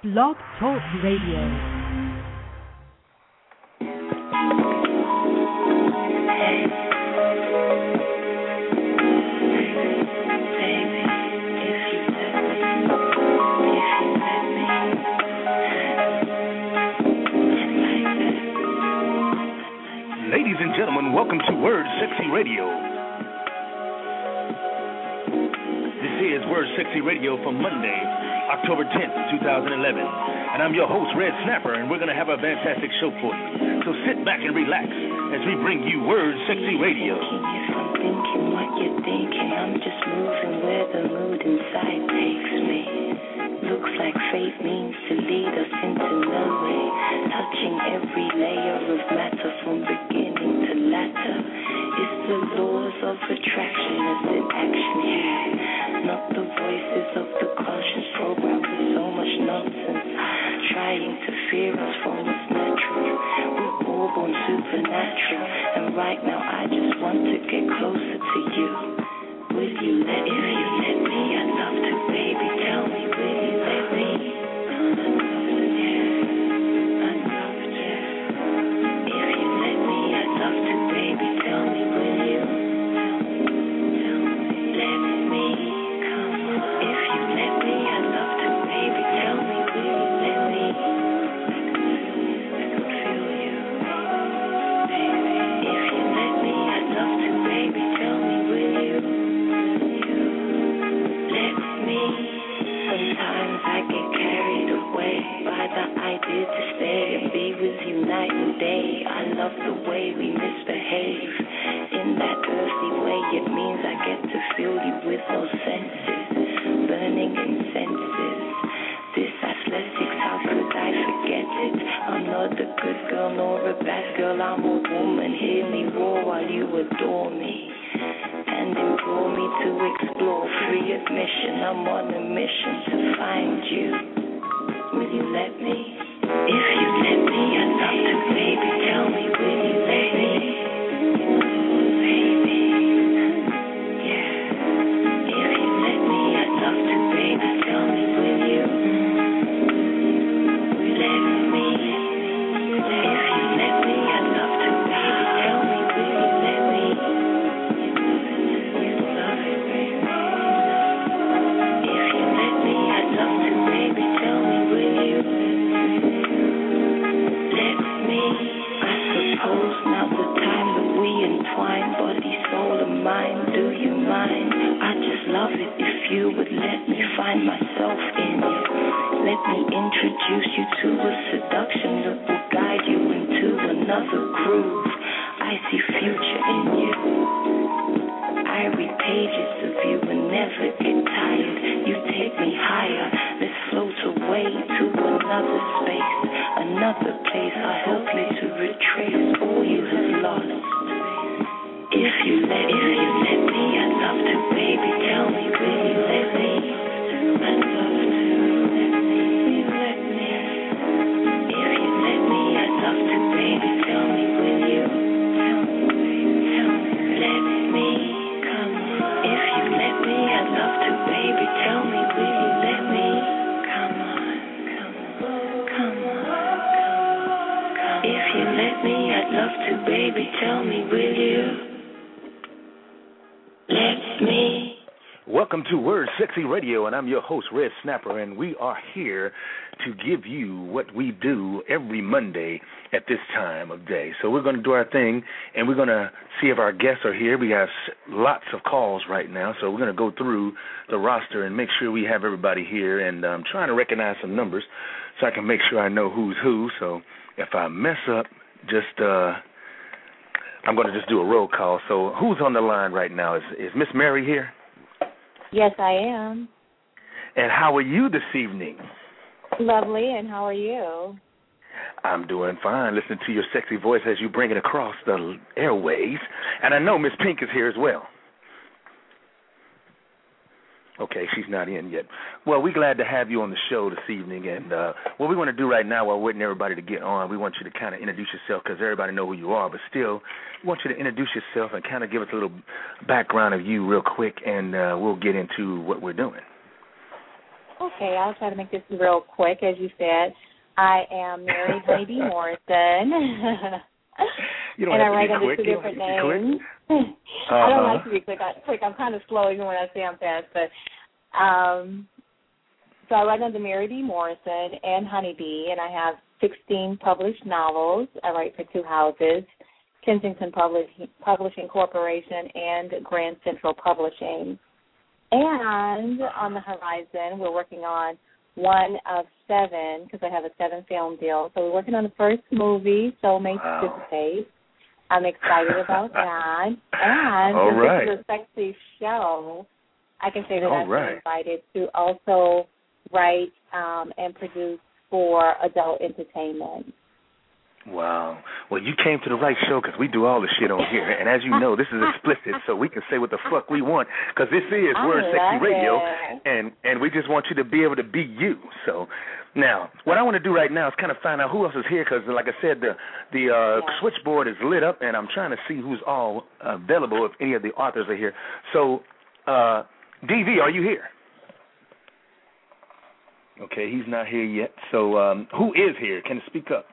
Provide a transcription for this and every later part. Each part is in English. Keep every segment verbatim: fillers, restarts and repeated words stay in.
Blog Talk Radio. Ladies and gentlemen, welcome to Word Sexy Radio. This is Word Sexy Radio for Monday, October tenth, twenty eleven. And I'm your host, Red Snapper, and we're going to have a fantastic show for you. So sit back and relax as we bring you Word Sexy Radio. If I'm thinking what you're thinking, I'm just moving where the mood inside takes me. Looks like fate means to lead us into no way, touching every layer of matter from beginning to latter. It's the laws of attraction that's in action here, not the voices of the conscience programmed with so much nonsense, trying to fear us from what's natural. We're all born supernatural, and right now I just want to get closer to you. Will you let me? If you let me, I'd love to, baby. Tell me, will you let me? I'd love to, yeah. I'd love to. If you let me, I'd love to, baby. Tell me, will you? Tell me, let me. Come on. If you let me, I'd love to, baby. Tell me, will you let me? I could feel you, baby. If you let me, I'd love to, baby. Tell me, will you? Sometimes I get carried away by the idea to stay and be with you night and day. I love the way we misbehave. In that earthly way, it means I get to feel you with those senses, burning incenses. This athletics, how could I forget it? I'm not a good girl nor a bad girl, I'm a woman. Hear me roar while you adore me and implore me to explore. Free admission, I'm on a mission to find you. Will you let me? If you let me, I'd love to, baby. Tell me, will you let me? Baby, yeah. If you let me, I'd love to, baby. Tell me, will you? Let me. If you let me, I'd love to, baby. Tell me, will you let me? Now the time that we entwine, body, soul, and mind, do you mind? I just love it if you would let me find myself in you. Let me introduce you to a seduction that will guide you into another groove. I see future in you. I read pages of you and never get tired. You take me higher. Let's float away to another space, another place. I'll help you to retrace all you have lost. If you let, if you let me, I'd love to, baby. Tell me, will you let me? I'd love to. Let me, let me. If you let me, I'd love to, baby. Tell me, will you? Tell me, tell me, let me. Come on. If you let me, I'd love to, baby. Tell me, will you let me? Come on, come on, come on, come on. If you let me, I'd love to, baby. Tell me, will you? Let me. Welcome to Word Sexy Radio, and I'm your host, Red Snapper, and we are here to give you what we do every Monday at this time of day. So we're going to do our thing, and we're going to see if our guests are here. We have lots of calls right now, so we're going to go through the roster and make sure we have everybody here, and I'm trying to recognize some numbers so I can make sure I know who's who. So if I mess up, just uh, I'm going to just do a roll call. So who's on the line right now? Is, is Miss Mary here? Yes, I am. And how are you this evening? Lovely, and how are you? I'm doing fine. Listening to your sexy voice as you bring it across the airways. And I know Miss Pink is here as well. Okay, she's not in yet. Well, we're glad to have you on the show this evening. And uh, what we want to do right now while we're waiting everybody to get on, we want you to kind of introduce yourself because everybody know who you are. But still, we want you to introduce yourself and kind of give us a little background of you real quick, and uh, we'll get into what we're doing. Okay, Okay, I'll try to make this real quick. As you said, I am Mary Honeybee Morrison. You don't and have I write to be under quick. two You different don't have to be names. Uh-huh. I don't like to be quick. I, quick. I'm kind of slow even when I say I'm fast. But um, so I write under Mary B. Morrison and Honeybee, and I have sixteen published novels. I write for two houses, Kensington Publish, Publishing Corporation and Grand Central Publishing. And on the horizon, we're working on one of seven, because I have a seven-film deal. So we're working on the first movie, Soulmates Wow. Dissipate. I'm excited about that. And All since right. this is a sexy show, I can say that All I've right. been invited to also write um, and produce for adult entertainment. Wow. Well, you came to the right show because we do all the shit on here. And as you know, this is explicit, so we can say what the fuck we want because this is I Word Sexy love Radio, it. and, and we just want you to be able to be you. So now, what I want to do right now is kind of find out who else is here because, like I said, the the uh, Yeah. switchboard is lit up, and I'm trying to see who's all available if any of the authors are here. So, uh, D V, are you here? Okay, he's not here yet. So um, who is here? Can you speak up?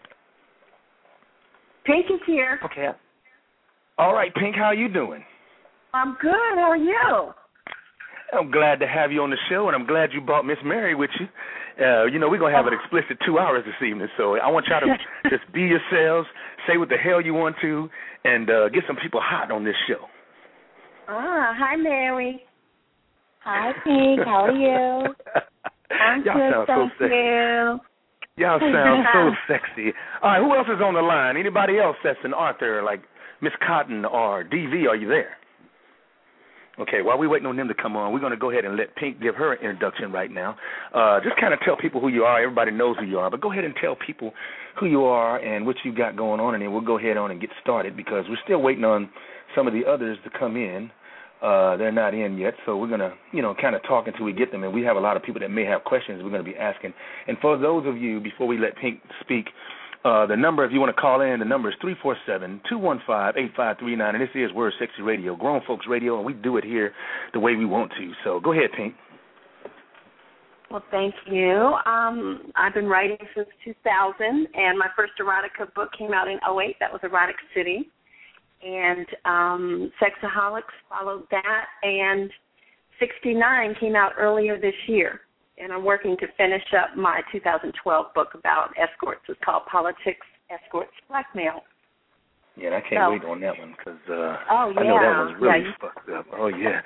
Pink is here. Okay. All right, Pink, how are you doing? I'm good. How are you? I'm glad to have you on the show, and I'm glad you brought Miss Mary with you. Uh, you know, we're going to have an explicit two hours this evening, so I want y'all to just be yourselves, say what the hell you want to, and uh, get some people hot on this show. Ah, hi, Mary. Hi, Pink. How are you? I'm Y'all good, sound thank so sexy. you. Y'all sound so sexy. All right, who else is on the line? Anybody else that's an author, like Miss Cotton or D V, are you there? Okay, while we're waiting on them to come on, we're going to go ahead and let Pink give her an introduction right now. Uh, just kind of tell people who you are. Everybody knows who you are, but go ahead and tell people who you are and what you got going on, and then we'll go ahead on and get started because we're still waiting on some of the others to come in. Uh, they're not in yet, so we're going to, you know, kind of talk until we get them, and we have a lot of people that may have questions we're going to be asking. And for those of you, before we let Pink speak, uh, the number, if you want to call in, the number is three four seven, two one five, eight five three nine, and this is Word Sexy Radio, Grown Folks Radio, and we do it here the way we want to. So go ahead, Pink. Well, thank you. Um, I've been writing since two thousand, and my first erotica book came out in oh eight. That was Erotic City. And um, Sexaholics followed that, and sixty-nine came out earlier this year. And I'm working to finish up my two thousand twelve book about escorts. It's called Politics, Escorts, Blackmail. Yeah, I can't so, wait on that one because uh, oh, yeah. I know that one's really yeah, you, fucked up. Oh, yeah.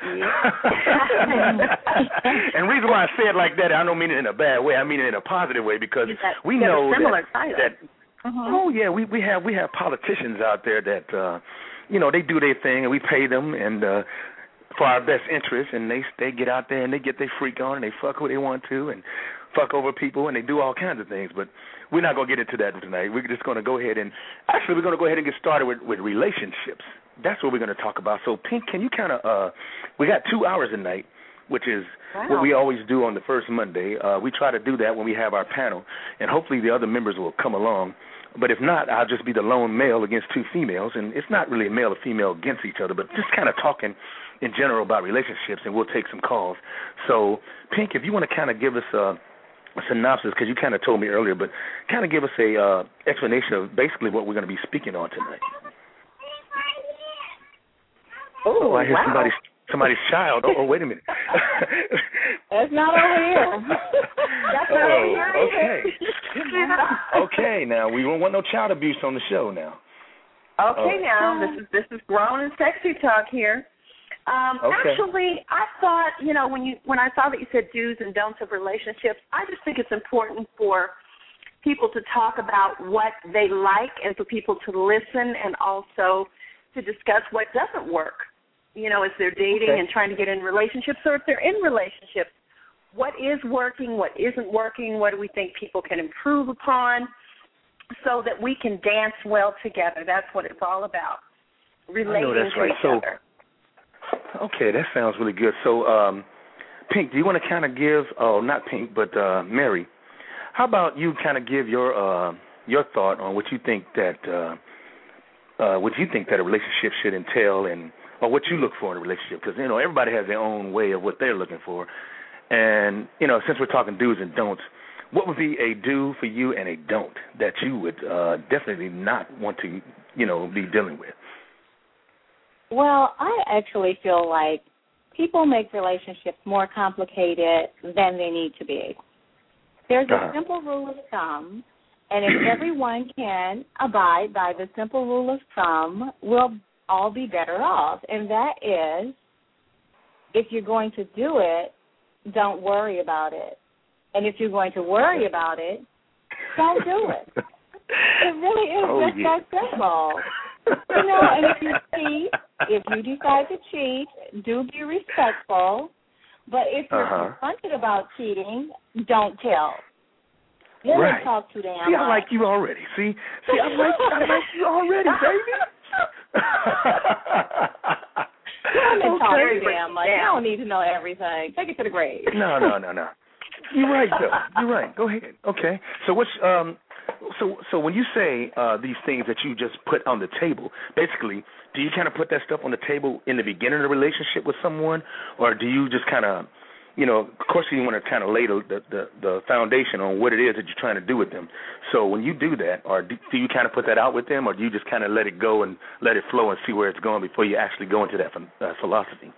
yeah. And the reason why I say it like that, I don't mean it in a bad way. I mean it in a positive way because that, we know similar that, title. that Mm-hmm. oh, yeah, we, we have we have politicians out there that, uh, you know, they do their thing and we pay them and uh, for our best interest, and they they get out there and they get their freak on and they fuck who they want to and fuck over people and they do all kinds of things. But we're not going to get into that tonight. We're just going to go ahead and, actually, we're going to go ahead and get started with, with relationships. That's what we're going to talk about. So, Pink, can you kind of, uh, we got two hours a night, which is wow. what we always do on the first Monday. Uh, we try to do that when we have our panel, and hopefully the other members will come along. But if not, I'll just be the lone male against two females, and it's not really a male or female against each other, but just kind of talking in general about relationships, and we'll take some calls. So, Pink, if you want to kind of give us a, a synopsis, because you kind of told me earlier, but kind of give us a uh, explanation of basically what we're going to be speaking on tonight. Ooh, oh, I hear wow. somebody's somebody's child. Oh, oh, wait a minute. That's not over here. That's not oh, over here. okay. Okay, now we don't want no child abuse on the show now. Okay, oh. now this is this is grown and sexy talk here. Um, okay. Actually, I thought, you know, when you when I saw that you said do's and don'ts of relationships, I just think it's important for people to talk about what they like and for people to listen and also to discuss what doesn't work. You know, as they're dating okay. and trying to get in relationships, or if they're in relationships, what is working, what isn't working, what do we think people can improve upon so that we can dance well together. That's what it's all about, relating I know that's to right. each so, other. Okay, that sounds really good. So, um, Pink, do you want to kind of give, oh, not Pink, but uh, Mary, how about you kind of give your uh, your thought on what you think that uh, uh, what you think that a relationship should entail and or what you look for in a relationship, because, you know, everybody has their own way of what they're looking for. And, you know, since we're talking do's and don'ts, what would be a do for you and a don't that you would uh, definitely not want to, you know, be dealing with? Well, I actually feel like people make relationships more complicated than they need to be. There's a uh-huh. simple rule of thumb, and if everyone can abide by the simple rule of thumb, we'll all be better off. And that is, if you're going to do it, don't worry about it. And if you're going to worry about it, don't do it. It really is oh, just yeah. that simple. You know, and if you cheat, if you decide to cheat, do be respectful. But if you're uh-huh. confronted about cheating, don't tell. Let right. me talk too damn See, I much. like you already. See, see, I like, I like you already, baby. You don't okay. talk too damn much. You don't need to know everything. Take it to the grave. No, no, no, no. You're right, though. You're right. Go ahead. Okay. So what's um, so so when you say uh, these things that you just put on the table, basically, do you kind of put that stuff on the table in the beginning of the relationship with someone, or do you just kind of, you know, of course you want to kind of lay the, the the foundation on what it is that you're trying to do with them. So when you do that, or do, do you kind of put that out with them, or do you just kind of let it go and let it flow and see where it's going before you actually go into that uh, philosophy?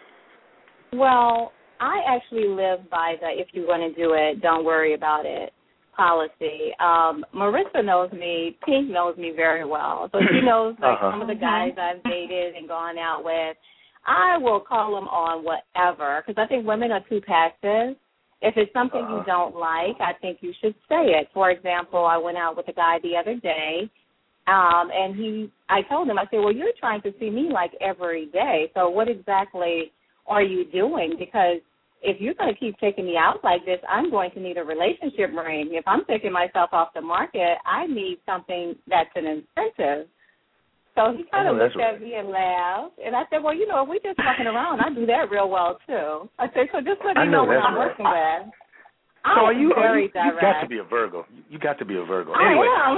Well, I actually live by the if you're going to do it, don't worry about it policy. Um, Marissa knows me. Pink knows me very well. So she knows like uh-huh. some of the guys I've dated and gone out with. I will call them on whatever because I think women are too passive. If it's something uh-huh. you don't like, I think you should say it. For example, I went out with a guy the other day, um, and he, I told him, I said, well, you're trying to see me like every day. So what exactly are you doing? Because if you're going to keep taking me out like this, I'm going to need a relationship ring. If I'm taking myself off the market, I need something that's an incentive. So he kind of looked right. at me and laughed. And I said, well, you know, if we're just fucking around, I do that real well, too. I said, so just let me know what I'm right. working with. So are you, very you, you got to be a Virgo. You got to be a Virgo. I anyway, am.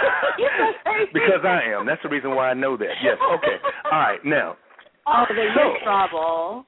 Uh, because I am. That's the reason why I know that. Yes, okay. All right, now. Oh, then so, you're in trouble.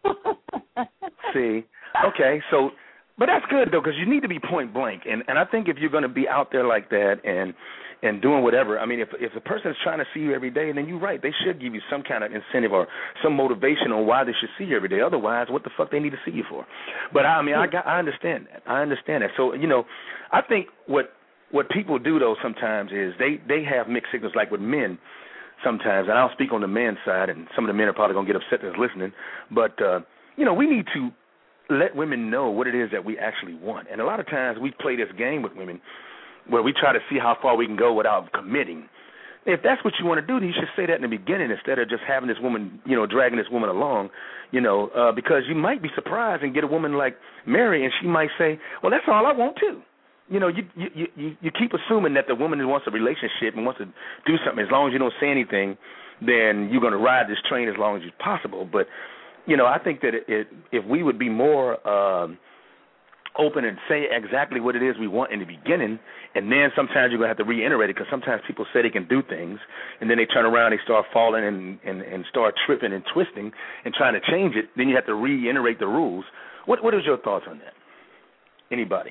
See, okay, so, but that's good, though, because you need to be point blank. And, and I think if you're going to be out there like that and and doing whatever, I mean, if if a person is trying to see you every day, then you're right. They should give you some kind of incentive or some motivation on why they should see you every day. Otherwise, what the fuck they need to see you for? But, I mean, I got, I understand that. I understand that. So, you know, I think what what people do, though, sometimes is they, they have mixed signals, like with men sometimes. And I'll speak on the men's side, and some of the men are probably going to get upset that's listening. But, uh, you know, we need to let women know what it is that we actually want. And a lot of times we play this game with women where we try to see how far we can go without committing. If that's what you want to do, then you should say that in the beginning instead of just having this woman, you know, dragging this woman along, you know, uh, because you might be surprised and get a woman like Mary, and she might say, well, that's all I want, too. You know, you you you, you keep assuming that the woman who wants a relationship and wants to do something, as long as you don't say anything, then you're going to ride this train as long as it's possible. But, you know, I think that it, it, if we would be more um, open and say exactly what it is we want in the beginning, and then sometimes you're going to have to reiterate it because sometimes people say they can do things, and then they turn around, they start falling and, and, and start tripping and twisting and trying to change it. Then you have to reiterate the rules. What What is your thoughts on that? Anybody?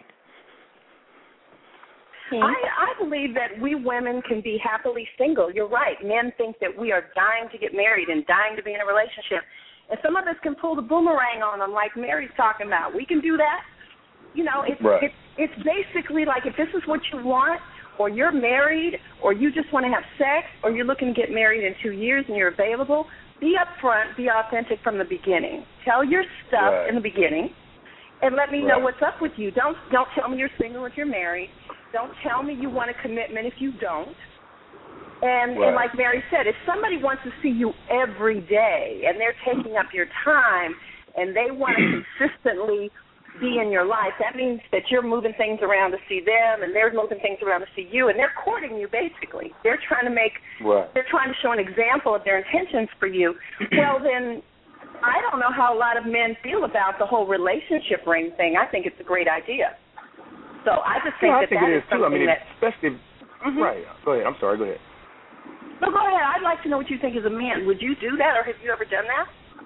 I, I believe that we women can be happily single. You're right. Men think that we are dying to get married and dying to be in a relationship. And some of us can pull the boomerang on them like Mary's talking about. We can do that. You know, it's, right. it's, it's basically like if this is what you want, or you're married, or you just want to have sex, or you're looking to get married in two years and you're available, be upfront, be authentic from the beginning. Tell your stuff right. in the beginning and let me right. know what's up with you. Don't, don't tell me you're single if you're married. Don't tell me you want a commitment if you don't. And, right. and like Mary said, if somebody wants to see you every day and they're taking up your time and they want to consistently be in your life, that means that you're moving things around to see them and they're moving things around to see you, and they're courting you basically. They're trying to make, right. they're trying to show an example of their intentions for you. Well, then I don't know how a lot of men feel about the whole relationship ring thing. I think it's a great idea. So I just think yeah, that I think that it is is too. I mean, that, especially mm-hmm. right. Go ahead. I'm sorry. Go ahead. No, go ahead. I'd like to know what you think as a man. Would you do that, or have you ever done that?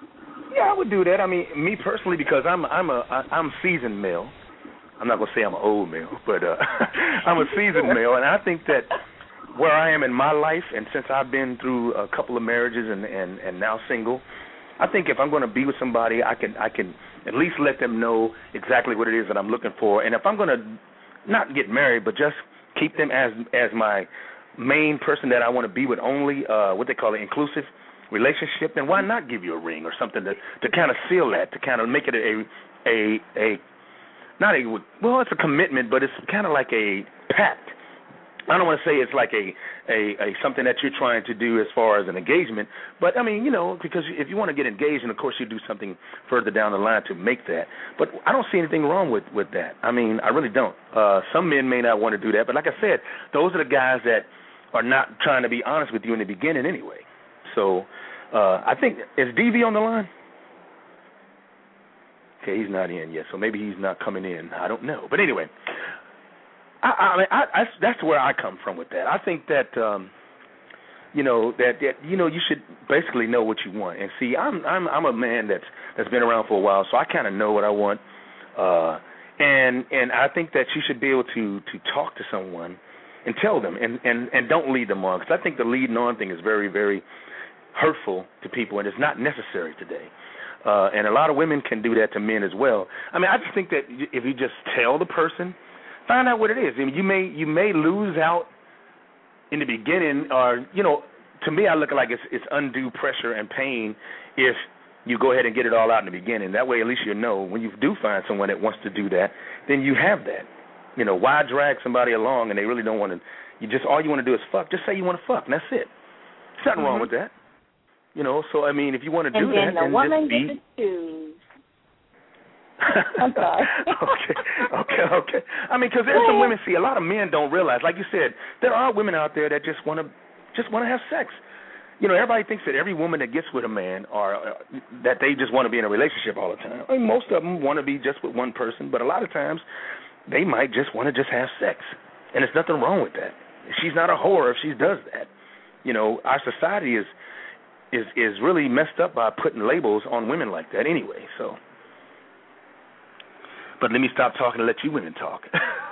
Yeah, I would do that. I mean, me personally, because I'm I'm a I'm seasoned male. I'm not gonna say I'm an old male, but uh, I'm a seasoned male, and I think that where I am in my life, and since I've been through a couple of marriages and and, and now single, I think if I'm going to be with somebody, I can I can at least let them know exactly what it is that I'm looking for, and if I'm going to not get married, but just keep them as as my main person that I want to be with only, uh, what they call an inclusive relationship, then why not give you a ring or something to to kind of seal that, to kind of make it a a a not a well, it's a commitment, but it's kind of like a pact. I don't want to say it's like a, a, a something that you're trying to do as far as an engagement, but I mean, you know, because if you want to get engaged, and of course you do something further down the line to make that. But I don't see anything wrong with, with that. I mean, I really don't. Uh, some men may not want to do that, but like I said, those are the guys that are not trying to be honest with you in the beginning anyway. So uh, I think, is D V on the line? Okay, he's not in yet, so maybe he's not coming in. I don't know. But anyway, I, I mean, I, I, that's where I come from with that. I think that, um, you know, that, that you know, you should basically know what you want. And see, I'm I'm I'm a man that's that's been around for a while, so I kind of know what I want. Uh, and and I think that you should be able to to talk to someone and tell them, and, and, and don't lead them on, because I think the leading on thing is very, very hurtful to people, and it's not necessary today. Uh, and a lot of women can do that to men as well. I mean, I just think that if you just tell the person, find out what it is. I mean, you may you may lose out in the beginning, or, you know, to me I look like it's, it's undue pressure and pain if you go ahead and get it all out in the beginning. That way at least you know when you do find someone that wants to do that, then you have that. You know, why drag somebody along and they really don't want to, you just, all you want to do is fuck. Just say you want to fuck, and that's it. There's nothing mm-hmm. wrong with that. You know, so, I mean, if you want to do and that, then the then woman just be... gets to choose. I'm sorry. okay, okay, okay. I mean, because there's some women, see, a lot of men don't realize, like you said, there are women out there that just want to just want to have sex. You know, everybody thinks that every woman that gets with a man or uh, that they just want to be in a relationship all the time. I mean, most of them want to be just with one person, but a lot of times they might just want to just have sex, and there's nothing wrong with that. She's not a whore if she does that. You know, our society is is is really messed up by putting labels on women like that anyway. So, but let me stop talking and let you women talk.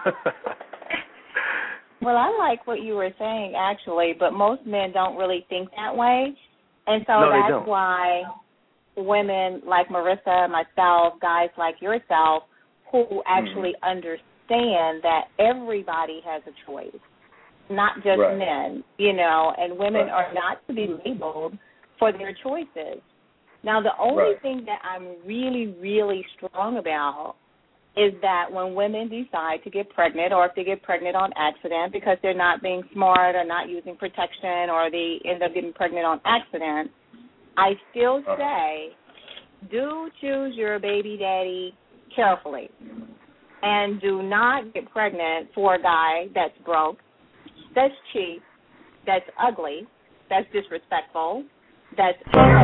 Well, I like what you were saying, actually, but most men don't really think that way. And so no, that's why women like Marissa, myself, guys like yourself, who actually mm-hmm. understand that everybody has a choice, not just right. men, you know, and women right. are not to be labeled for their choices. Now, the only right. thing that I'm really, really strong about is that when women decide to get pregnant, or if they get pregnant on accident because they're not being smart or not using protection, or they end up getting pregnant on accident, I still uh-huh. say do choose your baby daddy carefully, and do not get pregnant for a guy that's broke, that's cheap, that's ugly, that's disrespectful, that's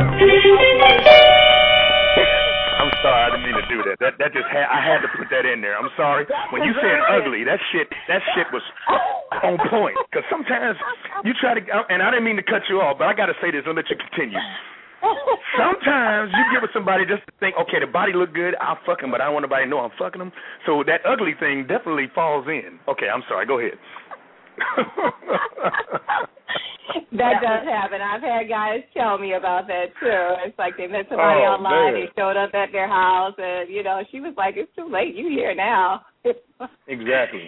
I'm sorry, I didn't mean to do that. That that just had I had to put that in there. I'm sorry. When you said ugly, that shit that shit was on point. Because sometimes you try to, and I didn't mean to cut you off, but I got to say this. I'll let you continue. Sometimes you get with somebody just to think, okay, the body look good, I'll fuck him, but I don't want nobody to know I'm fucking him. So that ugly thing definitely falls in. Okay, I'm sorry. Go ahead. That does happen. I've had guys tell me about that too. It's like they met somebody oh, online, man. they showed up at their house, and you know, she was like, "It's too late. You here now." Exactly.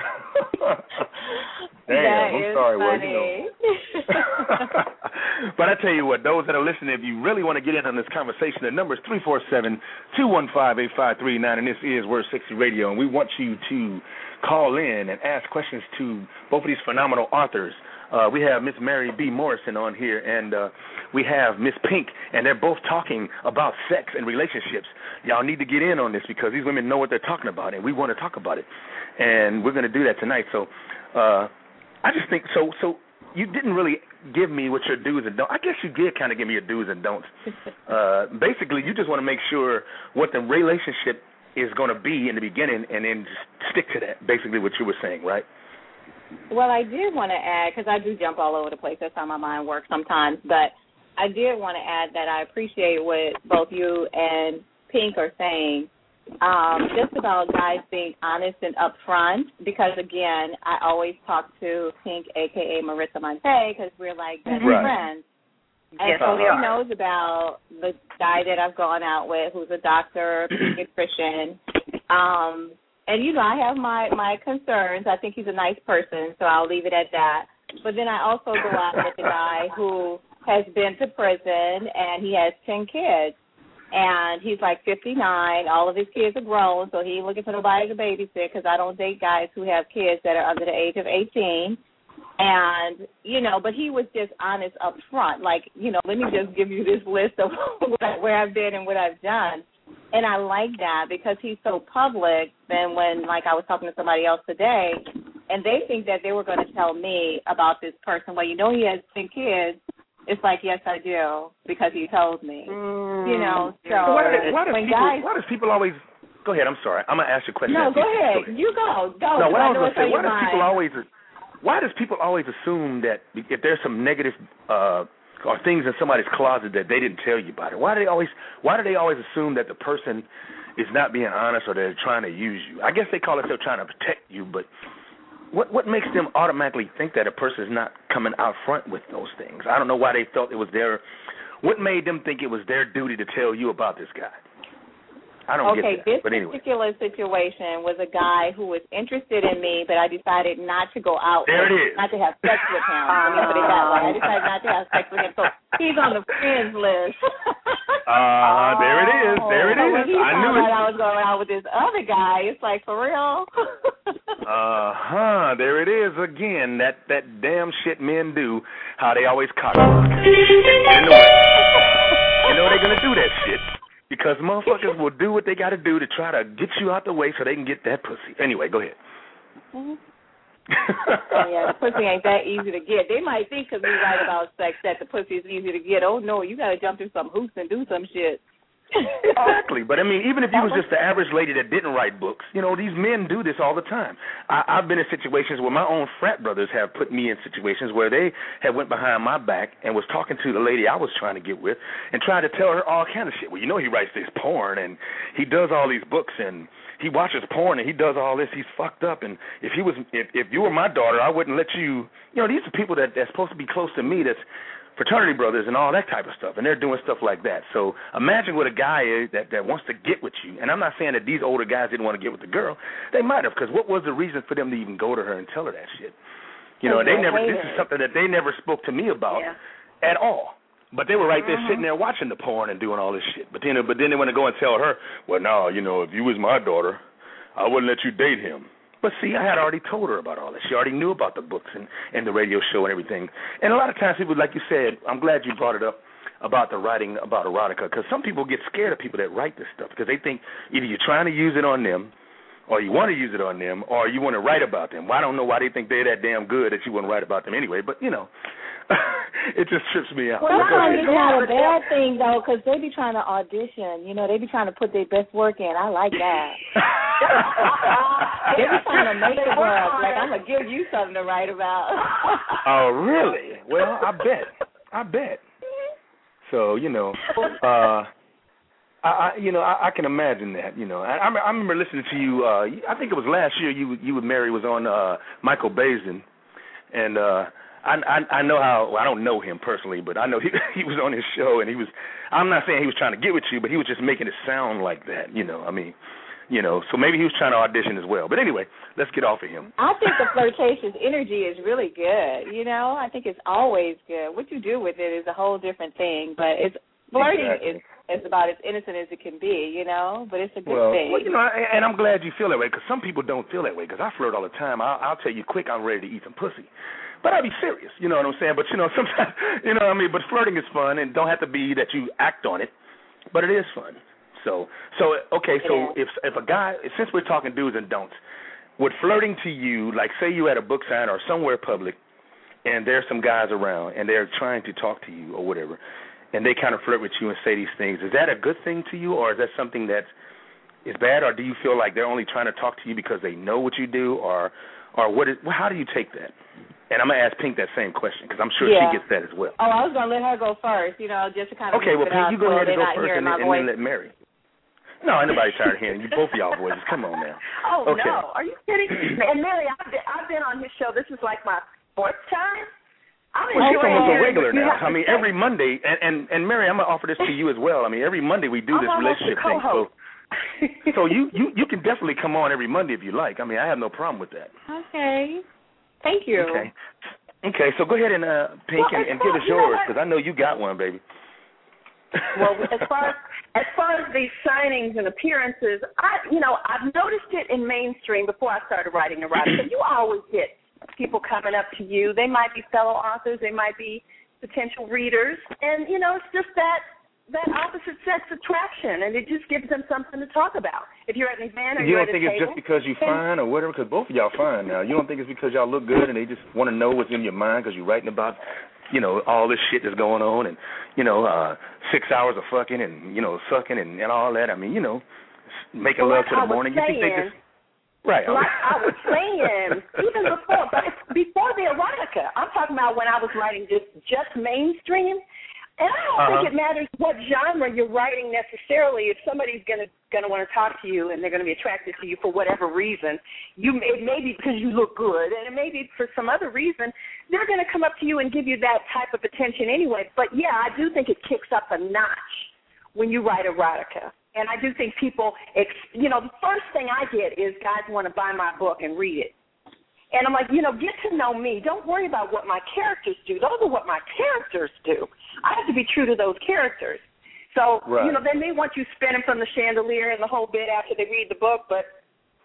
Damn, that I'm is sorry, funny. well, you know. But I tell you what, those that are listening, if you really want to get in on this conversation, the number is three four seven, two one five, eight five three nine, and this is Word sixty Radio, and we want you to call in and ask questions to both of these phenomenal authors. Uh, we have Miss Mary B. Morrison on here, and uh, we have Miss Pink, and they're both talking about sex and relationships. Y'all need to get in on this because these women know what they're talking about, and we want to talk about it. And we're going to do that tonight. So uh, I just think, so So you didn't really give me what your do's and don'ts. I guess you did kind of give me your do's and don'ts. Uh, basically, you just want to make sure what the relationship is going to be in the beginning, and then just stick to that, basically what you were saying, right? Well, I did want to add, because I do jump all over the place. That's how my mind works sometimes. But I did want to add that I appreciate what both you and Pink are saying, um, just about guys being honest and upfront, because, again, I always talk to Pink, a k a. Marissa Monte, because we're, like, best right. friends. And yes, so we she are. knows about the guy that I've gone out with who's a doctor, pediatrician. Um, and, you know, I have my, my concerns. I think he's a nice person, so I'll leave it at that. But then I also go out with a guy who has been to prison, and he has ten kids. And he's like fifty-nine. All of his kids are grown, so he ain't looking for nobody to babysit, because I don't date guys who have kids that are under the age of eighteen. And, you know, but he was just honest up front. Like, you know, let me just give you this list of where I've been and what I've done. And I like that because he's so public. Then when, like, I was talking to somebody else today, and they think that they were going to tell me about this person. Well, you know he has ten kids. It's like, yes, I do, because he told me. Mm. You know, so why, do, why, do when people, guys... why does people always... Go ahead, I'm sorry. I'm going to ask you a question. No, go you. ahead. go ahead. You go. Go. No, what I was going to say, why does people always... Why does people always assume that if there's some negative uh, or things in somebody's closet that they didn't tell you about it? Why do they always Why do they always assume that the person is not being honest or they're trying to use you? I guess they call it they're trying to protect you, but what what makes them automatically think that a person is not coming out front with those things? I don't know why they felt it was their. What made them think it was their duty to tell you about this guy? I don't okay, get that. this But anyway. particular situation was a guy who was interested in me, but I decided not to go out there with it is. not to have sex with him. Let me put it that way. I decided not to have sex with him. So he's on the friends list. uh, there it is. There it so is. When he I knew found it. out I was going out with this other guy, it's like, for real? uh-huh. There it is again. That, that damn shit men do, how they always cock block. You know, you know they're going to do that shit. Because motherfuckers will do what they got to do to try to get you out the way so they can get that pussy. Anyway, go ahead. Mm-hmm. Oh, yeah, the pussy ain't that easy to get. They might think because we write about sex that the pussy is easy to get. Oh, no, you got to jump through some hoops and do some shit. Exactly. But, I mean, even if you was just the average lady that didn't write books, you know, these men do this all the time. I, I've been in situations where my own frat brothers have put me in situations where they have went behind my back and was talking to the lady I was trying to get with and tried to tell her all kind of shit. Well, you know he writes this porn and he does all these books and he watches porn and he does all this. He's fucked up. And if he was, if, if you were my daughter, I wouldn't let you, you know, these are people that that's supposed to be close to me that's fraternity brothers and all that type of stuff, and they're doing stuff like that. So imagine what a guy is that, that wants to get with you. And I'm not saying that these older guys didn't want to get with the girl. They might have, because what was the reason for them to even go to her and tell her that shit? You know, they never. This is something that they never spoke to me about yeah. at all. But they were right there mm-hmm. sitting there watching the porn and doing all this shit. But then, but then they want to go and tell her, well, no, you know, if you was my daughter, I wouldn't let you date him. But, see, I had already told her about all this. She already knew about the books and, and the radio show and everything. And a lot of times people, like you said, I'm glad you brought it up about the writing about erotica, because some people get scared of people that write this stuff because they think either you're trying to use it on them or you want to use it on them or you want to write about them. Well, I don't know why they think they're that damn good that you want to write about them anyway, but, you know. It just trips me out. Well, sometimes it's not a bad thing, though, because they be trying to audition. You know, they be trying to put their best work in. I like that. They be trying to make it work. Like, I'm going to give you something to write about. Oh, really? Well, I bet. I bet. So, you know, uh, I, I you know, I, I can imagine that. You know, I, I remember listening to you. Uh, I think it was last year. You, you and Mary was on uh, Michael Bazin, and uh, I, I I know how. Well, I don't know him personally, but I know he he was on his show, and he was. I'm not saying he was trying to get with you, but he was just making it sound like that. You know, I mean, you know. So maybe he was trying to audition as well. But anyway, let's get off of him. I think the flirtatious energy is really good. You know, I think it's always good. What you do with it is a whole different thing. But it's flirting exactly. is. It's about as innocent as it can be, you know, but it's a good well, thing. Well, you know, and I'm glad you feel that way, because some people don't feel that way, because I flirt all the time. I'll, I'll tell you quick, I'm ready to eat some pussy. But I'll be serious, you know what I'm saying? But, you know, sometimes, you know what I mean? But flirting is fun, and don't have to be that you act on it, but it is fun. So, so okay, so if if a guy, since we're talking do's and don'ts, would flirting to you, like say you at a book sign or somewhere public, and there's some guys around, and they're trying to talk to you or whatever, and they kind of flirt with you and say these things, is that a good thing to you, or is that something that is bad, or do you feel like they're only trying to talk to you because they know what you do, or or what is, how do you take that? And I'm going to ask Pink that same question because I'm sure yeah. she gets that as well. Oh, I was going to let her go first, you know, just to kind of Okay, well, Pink, you go ahead and go first and, and then let Mary. No, ain't nobody tired of hearing you. Both of y'all voices. Come on now. Oh, okay. no. Are you kidding? And, Mary, I've been, I've been on his show. This is like my fourth time. I'm well, she's almost a hearing regular now. I mean, say. every Monday, and, and, and Mary, I'm going to offer this to you as well. I mean, every Monday we do I'm this relationship thing. So, so you, you, you can definitely come on every Monday if you like. I mean, I have no problem with that. Okay. Thank you. Okay. Okay, so go ahead and, uh, Pink, well, and, and give us yours because I know you got one, baby. Well, as far as, as far as these signings and appearances, I, you know, I've noticed it in mainstream before I started writing erotica. You always get people coming up to you. They might be fellow authors. They might be potential readers. And, you know, it's just that that opposite sex attraction, and it just gives them something to talk about. If you're at an event or you you're don't at a think table, it's just because you fine or whatever? Because both of y'all fine now. You don't think it's because y'all look good and they just want to know what's in your mind because you're writing about, you know, all this shit that's going on and, you know, uh, six hours of fucking and, you know, sucking and, and all that. I mean, you know, making well, love to the morning. Saying, you think they just... Right. Like I was saying, even before, but it's before the erotica. I'm talking about when I was writing just just mainstream. And I don't uh-huh. think it matters what genre you're writing necessarily. If somebody's gonna gonna want to talk to you and they're gonna be attracted to you for whatever reason, you may, it may be because you look good, and it may be for some other reason. They're gonna come up to you and give you that type of attention anyway. But yeah, I do think it kicks up a notch when you write erotica. And I do think people, you know, the first thing I get is guys want to buy my book and read it. And I'm like, you know, get to know me. Don't worry about what my characters do. Those are what my characters do. I have to be true to those characters. So, right. you know, they may want you spinning from the chandelier and the whole bit after they read the book, but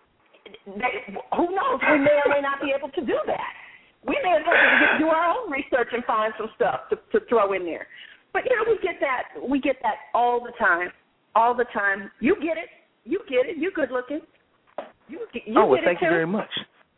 they, who knows? We may or may not be able to do that. We may have to do our own research and find some stuff to, to throw in there. But, you know, we get that. We get that all the time, all the time. You get it. You get it. You're good looking. You, you oh, well, get thank it you very much.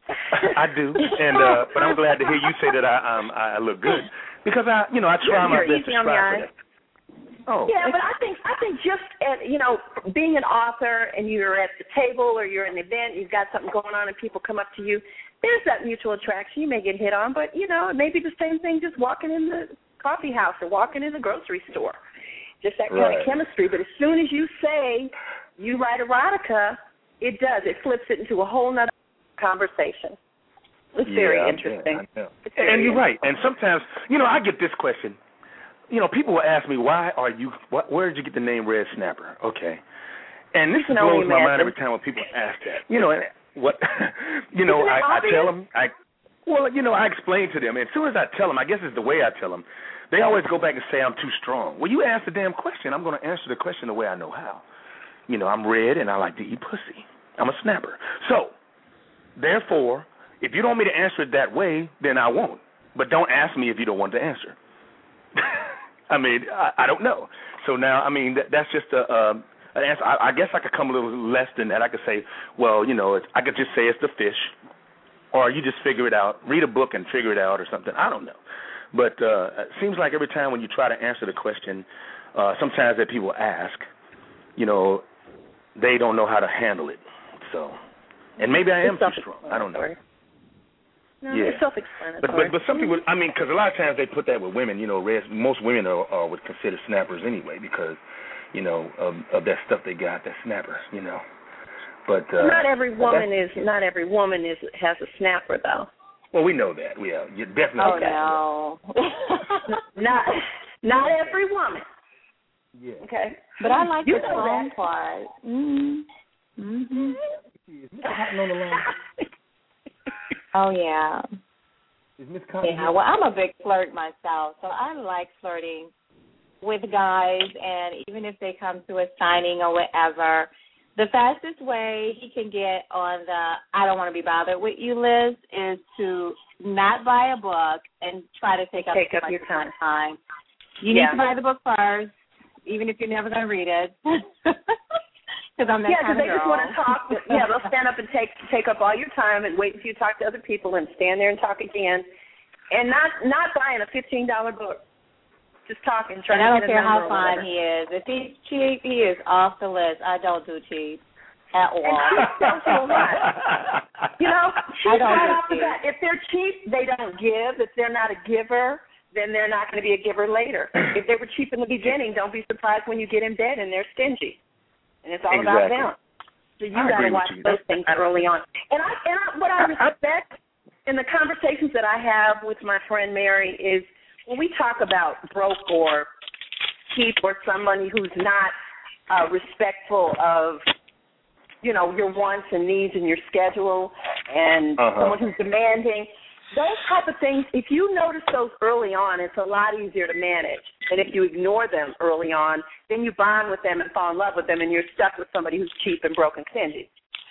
I do, and uh, but I'm glad to hear you say that I um I look good because I you know I try you're, my you're best to strive for that. Oh, yeah, but I think I think just at, you know being an author and you're at the table or you're at an event, you've got something going on and people come up to you. There's that mutual attraction. You may get hit on, but you know it may be the same thing just walking in the coffee house or walking in the grocery store. Just that kind right. of chemistry. But as soon as you say you write erotica, it does. It flips it into a whole nother conversation. It's yeah, very interesting. Yeah, it's very and you're right. And sometimes, you know, I get this question. You know, people will ask me, why are you, what, where did you get the name Red Snapper? Okay. And this you blows my imagine. mind every time when people ask that. You know, what, you know, I, I tell them, I, well, you know, I explain to them. And as soon as I tell them, I guess it's the way I tell them, they always go back and say I'm too strong. Well, you ask the damn question. I'm going to answer the question the way I know how. You know, I'm red and I like to eat pussy. I'm a snapper. So, therefore, if you don't want me to answer it that way, then I won't. But don't ask me if you don't want to answer. I mean, I, I don't know. So now, I mean, that, that's just a, uh, an answer. I, I guess I could come a little less than that. I could say, well, you know, it's, I could just say it's the fish, or you just figure it out. Read a book and figure it out or something. I don't know. But uh, it seems like every time when you try to answer the question, uh, sometimes that people ask, you know, they don't know how to handle it. So, and maybe I am too strong. I don't know. No, yeah. it's self-explanatory. But, but but some people, I mean, because a lot of times they put that with women. You know, red, most women are, are would consider snappers anyway because, you know, of, of that stuff they got, that snapper. You know, but uh, not every woman is not every woman is has a snapper though. Well, we know that. We are you definitely. Oh no. not not every woman. Yeah. Okay. But I like you the song part. Mm-hmm. Mm-hmm. on the line. Oh, yeah. Is Miss Connie yeah, well, I'm a big flirt myself, so I like flirting with guys, and even if they come to a signing or whatever, the fastest way he can get on the I don't want to be bothered with you list is to not buy a book and try to take up, take up your time. time. You yeah. need to buy the book first, even if you're never going to read it. Because I'm that yeah, kind of they girl. just want to talk. Yeah, they'll stand up and take take up all your time and wait until you talk to other people and stand there and talk again, and not not buying a fifteen dollar book. Just talking, trying and to I don't get a care how number or fine whatever. he is. If he's cheap, he is off the list. I don't do cheap. at all. And cheap tells you a lot. You know, cheap right off the bat. If they're cheap, they don't give. If they're not a giver, then they're not going to be a giver later. If they were cheap in the beginning, don't be surprised when you get in bed and they're stingy. And it's all exactly. about them. So you got to watch those things early on. And I, and I, what I respect in the conversations that I have with my friend Mary is when we talk about broke or cheap or somebody who's not uh, respectful of, you know, your wants and needs and your schedule, and uh-huh. someone who's demanding, those type of things, if you notice those early on, it's a lot easier to manage than if you ignore them early on. Then you bond with them and fall in love with them, and you're stuck with somebody who's cheap and broke and stingy.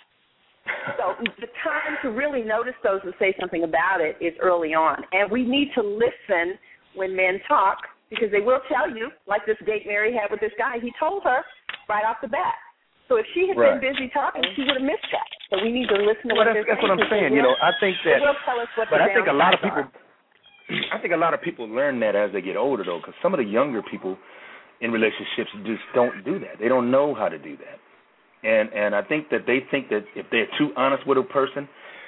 So the time to really notice those and say something about it is early on. And we need to listen when men talk, because they will tell you, like this date Mary had with this guy, he told her right off the bat. So if she had right. been busy talking, she would have missed that. So we need to listen to well, what that's, they're that's what I'm saying. You know, I think that. Will tell us what but I think a lot of people. Are. I think a lot of people learn that as they get older, though, because some of the younger people in relationships just don't do that. They don't know how to do that, and and I think that they think that if they're too honest with a person,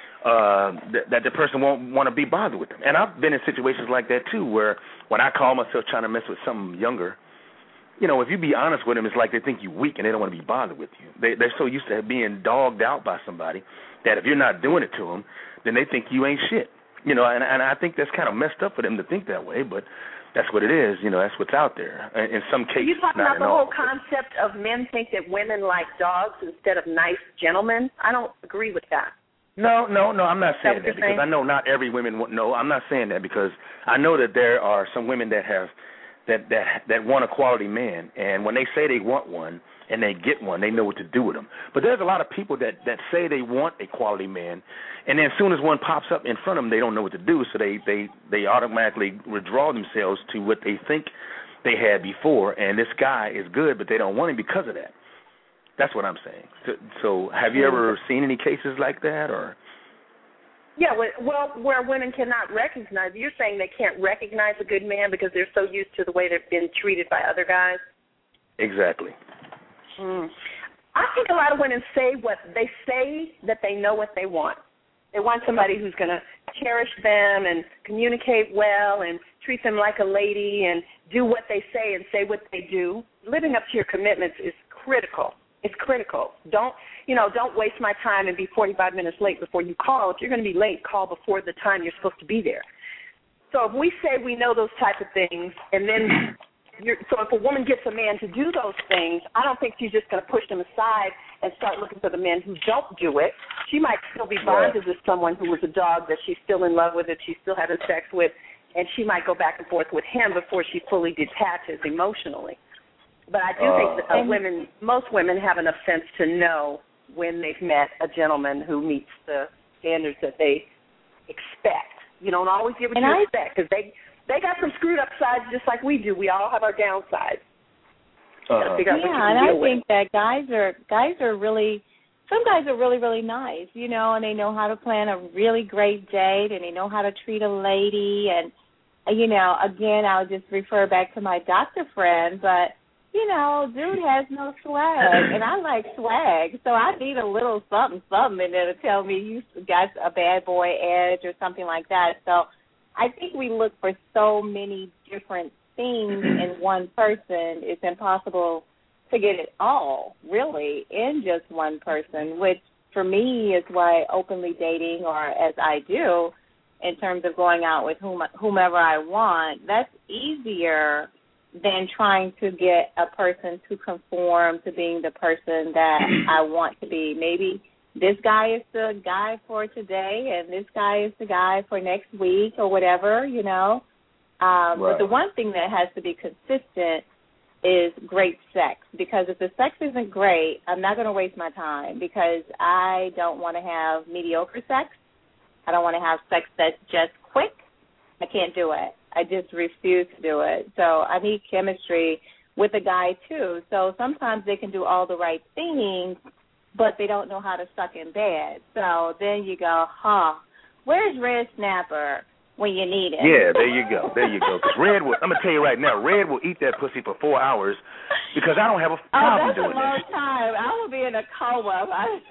uh, that, that the person won't want to be bothered with them. And I've been in situations like that too, where when I call myself trying to mess with something younger. You know, if you be honest with them, it's like they think you're weak and they don't want to be bothered with you. They, they're so used to being dogged out by somebody that if you're not doing it to them, then they think you ain't shit. You know, and, and I think that's kind of messed up for them to think that way, but that's what it is. You know, that's what's out there. In some cases, Are you talking not about the all, whole concept of men think that women like dogs instead of nice gentlemen? I don't agree with that. No, no, no, I'm not saying that, that because saying? I know not every woman – no, I'm not saying that because I know that there are some women that have – that, that that want a quality man, and when they say they want one and they get one, they know what to do with them. But there's a lot of people that, that say they want a quality man, and then as soon as one pops up in front of them, they don't know what to do, so they, they, they automatically withdraw themselves to what they think they had before, and this guy is good, but they don't want him because of that. That's what I'm saying. So, so have you ever seen any cases like that, or? Yeah, well, where women cannot recognize, you're saying they can't recognize a good man because they're so used to the way they've been treated by other guys? Exactly. Mm. I think a lot of women say what they say that they know what they want. They want somebody who's going to cherish them and communicate well and treat them like a lady and do what they say and say what they do. Living up to your commitments is critical. It's critical. Don't, you know, don't waste my time and be forty-five minutes late before you call. If you're going to be late, call before the time you're supposed to be there. So if we say we know those type of things, and then you're, so if a woman gets a man to do those things, I don't think she's just going to push them aside and start looking for the men who don't do it. She might still be bonded with someone who was a dog that she's still in love with, that she's still having sex with, and she might go back and forth with him before she fully detaches emotionally. But I do uh, think that uh, women, most women have enough sense to know when they've met a gentleman who meets the standards that they expect. You don't always get what and you I, expect because they, they got some screwed up sides just like we do. We all have our downsides. Uh-huh. Yeah, and I think that guys are guys are really, some guys are really, really nice, you know, and they know how to plan a really great date and they know how to treat a lady. And, you know, again, I'll just refer back to my doctor friend, but, you know, dude has no swag, and I like swag, so I need a little something, something in there to tell me you got a bad boy edge or something like that. So I think we look for so many different things in one person, it's impossible to get it all, really, in just one person, which for me is why openly dating, or as I do, in terms of going out with whom, whomever I want, that's easier than trying to get a person to conform to being the person that I want to be. Maybe this guy is the guy for today and this guy is the guy for next week or whatever, you know. Um, right. But the one thing that has to be consistent is great sex, because if the sex isn't great, I'm not going to waste my time, because I don't want to have mediocre sex. I don't want to have sex that's just quick. I can't do it. I just refuse to do it. So I need chemistry with a guy, too. So sometimes they can do all the right things, but they don't know how to suck in bed. So then you go, huh, where's Red Snapper? when you need it. Yeah, there you go. There you go. Because Red will, I'm going to tell you right now, Red will eat that pussy for four hours because I don't have a problem oh, doing that. Oh, that's a long time. I will be in a coma.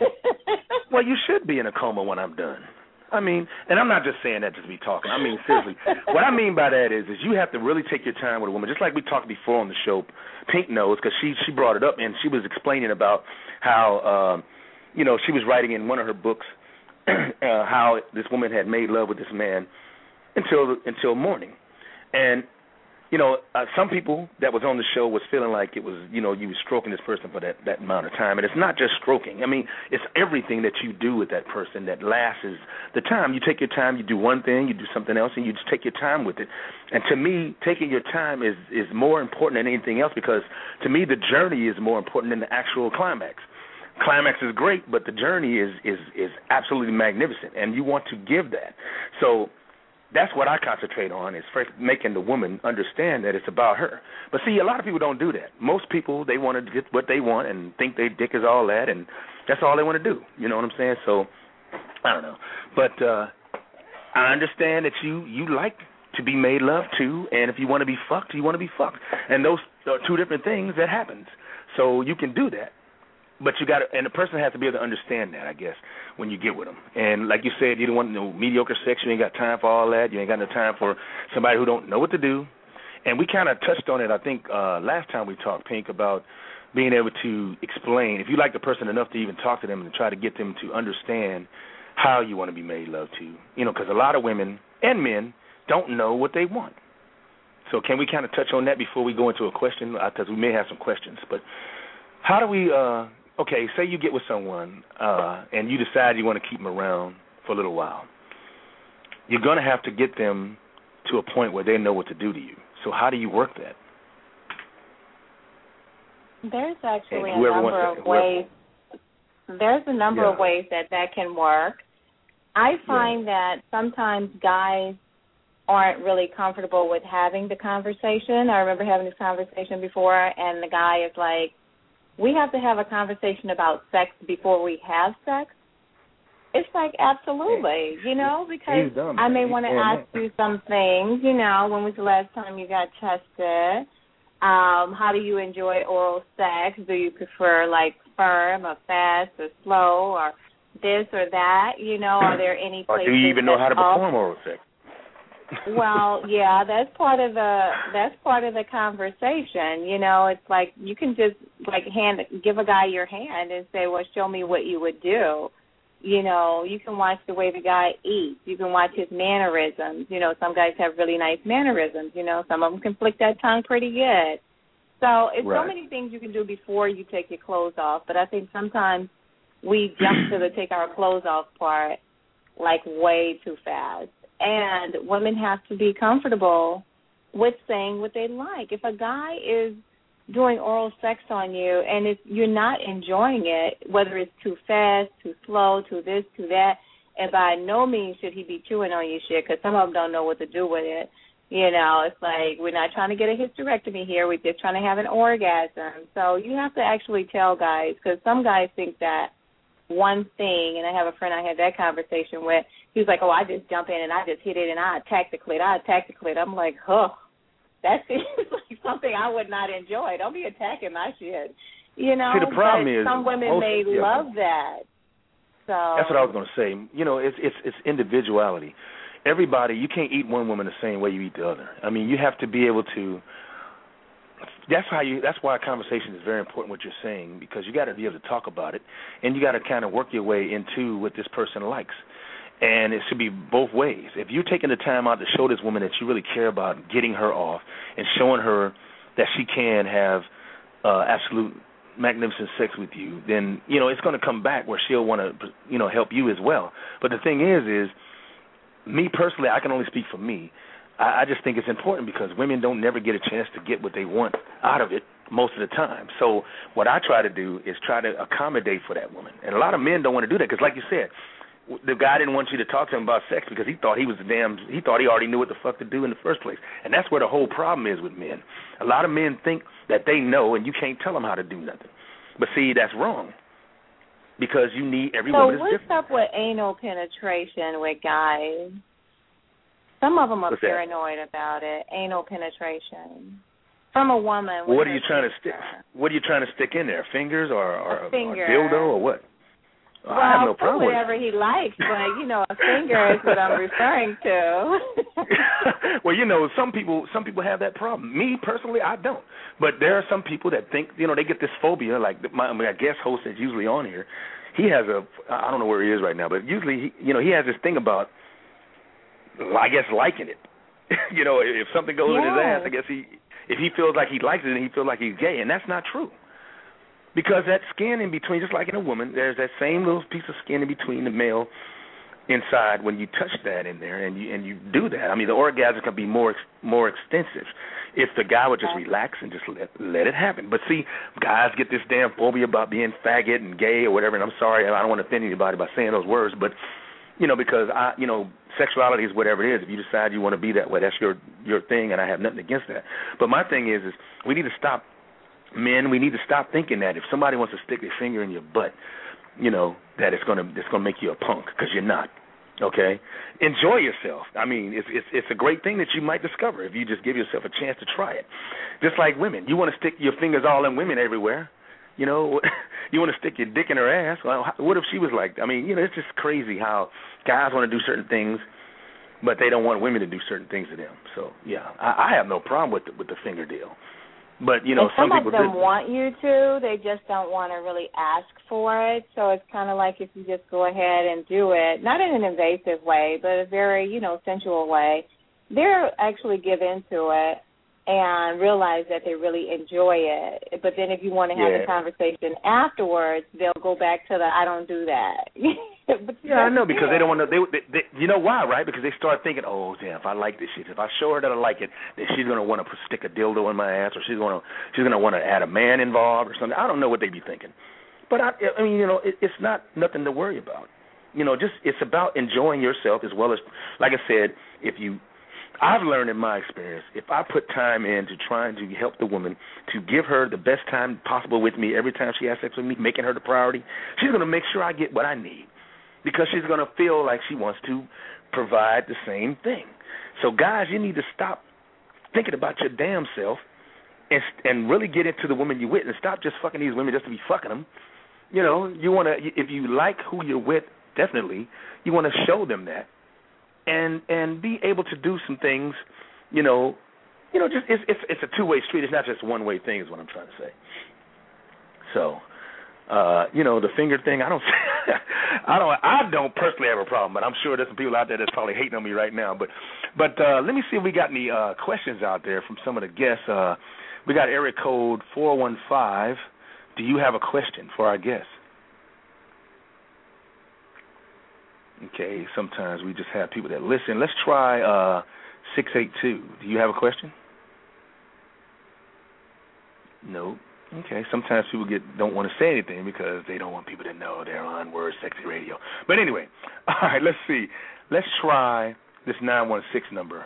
Well, you should be in a coma when I'm done. I mean, and I'm not just saying that just to be talking. I mean, seriously. What I mean by that is is you have to really take your time with a woman. Just like we talked before on the show, Pink knows because she, she brought it up, and she was explaining about how, um, you know, she was writing in one of her books uh, how this woman had made love with this man until until morning. And, you know, uh, some people that was on the show was feeling like it was, you know, you were stroking this person for that, that amount of time. And it's not just stroking. I mean, it's everything that you do with that person that lasts the time. You take your time, you do one thing, you do something else, and you just take your time with it. And to me, taking your time is, is more important than anything else because, to me, the journey is more important than the actual climax. Climax is great, but the journey is, is, is absolutely magnificent, and you want to give that. So that's what I concentrate on, is first making the woman understand that it's about her. But, see, a lot of people don't do that. Most people, they want to get what they want and think their dick is all that, and that's all they want to do. You know what I'm saying? So, I don't know. But uh, I understand that you, you like to be made love to, and if you want to be fucked, you want to be fucked. And those are two different things that happens. So you can do that. But you got to, and the person has to be able to understand that, I guess, when you get with them. And like you said, you don't want no mediocre sex. You ain't got time for all that. You ain't got no time for somebody who don't know what to do. And we kind of touched on it, I think, uh, last time we talked, Pink, about being able to explain. If you like the person enough to even talk to them and try to get them to understand how you want to be made love to. You know, because a lot of women and men don't know what they want. So can we kind of touch on that before we go into a question? Because we may have some questions. But how do we... Uh, Okay, say you get with someone uh, and you decide you want to keep them around for a little while. You're going to have to get them to a point where they know what to do to you. So how do you work that? There's actually a number of ways. There's a number yeah. of ways that that can work. I find yeah. that sometimes guys aren't really comfortable with having the conversation. I remember having this conversation before, and the guy is like, we have to have a conversation about sex before we have sex. It's like, absolutely, you know, because dumb, I may want to ask you some things, you know, when was the last time you got tested? Um, how do you enjoy oral sex? Do you prefer, like, firm or fast or slow or this or that? You know, are there any places or do you even know how to perform oral sex? Well, yeah, that's part of the that's part of the conversation. You know, it's like you can just like hand give a guy your hand and say, "Well, show me what you would do." You know, you can watch the way the guy eats. You can watch his mannerisms. You know, some guys have really nice mannerisms. You know, some of them can flick that tongue pretty good. So it's right. so many things you can do before you take your clothes off. But I think sometimes we jump to the take our clothes off part like way too fast. And women have to be comfortable with saying what they like. If a guy is doing oral sex on you and if you're not enjoying it, whether it's too fast, too slow, too this, too that, and by no means should he be chewing on your shit because some of them don't know what to do with it. You know, it's like we're not trying to get a hysterectomy here. We're just trying to have an orgasm. So you have to actually tell guys because some guys think that one thing, and I have a friend I had that conversation with, he was like, oh, I just jump in and I just hit it and I attack the clit. I attack the clit. I'm like, huh, that seems like something I would not enjoy. Don't be attacking my shit. You know, See, the problem but is some women most, may yeah. love that. So that's what I was going to say. You know, it's it's it's individuality. Everybody, you can't eat one woman the same way you eat the other. I mean, you have to be able to. That's how you. That's why conversation is very important. What you're saying, because you got to be able to talk about it, and you got to kind of work your way into what this person likes. And it should be both ways. If you're taking the time out to show this woman that you really care about getting her off and showing her that she can have uh, absolute magnificent sex with you, then, you know, it's going to come back where she'll want to, you know, help you as well. But the thing is, is me personally, I can only speak for me. I, I just think it's important because women don't never get a chance to get what they want out of it most of the time. So what I try to do is try to accommodate for that woman. And a lot of men don't want to do that because, like you said, the guy didn't want you to talk to him about sex because he thought he was a damn, he thought he already knew what the fuck to do in the first place. And that's where the whole problem is with men. A lot of men think that they know and you can't tell them how to do nothing. But see, that's wrong because you need every so woman is different. So what's up with anal penetration with guys? Some of them are What's that? paranoid about it. Anal penetration from a woman. What are you trying to stick? What are you trying to stick in there? Fingers or, or, a finger. or dildo or what? Well, I have no problem with whatever he likes, but you know, a finger is what I'm referring to. Well, you know, some people some people have that problem. Me personally, I don't. But there are some people that think, you know, they get this phobia. Like my, my guest host that's usually on here, he has a, I don't know where he is right now, but usually, he, you know, he has this thing about, I guess, liking it. You know, if something goes yes. in his ass, I guess he, if he feels like he likes it, then he feels like he's gay, and that's not true. Because that skin in between, just like in a woman, there's that same little piece of skin in between the male inside when you touch that in there and you and you do that. I mean, the orgasm can be more more extensive if the guy would just relax and just let let it happen. But see, guys get this damn phobia about being faggot and gay or whatever, and I'm sorry, I don't want to offend anybody by saying those words, but, you know, because, I, you know, sexuality is whatever it is. If you decide you want to be that way, that's your, your thing, and I have nothing against that. But my thing is, is we need to stop Men, we need to stop thinking that if somebody wants to stick their finger in your butt, you know, that it's gonna it's gonna make you a punk, because you're not. Okay, enjoy yourself. I mean, it's it's it's a great thing that you might discover if you just give yourself a chance to try it. Just like women, you want to stick your fingers all in women everywhere. You know, you want to stick your dick in her ass. Well, what if she was like? I mean, you know, it's just crazy how guys want to do certain things, but they don't want women to do certain things to them. So yeah, I, I have no problem with the, with the finger deal. But, you know, and some, some people of them do. want you to. They just don't want to really ask for it. So it's kind of like if you just go ahead and do it, not in an invasive way, but a very, you know, sensual way, they'll actually give into it and realize that they really enjoy it. But then if you want to have yeah. a conversation afterwards, they'll go back to the I don't do that. But yeah, I know, because they don't want to. They, they, they, you know why, right? Because they start thinking, oh, damn, if I like this shit, if I show her that I like it, then she's gonna want to stick a dildo in my ass, or she's gonna she's gonna want to add a man involved or something. I don't know what they be thinking, but I, I mean, you know, it, it's not nothing to worry about. You know, just it's about enjoying yourself as well as, like I said, if you. I've learned in my experience, if I put time into trying to help the woman to give her the best time possible with me every time she has sex with me, making her the priority, she's going to make sure I get what I need, because she's going to feel like she wants to provide the same thing. So, guys, you need to stop thinking about your damn self and and really get into the woman you're with, and stop just fucking these women just to be fucking them. You know, you want to, if you like who you're with, definitely, you want to show them that. And and be able to do some things, you know, you know, just it's it's, it's a two way street. It's not just one way thing, is what I'm trying to say. So, uh, you know, the finger thing, I don't, I don't, I don't personally have a problem, but I'm sure there's some people out there that's probably hating on me right now. But but uh, let me see if we got any uh, questions out there from some of the guests. Uh, we got area code four one five. Do you have a question for our guests? Okay, sometimes we just have people that listen. Let's try uh, six eight two. Do you have a question? No. Okay, sometimes people get don't want to say anything because they don't want people to know they're on Word Sexy Radio. But anyway, all right, let's see. Let's try this nine one six number.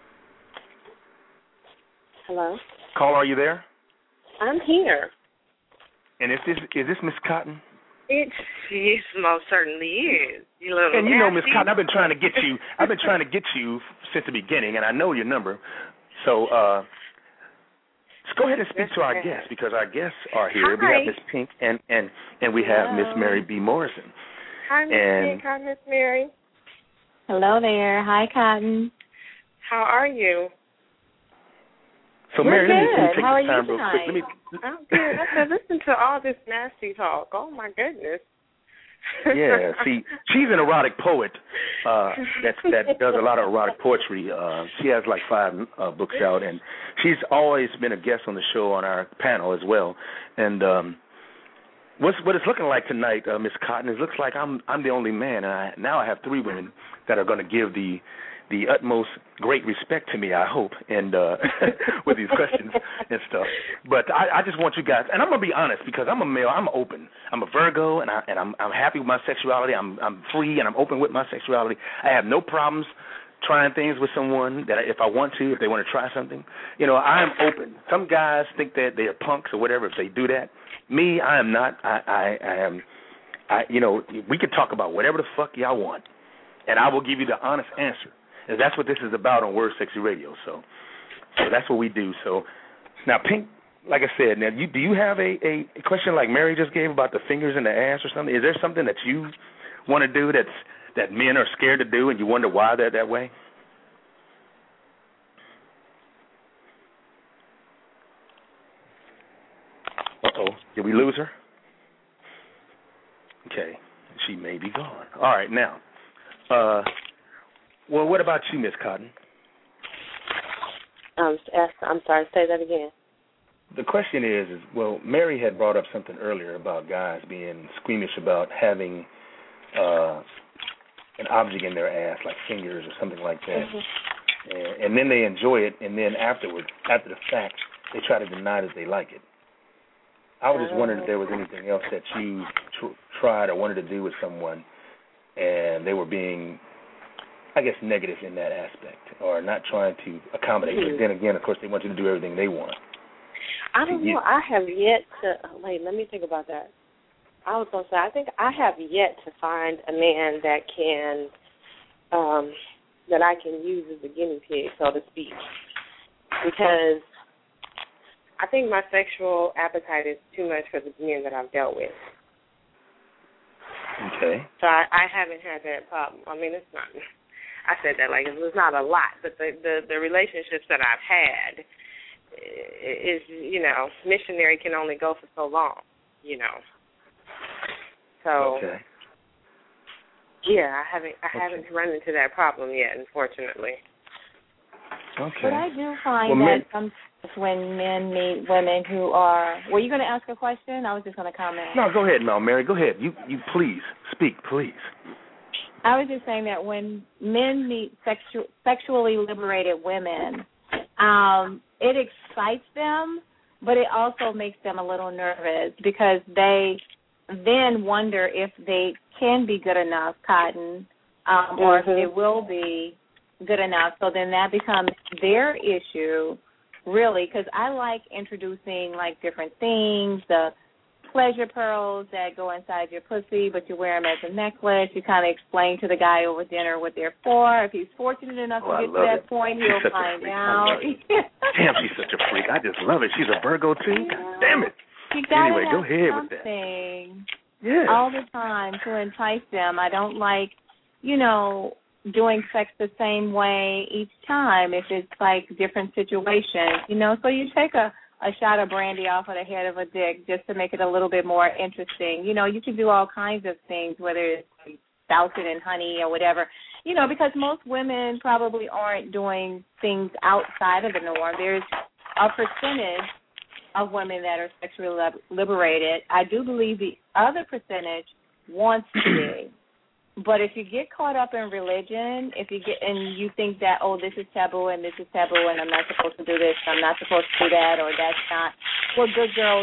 Hello? Caller, are you there? I'm here. And is this, is this Miss Cotton? It yes, most certainly is. You little and you know, nasty. Miss Cotton, I've been trying to get you. I've been trying to get you since the beginning, and I know your number. So, uh, let's go ahead and speak to our guests, because our guests are here. Hi. We have Miss Pink and and and we have Miss Mary B. Morrison. Hi, Miss Pink. Hi, Miss Mary. Hello there. Hi, Cotton. How are you? So, We're Mary, let me, let me good. take How the are time you real quick. Let me. I'm good. I said, listen to all this nasty talk. Oh my goodness. Yeah, see, she's an erotic poet uh, that that does a lot of erotic poetry. Uh, she has like five uh, books out, and she's always been a guest on the show on our panel as well. And um, what's what it's looking like tonight, uh, Miss Cotton, is looks like I'm I'm the only man, and I, now I have three women that are going to give the the utmost great respect to me, I hope, and uh, with these questions and stuff. But I, I just want you guys, and I'm gonna be honest, because I'm a male, I'm open. I'm a Virgo, and I and I'm I'm happy with my sexuality. I'm I'm free, and I'm open with my sexuality. I have no problems trying things with someone that if I want to, if they want to try something. You know, I'm open. Some guys think that they're punks or whatever if they do that. Me, I am not. I I, I am. I you know, we can talk about whatever the fuck y'all want, and I will give you the honest answer. And that's what this is about on Word Sexy Radio. So, so that's what we do. So now, Pink, like I said, now you, do you have a, a question like Mary just gave about the fingers in the ass or something? Is there something that you want to do that's that men are scared to do, and you wonder why they're that way? Uh-oh. Did we lose her? Okay. She may be gone. All right, now. Uh, well, what about you, Miss Cotton? Um, I'm sorry, say that again. The question is, is, well, Mary had brought up something earlier about guys being squeamish about having uh, an object in their ass, like fingers or something like that. Mm-hmm. And, and then they enjoy it, and then afterward, after the fact, they try to deny that they like it. I was just wondering if there was anything else that you tr- tried or wanted to do with someone, and they were being, I guess, negative in that aspect, or not trying to accommodate. Mm-hmm. But then again, of course, they want you to do everything they want. I don't know. I have yet to, wait, let me think about that. I was going to say, I think I have yet to find a man that can, um, that I can use as a guinea pig, so to speak, because I think my sexual appetite is too much for the men that I've dealt with. Okay. So I, I haven't had that problem. I mean, it's not, I said that like it's not a lot, but the, the, the relationships that I've had is, you know, missionary can only go for so long, you know. So, okay. yeah, I haven't I okay. haven't run into that problem yet, unfortunately. Okay. But I do find well, that men, sometimes when men meet women who are, were you going to ask a question? I was just going to comment. No, go ahead, no, Mary, go ahead. You, you please speak, please. I was just saying that when men meet sexu- sexually liberated women, um, it excites them, but it also makes them a little nervous because they then wonder if they can be good enough, Cotton, um, or mm-hmm. if it will be good enough. So then that becomes their issue, really, because I like introducing, like, different things, the pleasure pearls that go inside your pussy, but you wear them as a necklace. You kind of explain to the guy over dinner what they're for. If he's fortunate enough oh, to get to that it. point, she's he'll find out. Damn, she's such a freak. I just love it. She's a Virgo, too. Yeah. God damn it. You gotta anyway, have go ahead something with that. Yeah. all the time to entice them. I don't like, you know, doing sex the same way each time if it's like different situations, you know. So you take a, a shot of brandy off of the head of a dick just to make it a little bit more interesting. You know, you can do all kinds of things, whether it's douse it in honey or whatever, you know, because most women probably aren't doing things outside of the norm. There's a percentage of women that are sexually liberated. I do believe the other percentage wants to be. But if you get caught up in religion, if you get and you think that, oh, this is taboo and this is taboo and I'm not supposed to do this, I'm not supposed to do that, or that's not what good girls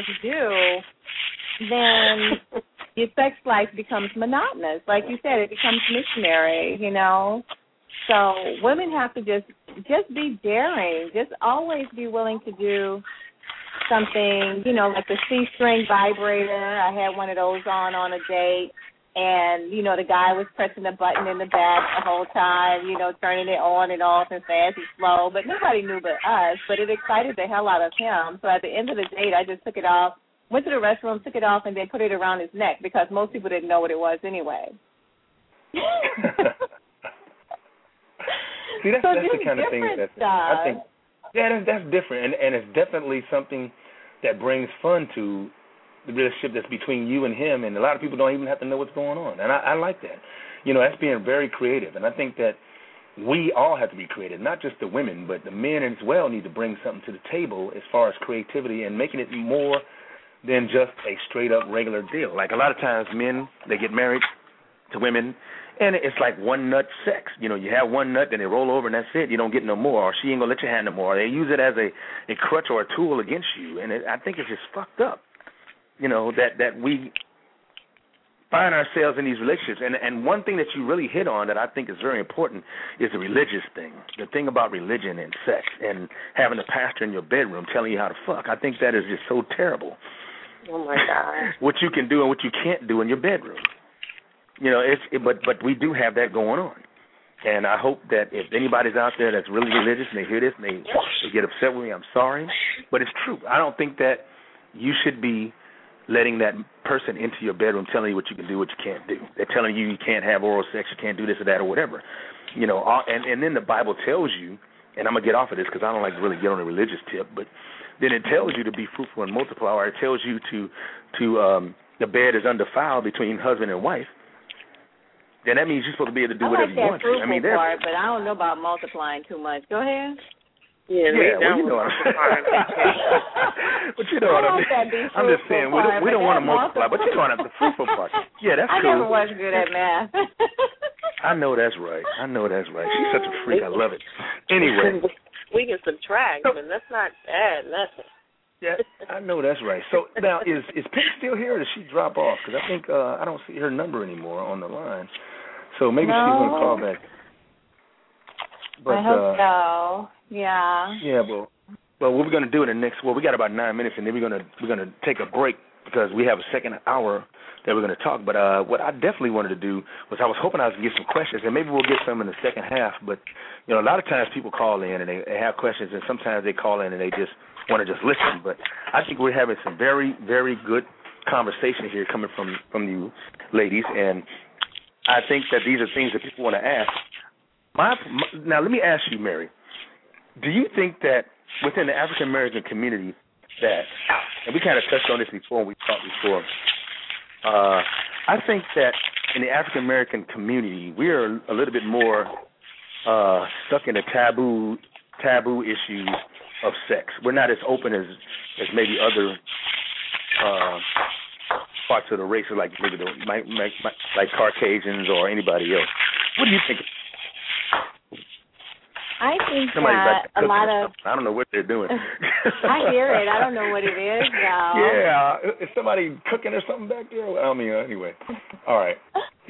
do, then your sex life becomes monotonous. Like you said, it becomes missionary, you know. So women have to just just be daring, just always be willing to do something, you know, like the C-string vibrator. I had one of those on on a date. And, you know, the guy was pressing the button in the back the whole time, you know, turning it on and off and fast and slow. But nobody knew but us. But it excited the hell out of him. So at the end of the date, I just took it off, went to the restroom, took it off, and then put it around his neck because most people didn't know what it was anyway. See, that's, so that's the kind of thing that I think, yeah, that's, that's different. And, and it's definitely something that brings fun to the relationship that's between you and him, and a lot of people don't even have to know what's going on. And I, I like that. You know, that's being very creative. And I think that we all have to be creative, not just the women, but the men as well need to bring something to the table as far as creativity and making it more than just a straight-up regular deal. Like a lot of times men, they get married to women, and it's like one-nut sex. You know, you have one nut, then they roll over, and that's it. You don't get no more, or she ain't going to let you have no more. They use it as a, a crutch or a tool against you, and it, I think it's just fucked up. You know, that, that we find ourselves in these relationships. And and one thing that you really hit on that I think is very important is the religious thing, the thing about religion and sex and having a pastor in your bedroom telling you how to fuck. I think that is just so terrible. Oh, my God. What you can do and what you can't do in your bedroom. You know, it's it, but but we do have that going on. And I hope that if anybody's out there that's really religious and they hear this and they, they get upset with me, I'm sorry. But it's true. I don't think that you should be letting that person into your bedroom telling you what you can do, what you can't do. They're telling you you can't have oral sex, you can't do this or that or whatever. You know, and, and then the Bible tells you, and I'm going to get off of this because I don't like to really get on a religious tip, but then it tells you to be fruitful and multiply, or it tells you to, to um, the bed is undefiled between husband and wife. Then that means you're supposed to be able to do I whatever like you want to. I mean, that part, but I don't know about multiplying too much. Go ahead. Yeah, yeah well, you know what I'm saying. But you know what I mean. I'm just saying, we don't, we don't want to multiply, but you know what I'm the fruitful part. Yeah, that's I cool. I never was good at math. I know that's right. I know that's right. She's such a freak. I love it. Anyway. We can subtract, but that's not bad, nothing. Yeah, I know that's right. So now, is is Pink still here, or does she drop off? Because I think uh, I don't see her number anymore on the line. So maybe no. she's going to call back. But, I hope uh, so. Yeah. Yeah, well, well, what we're going to do in the next, well, we got about nine minutes, and then we're going to we're going to take a break because we have a second hour that we're going to talk. But uh, what I definitely wanted to do was I was hoping I was going to get some questions, and maybe we'll get some in the second half. But, you know, a lot of times people call in and they, they have questions, and sometimes they call in and they just want to just listen. But I think we're having some very, very good conversation here coming from, from you ladies, and I think that these are things that people want to ask. My, my, now, let me ask you, Mary, do you think that within the African-American community that, and we kind of touched on this before when we talked before, uh, I think that in the African-American community, we are a little bit more uh, stuck in the taboo taboo issues of sex. We're not as open as, as maybe other uh, parts of the race, like maybe the, like, like Caucasians or anybody else. What do you think? I think Somebody's that like a lot of I don't know what they're doing. I hear it. I don't know what it is now. Yeah, is somebody cooking or something back there? I mean, uh, anyway. All right.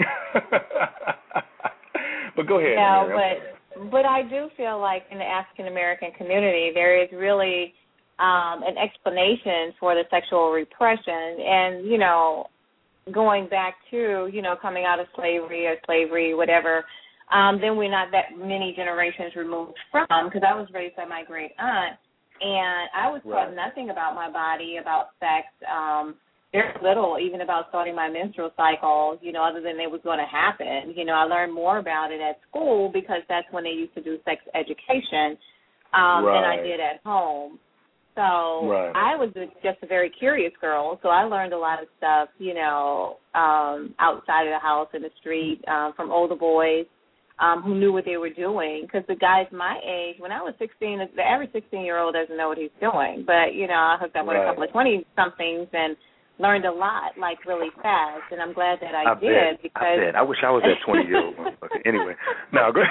But go ahead. Yeah, Mary. but but I do feel like in the African American community there is really um, an explanation for the sexual repression, and you know, going back to you know coming out of slavery or slavery, whatever. Um, then we're not that many generations removed from, because I was raised by my great aunt, and I was taught right. nothing about my body, about sex, um, very little even about starting my menstrual cycle, you know, other than it was going to happen. You know, I learned more about it at school because that's when they used to do sex education um, right. than I did at home. So right. I was just a very curious girl, so I learned a lot of stuff, you know, um, outside of the house, in the street, um, from older boys. Um, who knew what they were doing, because the guys my age, when I was sixteen, the average sixteen-year-old doesn't know what he's doing. But, you know, I hooked up with right. a couple of twenty-somethings and learned a lot, like, really fast, and I'm glad that I, I did. Bet. because I bet. I wish I was that twenty-year-old. Anyway, no, go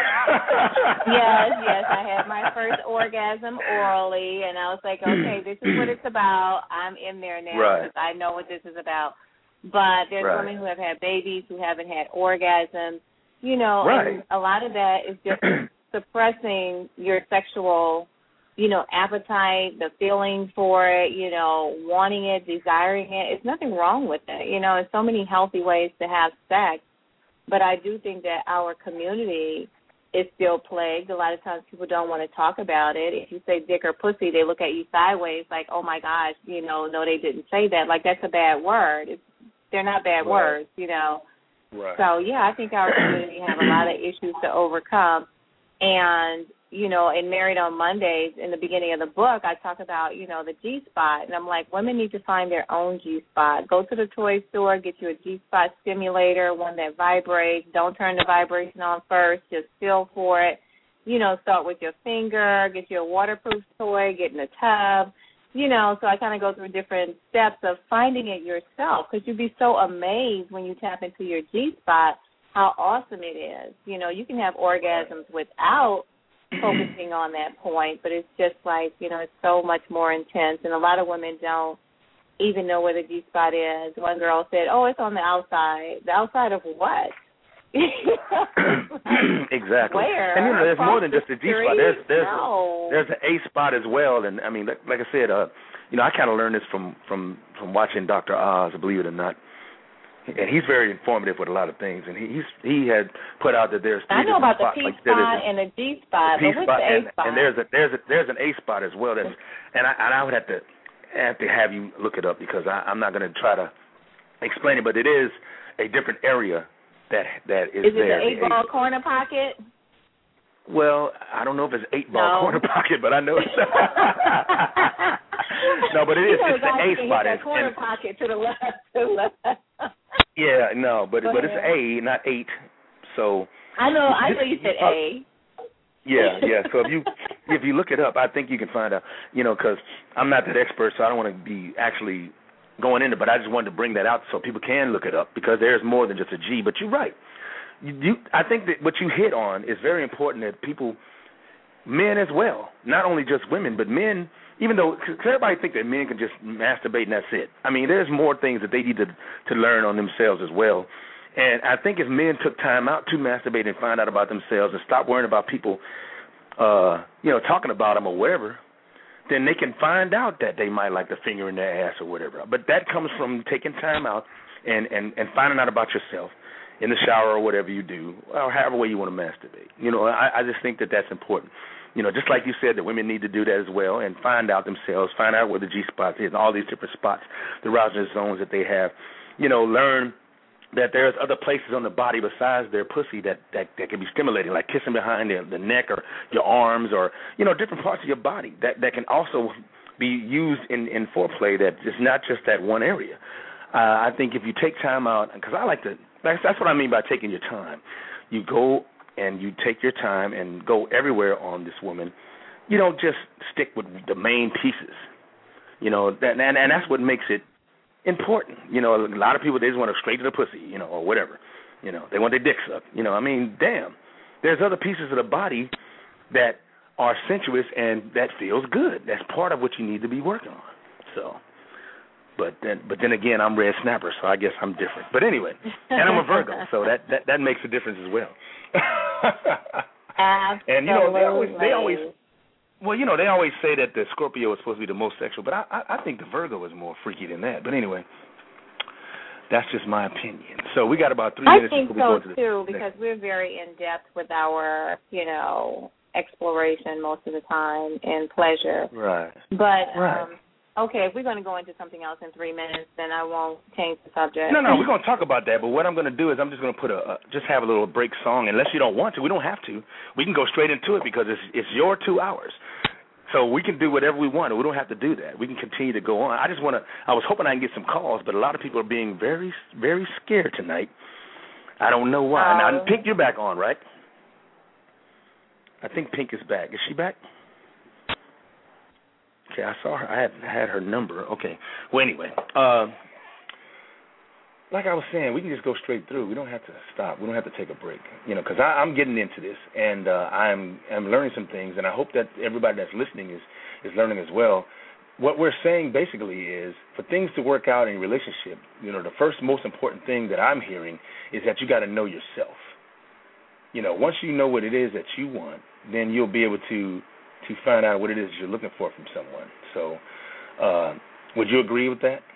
Yes, yes, I had my first orgasm orally, and I was like, okay, this is what it's about. I'm in there now because right. I know what this is about. But there's right. women who have had babies who haven't had orgasms. You know, right. and a lot of that is just suppressing your sexual, you know, appetite, the feeling for it, you know, wanting it, desiring it. It's nothing wrong with it. You know, there's so many healthy ways to have sex. But I do think that our community is still plagued. A lot of times people don't want to talk about it. If you say dick or pussy, they look at you sideways like, oh, my gosh, you know, no, they didn't say that. Like, that's a bad word. It's, they're not bad right. words, you know. Right. So, yeah, I think our community have a lot of issues to overcome. And, you know, in Married on Mondays, in the beginning of the book, I talk about, you know, the G-spot. And I'm like, women need to find their own G-spot. Go to the toy store, get you a G-spot stimulator, one that vibrates. Don't turn the vibration on first. Just feel for it. You know, start with your finger, get you a waterproof toy, get in the tub. You know, so I kind of go through different steps of finding it yourself, because you'd be so amazed when you tap into your G-spot how awesome it is. You know, you can have orgasms without focusing on that point, but it's just like, you know, it's so much more intense, and a lot of women don't even know where the G-spot is. One girl said, oh, it's on the outside. The outside of what? Exactly. Where? And you know, there's Across more than just a G spot. There's there's no. there's an A spot as well. And I mean, like, like I said, uh, you know, I kind of learned this from, from from watching Doctor Oz, believe it or not. and he's very informative with a lot of things. And he, he's he had put out that there's three I know about the spots, P like spot and the G spot, the but what's spot, the A and, spot? and there's a there's a there's an A spot as well. That's and I and I would have to have to have you look it up because I, I'm not going to try to explain it, but it is a different area that that is, is it there. the eight ball corner pocket? Well, I don't know if it's eight ball no. corner pocket, but I know it's no, but it is. You know, it's the A spot. That corner and, pocket to the left, to the left. Yeah, no, but Go but ahead. it's A, not eight. So I know. I know you said uh, A. Yeah, yeah. So if you if you look it up, I think you can find out. You know, because I'm not that expert, so I don't want to be actually going into. But I just wanted to bring that out so people can look it up because there's more than just a G. But you're right. You, you, I think that what you hit on is very important that people, men as well, not only just women, but men, even though cause everybody think that men can just masturbate and that's it. I mean, there's more things that they need to to learn on themselves as well. And I think if men took time out to masturbate and find out about themselves and stop worrying about people, uh, you know, talking about them or whatever, then they can find out that they might like the finger in their ass or whatever. But that comes from taking time out and, and, and finding out about yourself in the shower or whatever you do, or however way you want to masturbate. You know, I, I just think that that's important. You know, just like you said that women need to do that as well and find out themselves, find out where the G-spot is and all these different spots, the erogenous zones that they have. You know, learn that there's other places on the body besides their pussy that, that, that can be stimulating, like kissing behind the, the neck or your arms or, you know, different parts of your body that, that can also be used in, in foreplay that is not just that one area. Uh, I think if you take time out, because I like to, that's, that's what I mean by taking your time. You go and you take your time and go everywhere on this woman. You don't just stick with the main pieces. You know, that, and, and that's what makes it important. You know, a lot of people, they just want to straight to the pussy, you know, or whatever. You know, they want their dick sucked. You know, I mean, damn. There's other pieces of the body that are sensuous and that feels good. That's part of what you need to be working on. So, but then, but then again, I'm Red Snapper, so I guess I'm different. But anyway, and I'm a Virgo, so that, that, that makes a difference as well. Absolutely. And, you know, they always, they always, well, you know, they always say that the Scorpio is supposed to be the most sexual, but I, I, I think the Virgo is more freaky than that. But anyway, that's just my opinion. So we got about three I minutes. think before so, we go to the too, next. because we're very in-depth with our, you know, exploration most of the time and pleasure. Right. But, right. um, okay, if we're going to go into something else in three minutes, then I won't change the subject. No, no, we're going to talk about that, but what I'm going to do is I'm just going to put a, a, just have a little break song, unless you don't want to. We don't have to. We can go straight into it because it's it's your two hours. So we can do whatever we want. We don't have to do that. We can continue to go on. I just want to, I was hoping I can get some calls, but a lot of people are being very, very scared tonight. I don't know why. Um, now, Pink, you're back on, right? I think Pink is back. Is she back? Okay, I saw her. I had I had her number. Okay. Well, anyway, uh, like I was saying, we can just go straight through. We don't have to stop. We don't have to take a break, you know, because I'm getting into this, and uh, I'm I'm learning some things, and I hope that everybody that's listening is, is learning as well. What we're saying basically is for things to work out in a relationship, you know, the first most important thing that I'm hearing is that you got to know yourself. You know, once you know what it is that you want, then you'll be able to to find out what it is you're looking for from someone. So uh, would you agree with that?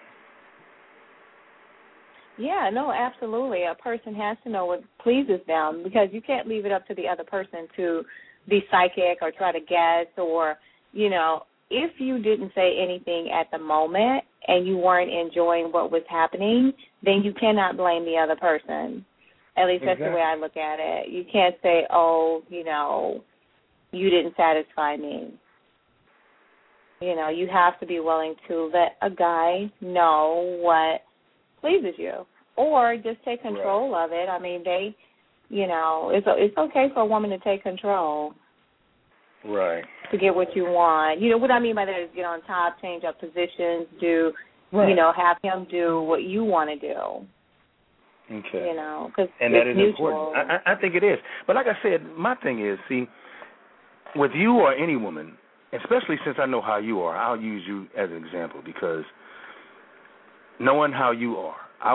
Yeah, no, absolutely. A person has to know what pleases them because you can't leave it up to the other person to be psychic or try to guess or, you know, if you didn't say anything at the moment and you weren't enjoying what was happening, then you cannot blame the other person. At least that's exactly the way I look at it. You can't say, oh, you know, you didn't satisfy me. You know, you have to be willing to let a guy know what pleases you, or just take control right. of it. I mean, they, you know, it's it's okay for a woman to take control, right? To get what you want. You know what I mean by that is get on top, change up positions, do, right. you know, have him do what you want to do. Okay. You know, because and it's that is mutual. important. I, I think it is. But like I said, my thing is, see, with you or any woman, especially since I know how you are, I'll use you as an example because knowing how you are, I would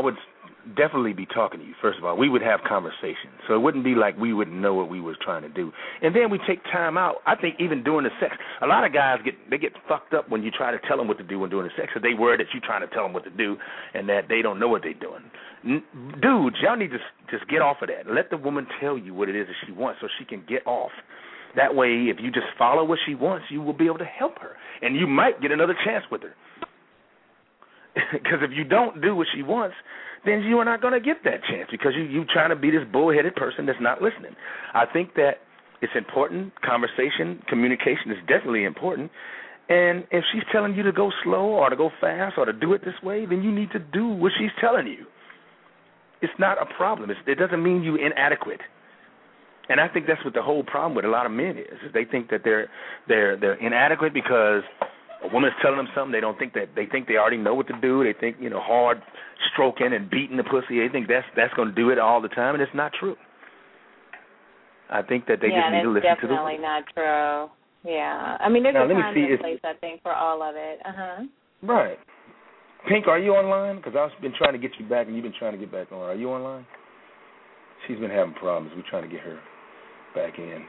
definitely be talking to you, first of all. We would have conversations. So it wouldn't be like we wouldn't know what we was trying to do. And then we take time out. I think even during the sex, a lot of guys get they get fucked up when you try to tell them what to do when doing the sex, because they worry that you're trying to tell them what to do and that they don't know what they're doing. N- dudes, y'all need to just get off of that. Let the woman tell you what it is that she wants so she can get off. That way, if you just follow what she wants, you will be able to help her. And you might get another chance with her. Because if you don't do what she wants, then you are not going to get that chance, because you you trying to be this bullheaded person that's not listening. I think that it's important. Conversation, communication is definitely important. And if she's telling you to go slow or to go fast or to do it this way, then you need to do what she's telling you. It's not a problem. It's, it doesn't mean you're inadequate. And I think that's what the whole problem with a lot of men is. is they think that they're they're they're inadequate because a woman's telling them something. They don't think that they think they already know what to do. They think, you know, hard stroking and beating the pussy. They think that's that's going to do it all the time, and it's not true. I think that they yeah, just need to listen to the Yeah, that's definitely not true. Yeah, I mean, there's now, a let me time see and if, place, I think, for all of it. Uh huh. Right. Pink, are you online? Because I've been trying to get you back, and you've been trying to get back on. Are you online? She's been having problems. We're trying to get her back in.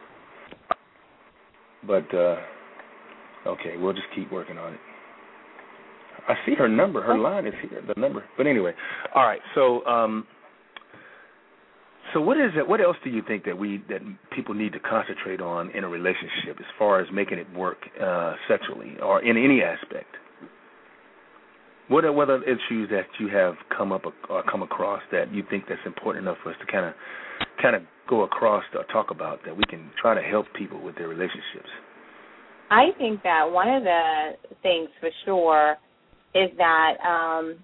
But, uh, okay, we'll just keep working on it. I see her number. Her line is here, the number. But anyway, all right. So, um, so what is it? What else do you think that we that people need to concentrate on in a relationship as far as making it work uh, sexually or in any aspect? What are what are issues that you have come up or come across that you think that's important enough for us to kind of kind of go across or talk about, that we can try to help people with their relationships? I think that one of the things for sure is that um,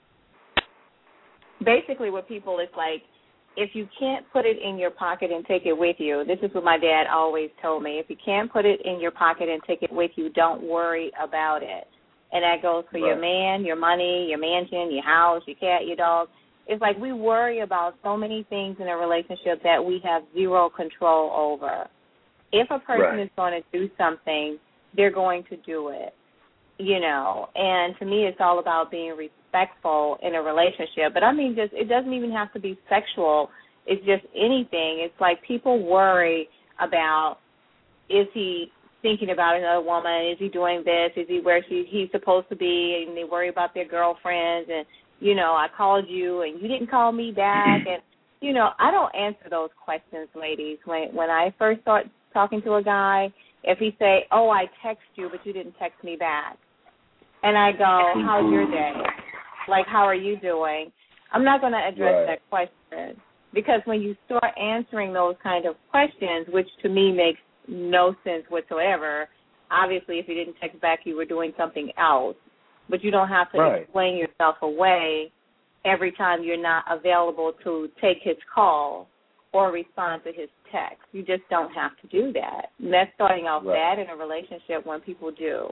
basically with people, it's like, if you can't put it in your pocket and take it with you, this is what my dad always told me, if you can't put it in your pocket and take it with you, don't worry about it. And that goes for right. your man, your money, your mansion, your house, your cat, your dog. It's like we worry about so many things in a relationship that we have zero control over. If a person right. is going to do something, they're going to do it, you know. And to me, it's all about being respectful in a relationship. But, I mean, just it doesn't even have to be sexual. It's just anything. It's like people worry about, is he thinking about another woman? Is he doing this? Is he where she, he's supposed to be? And they worry about their girlfriends. And, you know, I called you and you didn't call me back. And, you know, I don't answer those questions, ladies. When when I first start talking to a guy, if he say, oh, I text you, but you didn't text me back. And I go, how's your day? Like, how are you doing? I'm not going to address right. that question, because when you start answering those kind of questions, which to me makes no sense whatsoever, obviously if you didn't text back, you were doing something else. But you don't have to right. explain yourself away every time you're not available to take his call or respond to his text. You just don't have to do that. And that's starting off right. bad in a relationship when people do.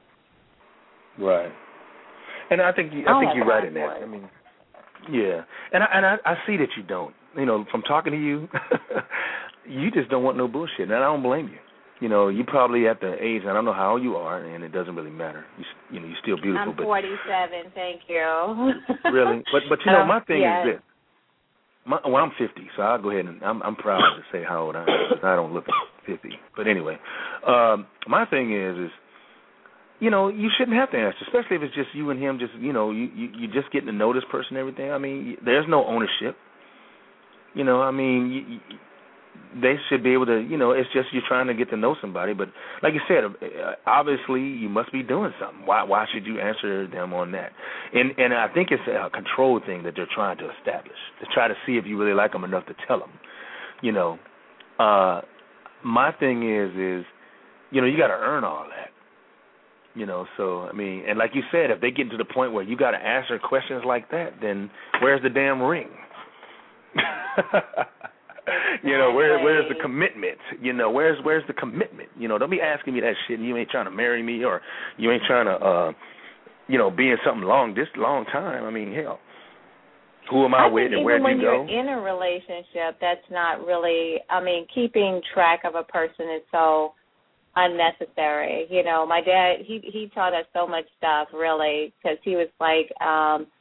Right. And I think you, I, I think you're right in that. I mean, yeah. And I, and I, I see that you don't. You know, from talking to you, you just don't want no bullshit, and I don't blame you. You know, you probably at the age, I don't know how old you are, and it doesn't really matter. You, you know, you're still beautiful. I'm forty-seven, but, thank you. Really? But, but you know, my thing yes. is this. My, well, I'm fifty, so I'll go ahead and I'm, I'm proud to say how old I am. I don't look fifty. But anyway, um, my thing is, is, you know, you shouldn't have to answer, especially if it's just you and him, just, you know, you, you, you're just getting to know this person and everything. I mean, there's no ownership. You know, I mean, you, you, they should be able to, you know, it's just you're trying to get to know somebody. But like you said, obviously you must be doing something. Why why should you answer them on that? And and I think it's a control thing that they're trying to establish, to try to see if you really like them enough to tell them. You know, uh, my thing is, is, you know, you got to earn all that. You know, so, I mean, and like you said, if they get to the point where you got to answer questions like that, then where's the damn ring? You know, where where's the commitment? You know, where's where's the commitment? You know, don't be asking me that shit and you ain't trying to marry me, or you ain't trying to, uh, you know, be in something long this long time. I mean, hell, who am I, I with and where do you go? Even when you're in a relationship, that's not really, I mean, keeping track of a person is so unnecessary. You know, my dad, he he taught us so much stuff, really, because he was like, um,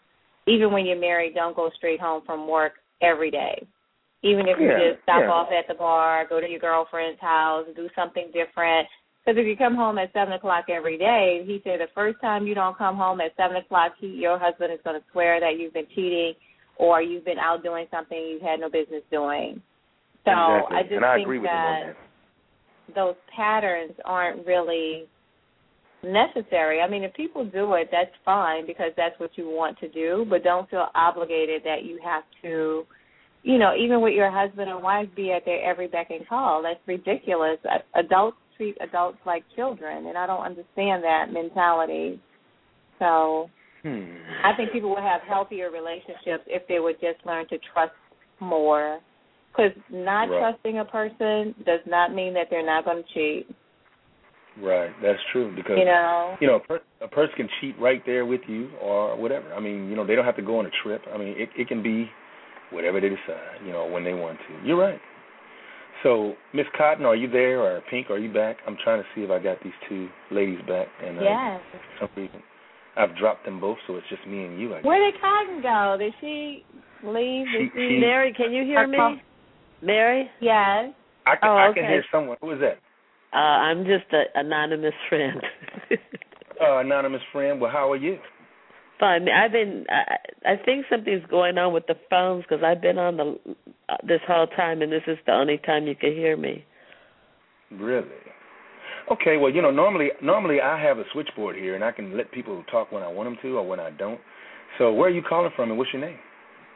even when you're married, don't go straight home from work every day. Even if you yeah, just stop yeah. off at the bar, go to your girlfriend's house, do something different. Because if you come home at seven o'clock every day, he said the first time you don't come home at seven o'clock, he, your husband is going to swear that you've been cheating or you've been out doing something you had no business doing. So exactly. I just and I think agree with that, him on that those patterns aren't really necessary. I mean, if people do it, that's fine because that's what you want to do, but don't feel obligated that you have to, you know, even with your husband and wife, be at their every beck and call. That's ridiculous. Adults treat adults like children, and I don't understand that mentality. So hmm. I think people would have healthier relationships if they would just learn to trust more. Because not right. trusting a person does not mean that they're not going to cheat. Right, that's true because, you know, you know a, per- a person can cheat right there with you or whatever. I mean, you know, they don't have to go on a trip. I mean, it, it can be whatever they decide, you know, when they want to. You're right. So, Miss Cotton, are you there, or Pink, are you back? I'm trying to see if I got these two ladies back. And uh, yes. for some reason, I've dropped them both, so it's just me and you, I guess. Where did Cotton go? Did she leave? Did She, she... she, Mary, can you hear me? Call... Mary? Yes. I can, oh, I okay. can hear someone. Who is that? Uh, I'm just an anonymous friend. uh, anonymous friend. Well, how are you? Fine. I've been. I, I think something's going on with the phones because I've been on the uh, this whole time, and this is the only time you can hear me. Really? Okay. Well, you know, normally, normally I have a switchboard here, and I can let people talk when I want them to or when I don't. So, where are you calling from, and what's your name?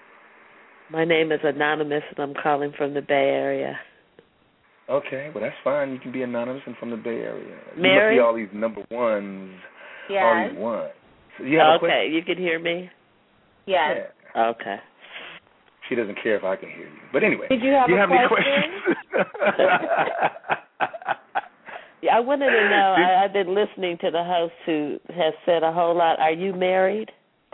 My name is Anonymous, and I'm calling from the Bay Area. Okay, well, that's fine. You can be anonymous and from the Bay Area. Mary? You must be all these number ones. Yes. All these ones. So you have okay, a question? you can hear me? Yes. Yeah. Okay. She doesn't care if I can hear you. But anyway. Did you have do you a have question? any questions? Yeah, I wanted to know, I, I've been listening to the host who has said a whole lot. Are you married?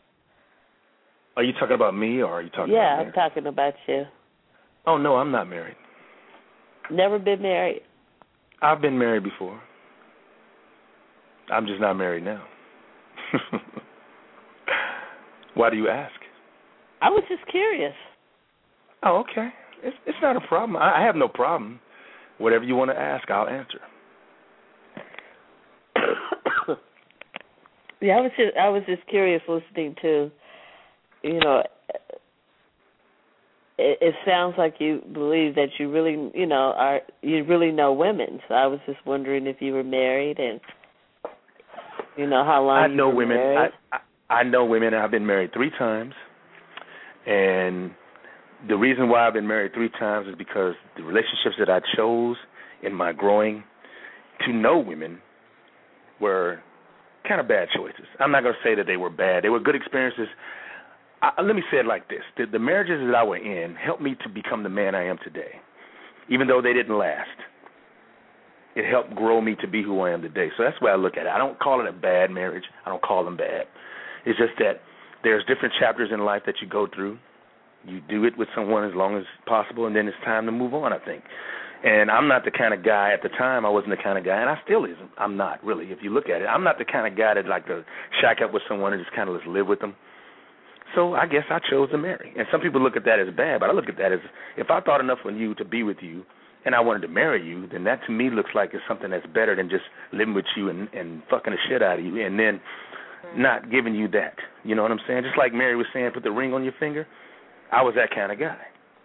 Are you talking about me or are you talking yeah, about me? I'm talking about you. Oh, no, I'm not married. Never been married? I've been married before. I'm just not married now. Why do you ask? I was just curious. Oh, okay. It's it's not a problem. I, I have no problem. Whatever you want to ask, I'll answer. yeah, I was just I was just curious listening to, you know, it, it sounds like you believe that you really, you know, are you really know women. So I was just wondering if you were married and, you know, how long I you know were women. married. I, I, I know women. I've been married three times, and the reason why I've been married three times is because the relationships that I chose in my growing to know women were kind of bad choices. I'm not going to say that they were bad. They were good experiences. I, let me say it like this. The, the marriages that I were in helped me to become the man I am today, even though they didn't last. It helped grow me to be who I am today. So that's the way I look at it. I don't call it a bad marriage. I don't call them bad. It's just that there's different chapters in life that you go through. You do it with someone as long as possible, and then it's time to move on, I think. And I'm not the kind of guy, at the time I wasn't the kind of guy, and I still isn't. I'm not, really, if you look at it. I'm not the kind of guy that like to shack up with someone and just kind of just live with them. So I guess I chose to marry. And some people look at that as bad, but I look at that as if I thought enough on you to be with you and I wanted to marry you, then that to me looks like it's something that's better than just living with you and, and fucking the shit out of you and then not giving you that. You know what I'm saying? Just like Mary was saying, put the ring on your finger. I was that kind of guy.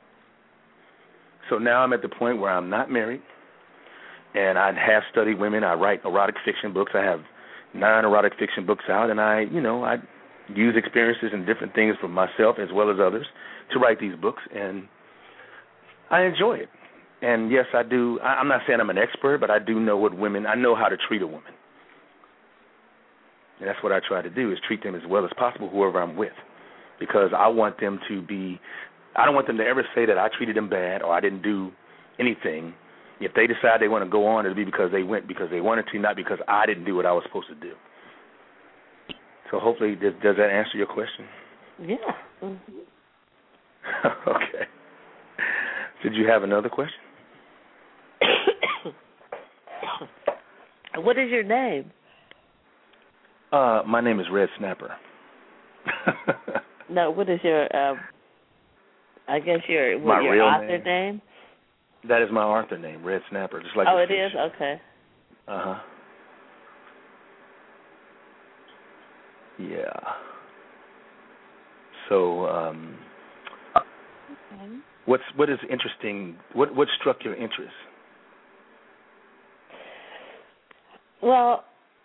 So now I'm at the point where I'm not married, and I have studied women. I write erotic fiction books. I have nine erotic fiction books out, and I, you know, I use experiences and different things for myself as well as others to write these books, and I enjoy it. And, yes, I do. I'm not saying I'm an expert, but I do know what women, I know how to treat a woman. And that's what I try to do is treat them as well as possible, whoever I'm with, because I want them to be, I don't want them to ever say that I treated them bad or I didn't do anything. If they decide they want to go on, it'll be because they went because they wanted to, not because I didn't do what I was supposed to do. So hopefully, does, does that answer your question? Yeah. Mm-hmm. Okay. Did you have another question? What is your name? Uh, my name is Red Snapper. No, what is your, uh, I guess your, what, My your real author name? name? That is my author name, Red Snapper, just like Oh, the it fish. is? Okay. Uh-huh. Yeah. So, um, Okay. what's what is interesting? What what struck your interest? Well,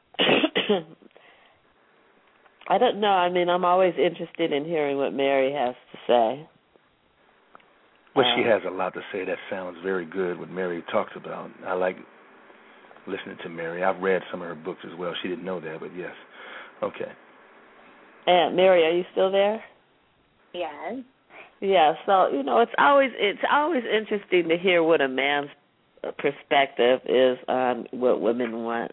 I don't know. I mean, I'm always interested in hearing what Mary has to say. Well, she Um, has a lot to say. That sounds very good. What Mary talks about. I like listening to Mary. I've read some of her books as well. She didn't know that, but yes. Okay. And Mary, are you still there? Yes. Yeah. So you know, it's always it's always interesting to hear what a man's perspective is on what women want.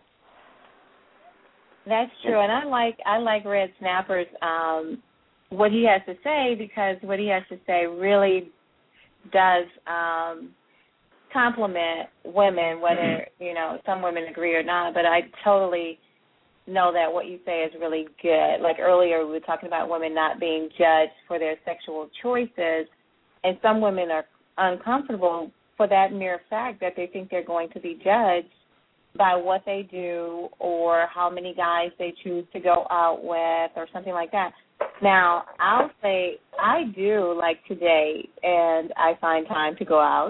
That's true, and I like I like Red Snapper's um, what he has to say, because what he has to say really does um, compliment women, whether you know some women agree or not. But I totally know that what you say is really good. Like earlier, we were talking about women not being judged for their sexual choices, and some women are uncomfortable for that mere fact that they think they're going to be judged by what they do or how many guys they choose to go out with or something like that. Now, I'll say I do like to date, and I find time to go out.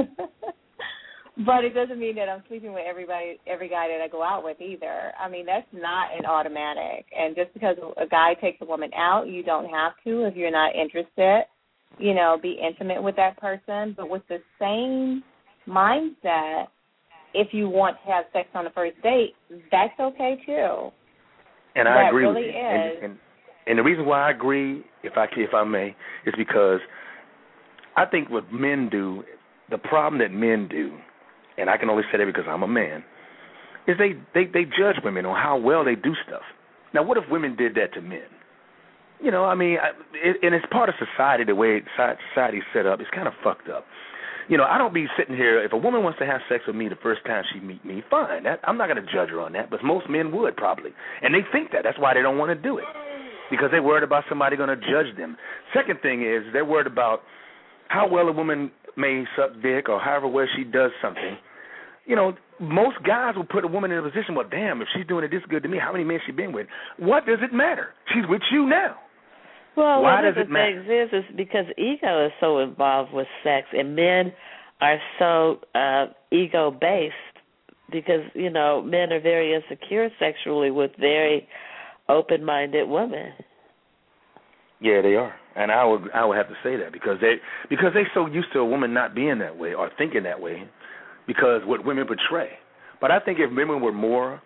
But it doesn't mean that I'm sleeping with everybody, every guy that I go out with either. I mean, that's not an automatic. And just because a guy takes a woman out, you don't have to if you're not interested, you know, be intimate with that person. But with the same mindset, if you want to have sex on the first date, that's okay too. And I that agree really with you. Is. And, and and the reason why I agree, if I if I may, is because I think what men do, the problem that men do, and I can only say that because I'm a man, is they, they, they judge women on how well they do stuff. Now, what if women did that to men? You know, I mean, I, it, and it's part of society, the way society's set up. It's kind of fucked up. You know, I don't be sitting here, if a woman wants to have sex with me the first time she meet me, fine. That, I'm not going to judge her on that, but most men would probably. And they think that. That's why they don't want to do it, because they're worried about somebody going to judge them. Second thing is they're worried about how well a woman may suck dick or however well she does something. You know, most guys will put a woman in a position, well, damn, if she's doing it this good to me, how many men she been with? What does it matter? She's with you now. Well, Why one does of the it matter? things is, is because ego is so involved with sex, and men are so uh, ego-based because, you know, men are very insecure sexually with very open-minded women. Yeah, they are, and I would I would have to say that because they because they're so used to a woman not being that way or thinking that way, because what women portray. But I think if women were more,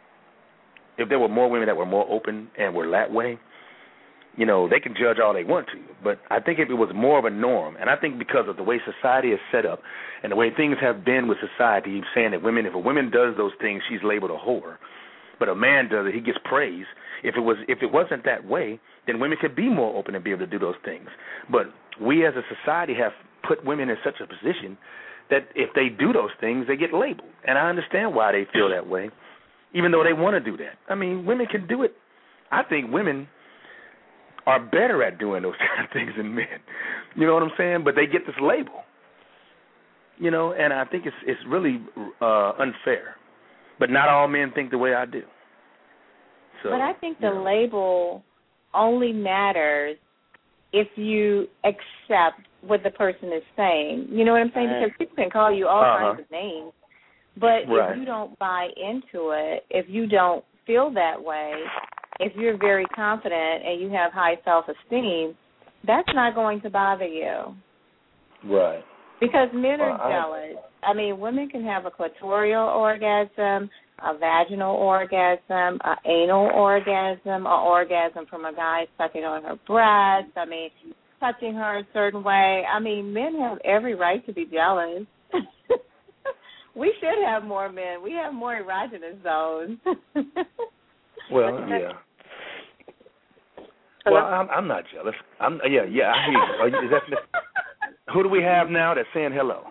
if there were more women that were more open and were that way, you know, they can judge all they want to. But I think if it was more of a norm, and I think because of the way society is set up and the way things have been with society, saying that women, if a woman does those things, she's labeled a whore. But a man does it, he gets praise. If it was, if it wasn't that way, then women could be more open and be able to do those things. But we as a society have put women in such a position that if they do those things, they get labeled. And I understand why they feel that way, even though they want to do that. I mean, women can do it. I think women are better at doing those kind of things than men. You know what I'm saying? But they get this label. You know, and I think it's it's really uh, unfair. But not all men think the way I do. So, but I think the you know. label only matters if you accept what the person is saying. You know what I'm saying? Right. Because people can call you all Uh-huh. kinds of names. But Right. if you don't buy into it, if you don't feel that way, if you're very confident and you have high self-esteem, that's not going to bother you. Right. Because men are Well, I- jealous. I mean, women can have a clitoral orgasm, a vaginal orgasm, an anal orgasm, an orgasm from a guy sucking on her breast. I mean, touching her a certain way. I mean, men have every right to be jealous. We should have more men. We have more erogenous zones. Well, yeah. Hello? Well, I'm, I'm not jealous. I'm yeah, yeah. I hear you. Are you is that, who do we have now that's saying hello?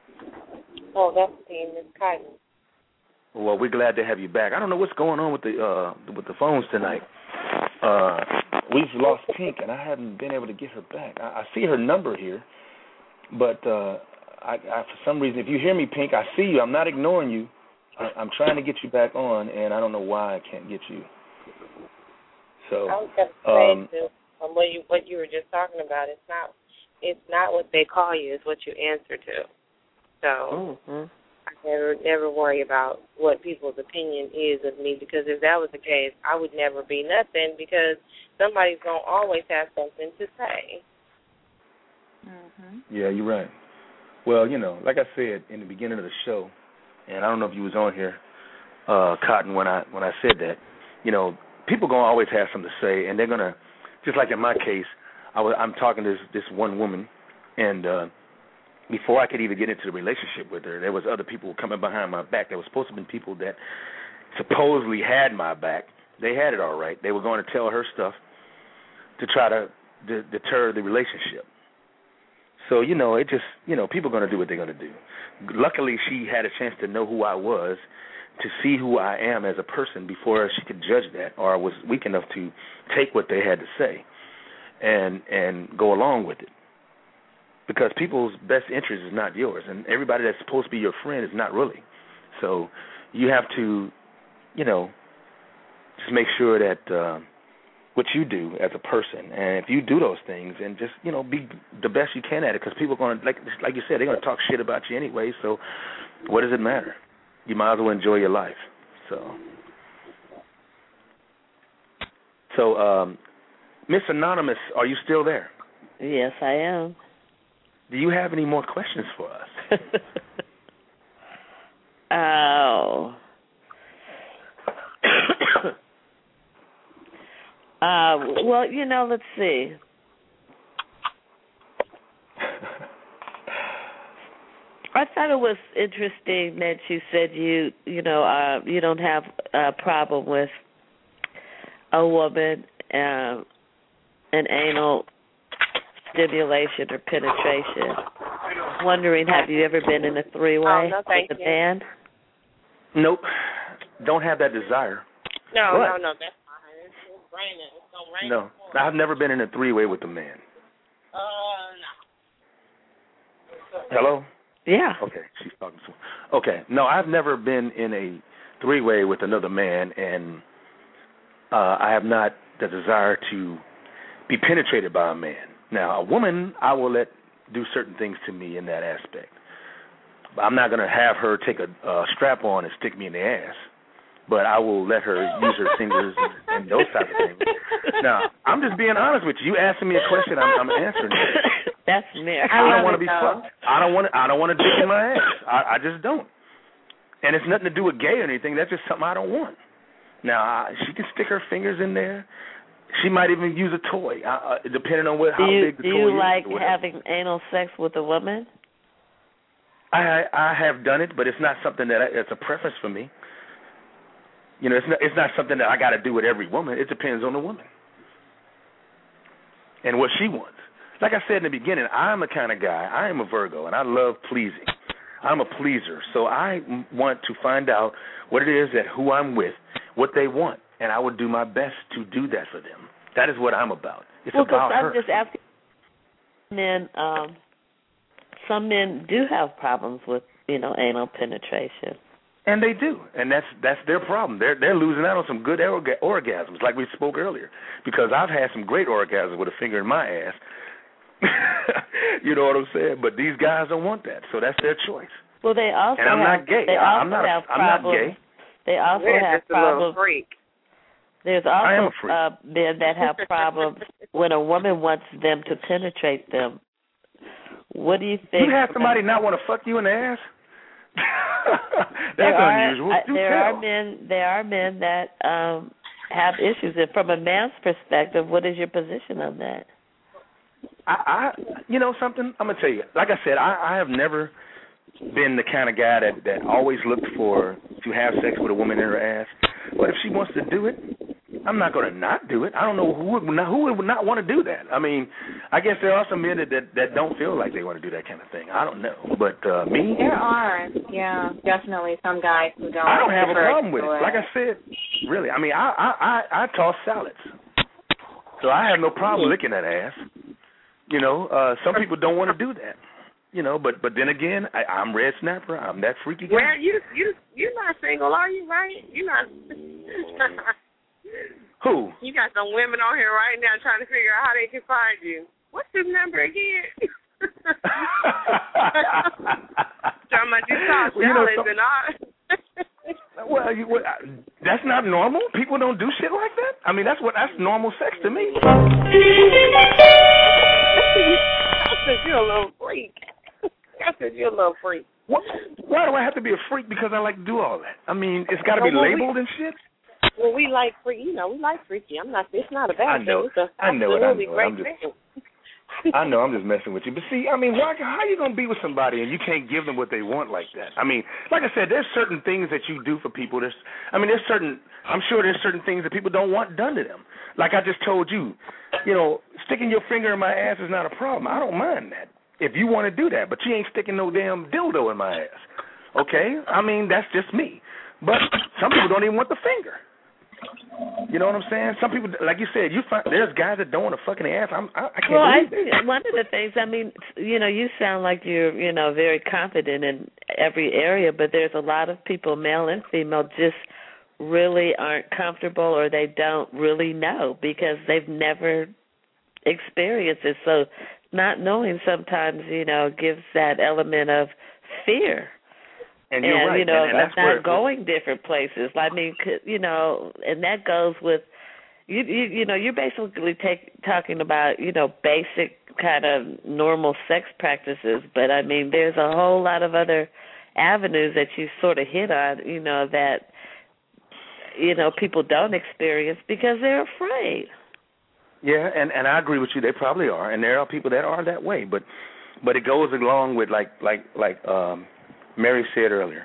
Oh, that's the Miss Cotton. Well, we're glad to have you back. I don't know what's going on with the uh, with the phones tonight. Uh, we've lost Pink, and I haven't been able to get her back. I, I see her number here, but uh, I, I, for some reason, if you hear me, Pink, I see you. I'm not ignoring you. I, I'm trying to get you back on, and I don't know why I can't get you. So, I was going to um, say, too, um, what you what you were just talking about, it's not it's not what they call you, it's what you answer to. So Mm-hmm. I never never worry about what people's opinion is of me, because if that was the case, I would never be nothing, because somebody's going to always have something to say. Mm-hmm. yeah, you're right. Well, you know, like I said in the beginning of the show, and I don't know if you was on here, uh, Cotton, when I when I said that, you know, people gonna always have something to say, and they're gonna, just like in my case, I was, I'm talking to this, this one woman, and uh, before I could even get into the relationship with her, there was other people coming behind my back. There was supposed to be people that supposedly had my back. They had it all right. They were going to tell her stuff to try to d- deter the relationship. So, you know, it just, you know, people are going to do what they're going to do. Luckily, she had a chance to know who I was, to see who I am as a person before she could judge that, or was weak enough to take what they had to say and and go along with it. Because people's best interest is not yours, and everybody that's supposed to be your friend is not really. So you have to, you know, just make sure that uh, what you do as a person, and if you do those things, and just, you know, be the best you can at it, because people are going to, like like you said, they're going to talk shit about you anyway, so what does it matter? You might as well enjoy your life. So, so um, Miss Anonymous, are you still there? Yes, I am. Do you have any more questions for us? Oh. uh, well, you know, let's see. I thought it was interesting that you said you, you know, uh, you don't have a problem with a woman um, an anal stimulation or penetration. Wondering, have you ever been in a three-way Oh, no, thank with a you. man? Nope. Don't have that desire. No, What? no, no, that's fine. It's, it's raining. It's going to rain. No. I've never been in a three-way with a man. Uh, no. Hello? Yeah. Okay, she's talking to Okay, no, I've never been in a three-way with another man, and uh, I have not the desire to be penetrated by a man. Now, a woman, I will let do certain things to me in that aspect. But I'm not going to have her take a uh, strap on and stick me in the ass, but I will let her use her fingers and, and those type of things. Now, I'm just being honest with you. You asking me a question, I'm, I'm answering it. That's me. I, I don't want to be fucked. I don't want to. I don't want to dick in my ass. I, I just don't. And it's nothing to do with gay or anything. That's just something I don't want. Now I, she can stick her fingers in there. She might even use a toy, uh, depending on what do how you, big the do toy you is. like or whatever. having anal sex with a woman? I I have done it, but it's not something that I, it's a preference for me. You know, it's not it's not something that I got to do with every woman. It depends on the woman and what she wants. Like I said in the beginning, I'm the kind of guy, I am a Virgo, and I love pleasing. I'm a pleaser, so I want to find out what it is that who I'm with, what they want, and I would do my best to do that for them. That is what I'm about. It's well, about I'm her. just asking. Men, um, some men do have problems with, you know, anal penetration. And they do, and that's that's their problem. They're they're losing out on some good orga- orgasms, like we spoke earlier. Because I've had some great orgasms with a finger in my ass. You know what I'm saying? But these guys don't want that, so that's their choice. Well, they also and I'm have, not gay. They also I'm not. have I'm problems. not gay. They also We're have just a little problems. freak. There's I am a also freak. uh, men that have problems when a woman wants them to penetrate them. What do you think? You have somebody not want to fuck you in the ass? That's there are, unusual. uh, Do there tell. are men. There are men that um, have issues. And from a man's perspective, what is your position on that? I, I, you know something? I'm gonna tell you. Like I said, I, I have never been the kind of guy that that always looked for to have sex with a woman in her ass. But if she wants to do it, I'm not gonna not do it. I don't know who would not, who would not want to do that. I mean, I guess there are some men that, that that don't feel like they want to do that kind of thing. I don't know, but uh, me, There are, yeah, definitely some guys who don't. I don't have a prefer problem with to it. Like I said, really, I mean, I I I, I toss salads. So I have no problem licking that ass. You know, uh, some people don't want to do that. You know, but but then again, I, I'm Red Snapper. I'm that freaky guy. Well, you you you're not single, are you? Right? You're not. Who? You got some women on here right now trying to figure out how they can find you. What's his number again? Talking about you talk well, you know, Dallas some, and all. well, you, well, that's not normal. People don't do shit like that. I mean, that's what that's normal sex to me. I said you're a little freak. I said you're a little freak. What? Why do I have to be a freak because I like to do all that? I mean, it's got to be well, labeled we, and shit. Well, we like freak. You know, we like freaky. I'm not. It's not a bad I know. thing. It's a I know it. I know. great I'm just, thing. I know. I'm just messing with you. But see, I mean, why, how are you gonna be with somebody and you can't give them what they want like that? I mean, like I said, there's certain things that you do for people. There's, I mean, there's certain. I'm sure there's certain things that people don't want done to them. Like I just told you, you know, sticking your finger in my ass is not a problem. I don't mind that if you want to do that. But you ain't sticking no damn dildo in my ass. Okay? I mean, that's just me. But some people don't even want the finger. You know what I'm saying? Some people, like you said, you find there's guys that don't want a fucking ass. I'm, I, I can't well, believe I think that. one of the things, I mean, you know, you sound like you're, you know, very confident in every area, but there's a lot of people, male and female, just really aren't comfortable or they don't really know because they've never experienced it. So not knowing sometimes, you know, gives that element of fear. And you're and, right. you know, and, and that's not where, going different places. I mean, you know, and that goes with, you you, you know, you're basically take, talking about, you know, basic kind of normal sex practices. But, I mean, there's a whole lot of other avenues that you sort of hit on, you know, that, you know, people don't experience because they're afraid. Yeah, and, and I agree with you. They probably are. And there are people that are that way. But but it goes along with, like, like, like, um, Mary said earlier,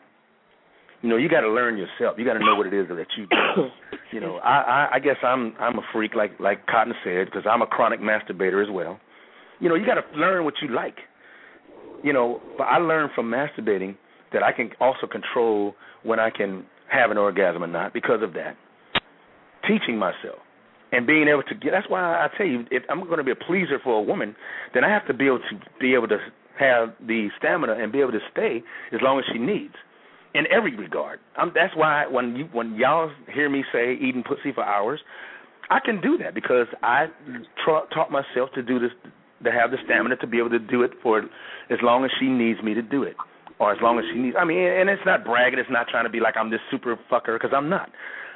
you know, you got to learn yourself. You got to know what it is that you do. You know, I, I, I guess I'm I'm a freak, like like Cotton said, because I'm a chronic masturbator as well. You know, you got to learn what you like. You know, but I learned from masturbating that I can also control when I can have an orgasm or not because of that. Teaching myself and being able to get. That's why I tell you, if I'm going to be a pleaser for a woman, then I have to be able to be able to have the stamina and be able to stay as long as she needs, in every regard. I'm, that's why when you when y'all hear me say eating pussy for hours, I can do that because I tra- taught myself to do this, to have the stamina to be able to do it for as long as she needs me to do it, or as long as she needs. I mean, and it's not bragging. It's not trying to be like I'm this super fucker because I'm not.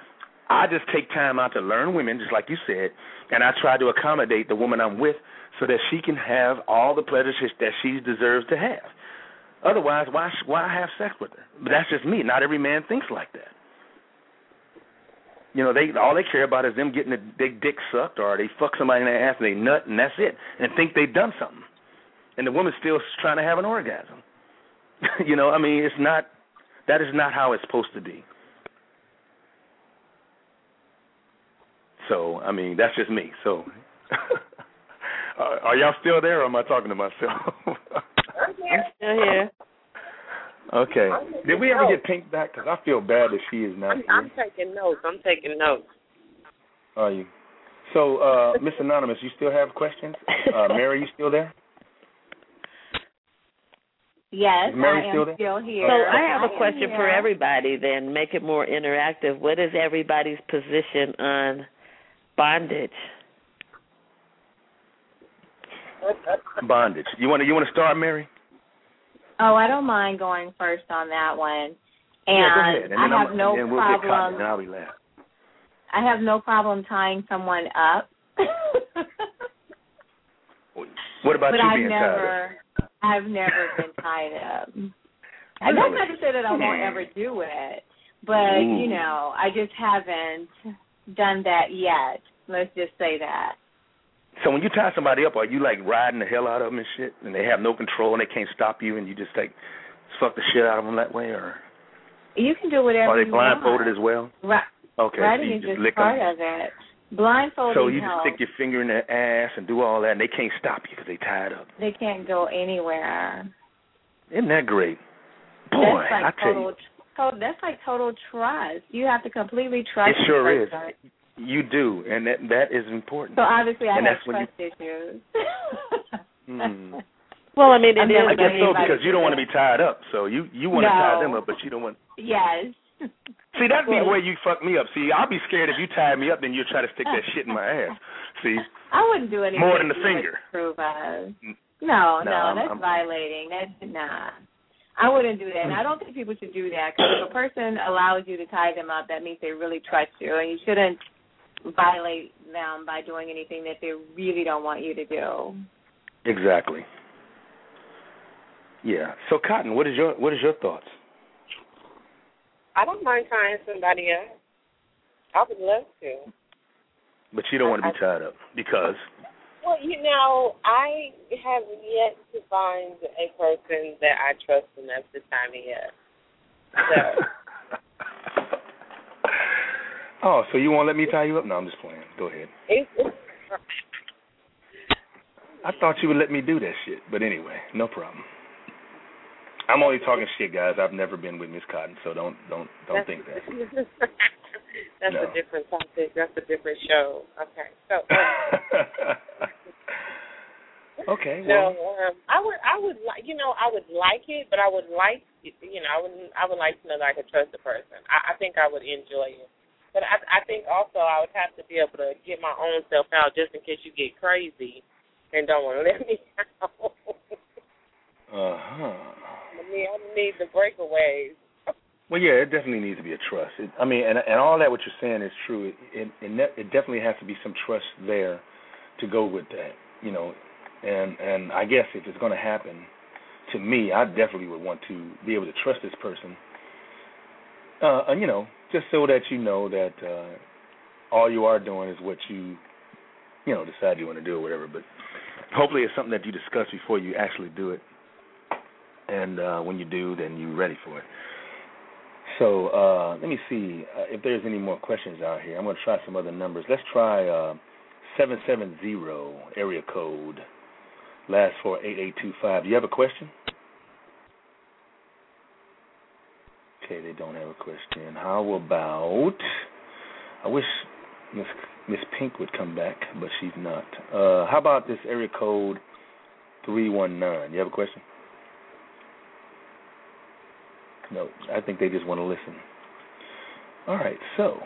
I just take time out to learn women, just like you said, and I try to accommodate the woman I'm with so that she can have all the pleasures that she deserves to have. Otherwise, why why have sex with her? But that's just me. Not every man thinks like that. You know, they all they care about is them getting a big dick sucked, or they fuck somebody in the ass and they nut, and that's it, and think they've done something. And the woman's still trying to have an orgasm. You know, I mean, it's not, that is not how it's supposed to be. So, I mean, that's just me. So, uh, are y'all still there, or am I talking to myself? I'm still here. Okay. Did we ever get Pink back? Because I feel bad that she is not I'm, here. I'm taking notes. I'm taking notes. Are you? So, uh, Miss Anonymous, you still have questions? Uh, Mary, you still there? Yes, Is Mary I am still, there? still here. So I have I a question for here. everybody then, make it more interactive. What is everybody's position on bondage? Bondage. You want to you want to start, Mary? Oh, I don't mind going first on that one. And, yeah, go ahead. And I then have I'm, no and then we'll problem. Get caught, and I'll be laughing. I have no problem tying someone up. What about but you I've being never, tied up? I've never been tied up. And that's not to say that I won't ever do it, but Ooh. you know, I just haven't done that yet. Let's just say that. So when you tie somebody up, are you like riding the hell out of them and shit, and they have no control and they can't stop you, and you just like fuck the shit out of them that way, or you can do whatever are they you blindfolded want. as well? Right. Okay, Riding so you is just just lick part them. of it. Blindfolding So you helps. just stick your finger in their ass and do all that, and they can't stop you because they tied up. They can't go anywhere. Isn't that great? Boy, that's like I tell total, you. total, that's like total trust. You have to completely trust It sure the is. person. You do, and that that is important. So obviously, I and have that's when trust you, issues. mm. Well, I mean, it I'm is. I guess so like, because you don't want to be tied up. So you you want to no. tie them up, but you don't want. Yes. See, that'd be the way you fuck me up. See, I'll be scared if you tie me up, then you'll try to stick that shit in my ass. See. I wouldn't do anything more than the finger. Prove us. No, no, no, I'm, that's I'm, violating. That's nah. I wouldn't do that, and I don't think people should do that. Because if a person allows you to tie them up, that means they really trust you, and you shouldn't violate them by doing anything that they really don't want you to do. Exactly. Yeah. So, Cotton, what is your what is your thoughts? I don't mind tying somebody up. I would love to. But you don't want to be tied up because? Well, you know, I have yet to find a person that I trust enough to tie me up. So. Oh, so you won't let me tie you up? No, I'm just playing. Go ahead. I thought you would let me do that shit, but anyway, no problem. I'm only talking shit, guys. I've never been with Miss Cotton, so don't don't don't That's, think that. That's no. a different topic. That's a different show. Okay, so. Um, okay. Well. No, um, I would I would like you know I would like it, but I would like you know I would I would like to know that I could trust the person. I, I think I would enjoy it, but I I think also I would have to be able to get my own self out just in case you get crazy and don't want to let me out. uh huh. I mean, I need the breakaways. Well, yeah, it definitely needs to be a trust. It, I mean, and and all that what you're saying is true. It, it it it definitely has to be some trust there to go with that, you know. And and I guess if it's going to happen to me, I definitely would want to be able to trust this person. Uh, and you know, just so that you know that uh, all you are doing is what you, you know, decide you want to do or whatever. But hopefully, it's something that you discuss before you actually do it. And uh, when you do, then you're ready for it. So uh, let me see uh, if there's any more questions out here. I'm going to try some other numbers. Let's try uh, seven seven zero area code, last four eight eight two five. Do you have a question? Okay, they don't have a question. How about, I wish Miss Miss Pink would come back, but she's not. Uh, how about this area code three one nine? Do you have a question? No, I think they just want to listen. All right, so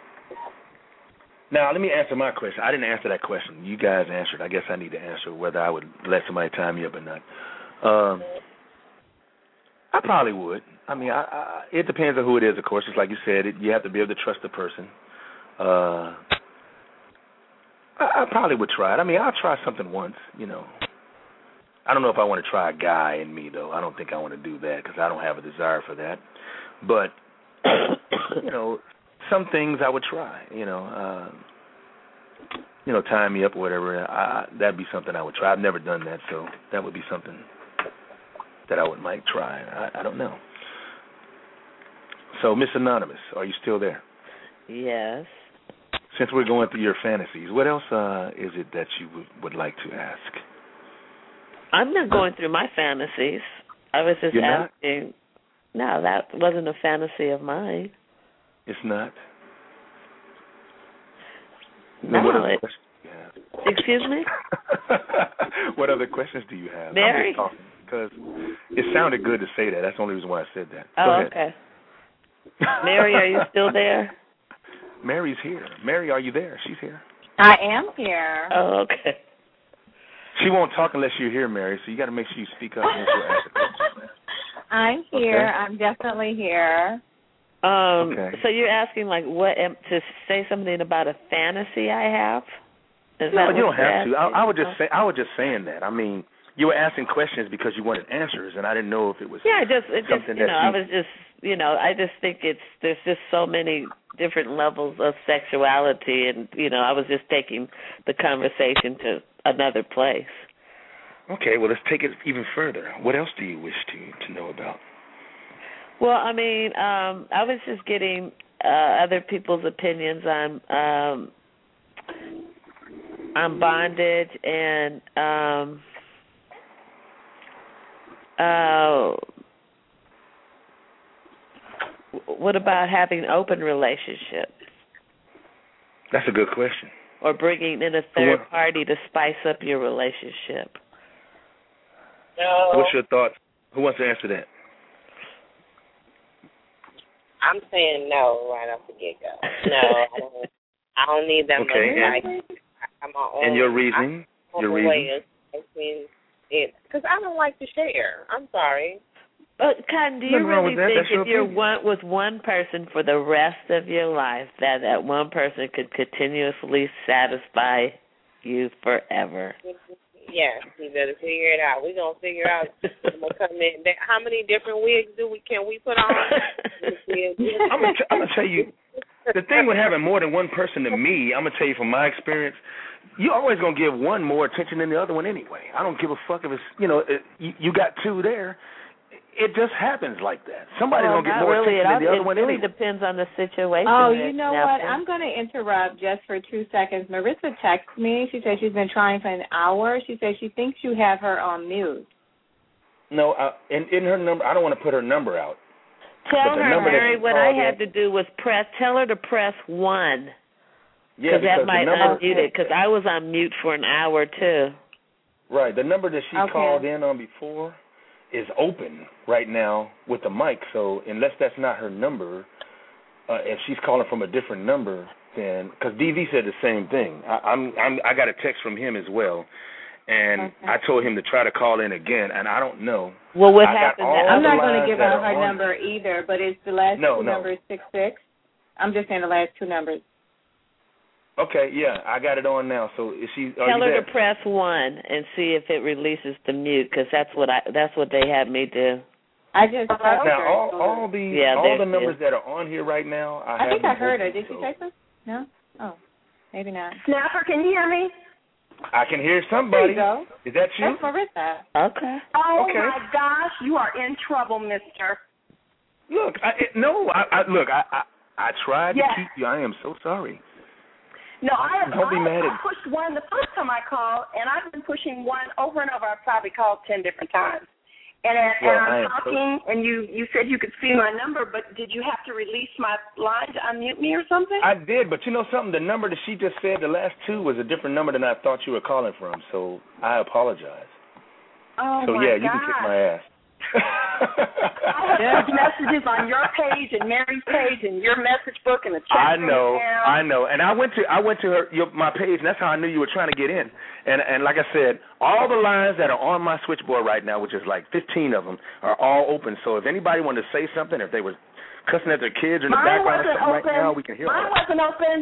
now let me answer my question. I didn't answer that question. You guys answered. I guess I need to answer whether I would let somebody tie me up or not. Um, I probably would. I mean, I, I, it depends on who it is, of course. Just like you said, it, you have to be able to trust the person. Uh, I, I probably would try it. I mean, I'll try something once, you know. I don't know if I want to try a guy in me, though. I don't think I want to do that because I don't have a desire for that. But, you know, some things I would try, you know. Uh, you know, tying me up or whatever, I, that'd be something I would try. I've never done that, so that would be something that I would might try. I, I don't know. So, Miss Anonymous, are you still there? Yes. Since we're going through your fantasies, what else uh, is it that you would, would like to ask? I'm not going through my fantasies. I was just You're asking. Not? No, that wasn't a fantasy of mine. It's not? No. What other it, questions do you have? Excuse me? What other questions do you have? Mary? I'm just talking because it sounded good to say that. That's the only reason why I said that. Oh, Go ahead. okay. Mary, are you still there? Mary's here. Mary, are you there? She's here. I am here. Oh, okay. She won't talk unless you're here, Mary, so you got to make sure you speak up and she'll ask the question. I'm here. Okay. I'm definitely here. Um, okay. So you're asking, like, what to say something about a fantasy I have? Is no, that you what don't have asking? to. I, I would just say I was just saying that. I mean, you were asking questions because you wanted answers, and I didn't know if it was yeah, just it something just you that know, you, I was just you know, I just think it's there's just so many different levels of sexuality, and you know, I was just taking the conversation to another place. Okay, well, let's take it even further. What else do you wish to to know about? Well, I mean, um, I was just getting uh, other people's opinions on um, on bondage and um, uh, what about having open relationships? That's a good question. Or bringing in a third party to spice up your relationship? No. What's your thoughts? Who wants to answer that? I'm saying no right off the get-go. No, I don't, I don't need that okay, much. And, like, I'm on, and your reasoning? Your reason? Because I don't like to share. I'm sorry. But, Cotton, do you Nothing wrong really with that. think That's your if you're opinion. one, with one person for the rest of your life, that that one person could continuously satisfy you forever? Yes, you better figure it out. We're going to figure out I'm gonna come in. How many different wigs do we can we put on? I'm going t- to tell you, the thing with having more than one person to me, I'm going to tell you from my experience, you're always going to give one more attention than the other one anyway. I don't give a fuck if it's, you know, it, you, you got two there. It just happens like that. Somebody's well, going to get more really. attention than the other it one really anyway. It really depends on the situation. Oh, you know now, what? I'm going to interrupt just for two seconds. Marissa texted me. She said she's been trying for an hour. She said she thinks you have her on mute. No, uh, in, in her number, I don't want to put her number out. Tell the her, number Mary, that what I called had in- to do was press, tell her to press one. Yeah, Because that the might number, unmute it, because I was on mute for an hour, too. Right, the number that she Okay. called in on before is open right now with the mic, so unless that's not her number, uh, if she's calling from a different number, then, because D V said the same thing. I, I'm, I'm, I got a text from him as well, and okay. I told him to try to call in again, and I don't know. Well, what I got happened? all That, I'm the not going to lines give that out are her on- number either, but it's the last No, two no. numbers, six six. I'm just saying the last two numbers. Okay, yeah, I got it on now. So is she? Are Tell you her there? to press one and see if it releases the mute, because that's what I that's what they had me do. I just texted Now her. all all the Yeah, all there the she numbers is. that are on here right now, I, I have think I them heard her. open, Did she so text us? No? Oh, maybe not. Snapper, can you hear me? I can hear There somebody. you go. Is that you? That's Marissa. Okay. Oh, Okay. my gosh, you are in trouble, mister. Look, I, it, no, I, I look, I, I, I tried Yes. to keep you. I am so sorry. No, I have Don't be I, mad at I pushed one the first time I called, and I've been pushing one over and over. I've probably called ten different times. And, and, Well, and I I'm am talking, and you, you said you could see my number, but did you have to release my line to unmute me or something? I did, but you know something? The number that she just said, the last two, was a different number than I thought you were calling from. So I apologize. oh, so my yeah, gosh. you can kick my ass. I have those messages on your page and Mary's page and your message book and the chat I room know, down. I know, and I went to I went to her your, my page, and that's how I knew you were trying to get in. And and like I said, all the lines that are on my switchboard right now, which is like fifteen of them, are all open. So if anybody wanted to say something, if they were cussing at their kids in the Mine background or wasn't something open. right now, we can hear Mine all that. wasn't open.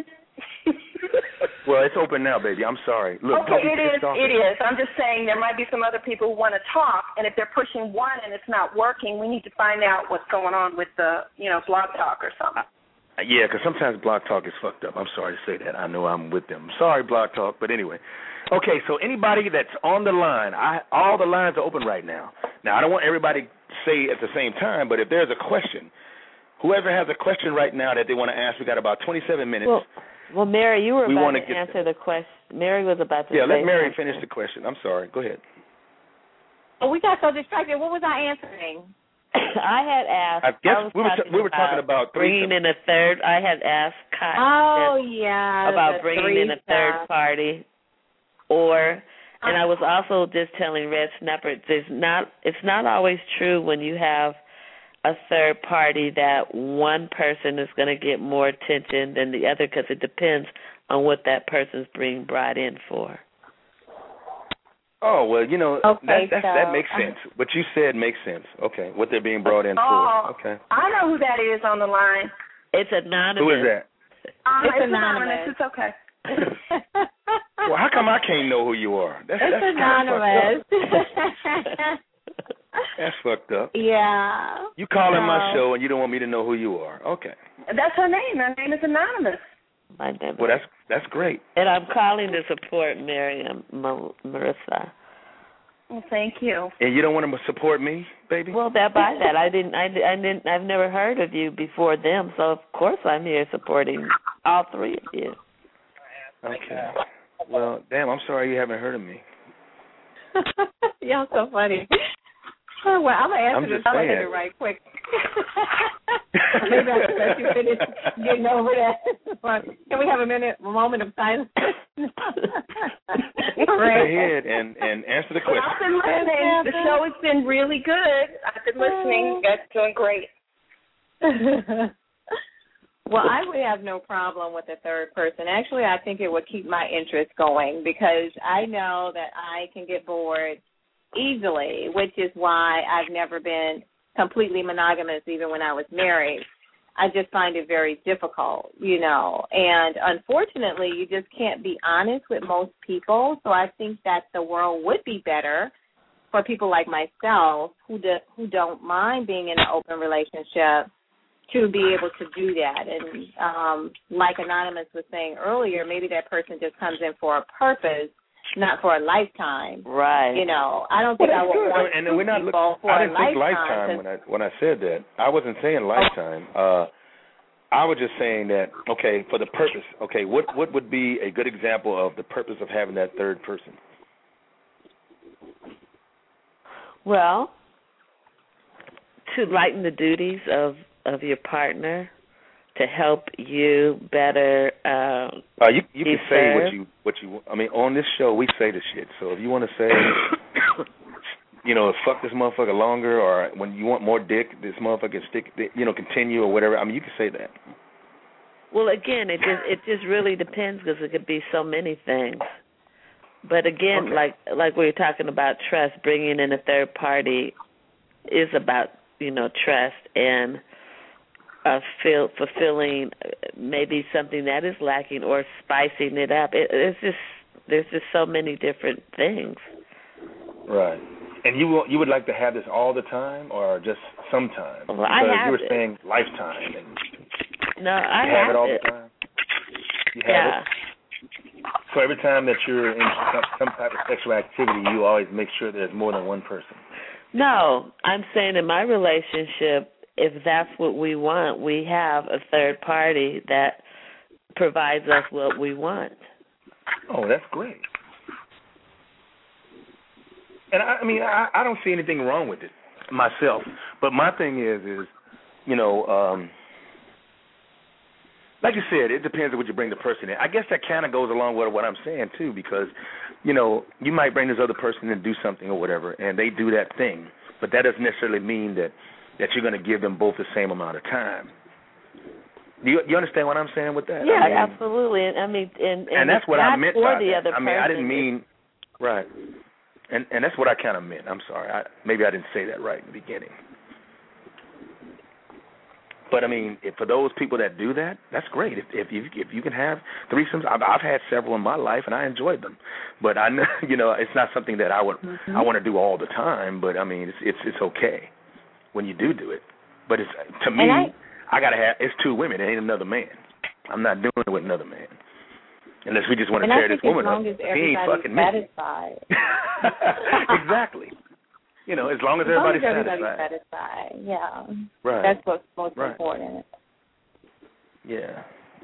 Well, it's open now, baby. I'm sorry. Look, okay, don't be it is. pissed off. It is. I'm just saying there might be some other people who want to talk, and if they're pushing one and it's not working, we need to find out what's going on with the, you know, Blog Talk or something. Yeah, because sometimes Blog Talk is fucked up. I'm sorry to say that. I know I'm with them. Sorry, Blog Talk, but anyway. Okay, so anybody that's on the line, I all the lines are open right now. Now, I don't want everybody to say at the same time, but if there's a question, whoever has a question right now that they want to ask, we got about twenty-seven minutes. Well, well, Mary, you were We about wanna to get answer the question. Mary was about to yeah, say let Mary something. finish the question. I'm sorry. Go ahead. Oh, we got so distracted. What was I answering? I had asked. I guess I was we were talking t- we were talking about bringing threesome. in a third. I had asked Cotton Oh, yeah. about the bringing in a three third stuff. party, or, and I was also just telling Red Snapper, there's not. It's not always true when you have a third party that one person is going to get more attention than the other, because it depends on what that person's being brought in for. Oh, well, you know, Okay, that, that, so, that makes um, sense. What you said makes sense. Okay, what they're being brought in Oh, for. Okay. I know who that is on the line. It's anonymous. Who is that? Um, It's it's anonymous. It's okay. Well, how come I can't know who you are? That's, It's that's anonymous. Fucked up. That's fucked up. Yeah. You calling my No. show and you don't want me to know who you are. Okay. That's her name. Her name is Anonymous. My name. Well, that's that's great. And I'm calling to support Miriam Mar- Marissa. Well, thank you. And you don't want to support me, baby? Well, that by that, I didn't, I, I didn't, I've never heard of you before them, so of course I'm here supporting all three of you. Okay. Well, damn, I'm sorry you haven't heard of me. Y'all so funny. Oh, well, I'm going to answer I'm this just saying. question right quick. Maybe I should let you finish getting over that. Can we have a minute, a moment of silence? Go ahead and, and answer the question. I've been listening. The show has been really good. I've been listening. You guys are doing great. Well, I would have no problem with a third person. Actually, I think it would keep my interest going because I know that I can get bored easily, which is why I've never been completely monogamous even when I was married. I just find it very difficult, you know. And unfortunately, you just can't be honest with most people. So I think that the world would be better for people like myself who do, who don't mind being in an open relationship to be able to do that. And um, like Anonymous was saying earlier, maybe that person just comes in for a purpose, not for a lifetime. Right. You know, I don't think well, I would good. want and two we're not people look, for I didn't a think lifetime. lifetime when I when I said that. I wasn't saying lifetime. Uh, I was just saying that, okay, for the purpose. Okay, what what would be a good example of the purpose of having that third person? Well, to lighten the duties of, of your partner, to help you better. Um, uh, you you can say served. what you what you. I mean, on this show we say the shit. So if you want to say, you know, fuck this motherfucker longer, or when you want more dick, this motherfucker can stick, you know, continue or whatever. I mean, you can say that. Well, again, it just it just really depends because it could be so many things. But again, Okay. like like we were talking about trust, bringing in a third party is about, you know, trust and uh, feel, fulfilling maybe something that is lacking or spicing it up. It, it's just there's just so many different things. Right. And you will, you would like to have this all the time or just sometime? Well, because I have you were it. saying lifetime. And No, I you have, have it all it. the time? You have Yeah. it? So every time that you're in some, some type of sexual activity, you always make sure there's more than one person. No, I'm saying in my relationship, if that's what we want, we have a third party that provides us what we want. Oh, that's great. And I, I mean, I, I don't see anything wrong with it myself. But my thing is, is you know, um, like you said, it depends on what you bring the person in. I guess that kind of goes along with what I'm saying too, because you know, you might bring this other person in and do something or whatever, and they do that thing, but that doesn't necessarily mean that that you're going to give them both the same amount of time. Do you, you understand what I'm saying with that? Yeah, I mean, absolutely. And I mean, and, and, and that's what I meant for by the that. other I mean, I didn't person. mean right, and and that's what I kind of meant. I'm sorry, I, maybe I didn't say that right in the beginning. But I mean, if, for those people that do that, that's great. If if you if you can have threesomes, I've, I've had several in my life and I enjoyed them. But I know, you know, it's not something that I would mm-hmm. I want to do all the time. But I mean, it's it's it's okay when you do do it. But it's to me, I, I gotta have it's two women. It ain't another man. I'm not doing it with another man. Unless we just want to tear this woman up. He ain't fucking me. Satisfied. Exactly. You know, as long as as long everybody's as everybody's satisfied. satisfied. Yeah. Right. That's what's most right. important. Yeah.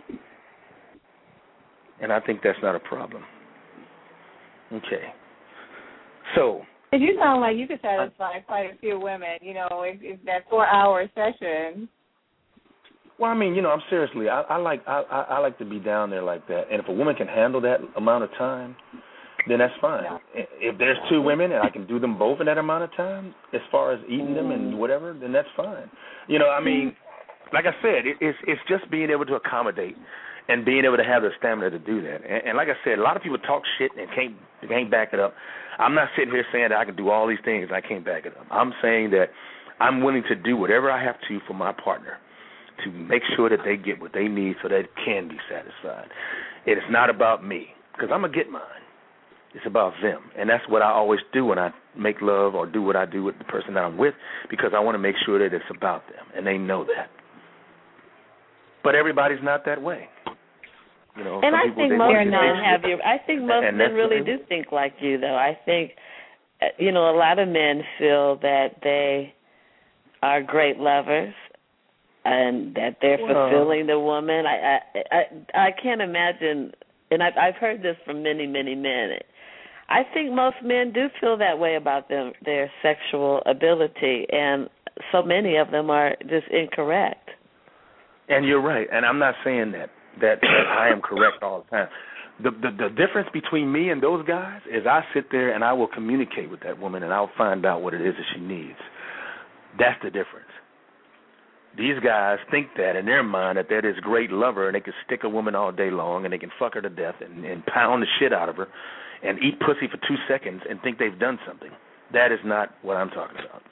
And I think that's not a problem. Okay. So. Because you sound like you could satisfy quite a few women, you know, if, if that four-hour session. Well, I mean, you know, I'm seriously, I, I like I, I like to be down there like that. And if a woman can handle that amount of time, then that's fine. Yeah. If there's two women and I can do them both in that amount of time, as far as eating them and whatever, then that's fine. You know, I mean, like I said, it, it's it's just being able to accommodate and being able to have the stamina to do that. And, and like I said, a lot of people talk shit and can't can't back it up. I'm not sitting here saying that I can do all these things and I can't back it up. I'm saying that I'm willing to do whatever I have to for my partner to make sure that they get what they need so that it can be satisfied. It is not about me, because I'm going to get mine. It's about them, and that's what I always do when I make love or do what I do with the person that I'm with, because I want to make sure that it's about them, and they know that. But everybody's not that way. You know, and I people, think most men have your. I think most men really do think like you, though. I think, you know, a lot of men feel that they are great lovers and that they're well, fulfilling the woman. I I I, I can't imagine, and I've, I've heard this from many many men. I think most men do feel that way about them, their sexual ability, and so many of them are just incorrect. And you're right. And I'm not saying that that, that I am correct all the time. The, the the difference between me and those guys is I sit there and I will communicate with that woman and I'll find out what it is that she needs. That's the difference. These guys think that in their mind that they're this great lover and they can stick a woman all day long and they can fuck her to death and, and pound the shit out of her and eat pussy for two seconds and think they've done something. That is not what I'm talking about.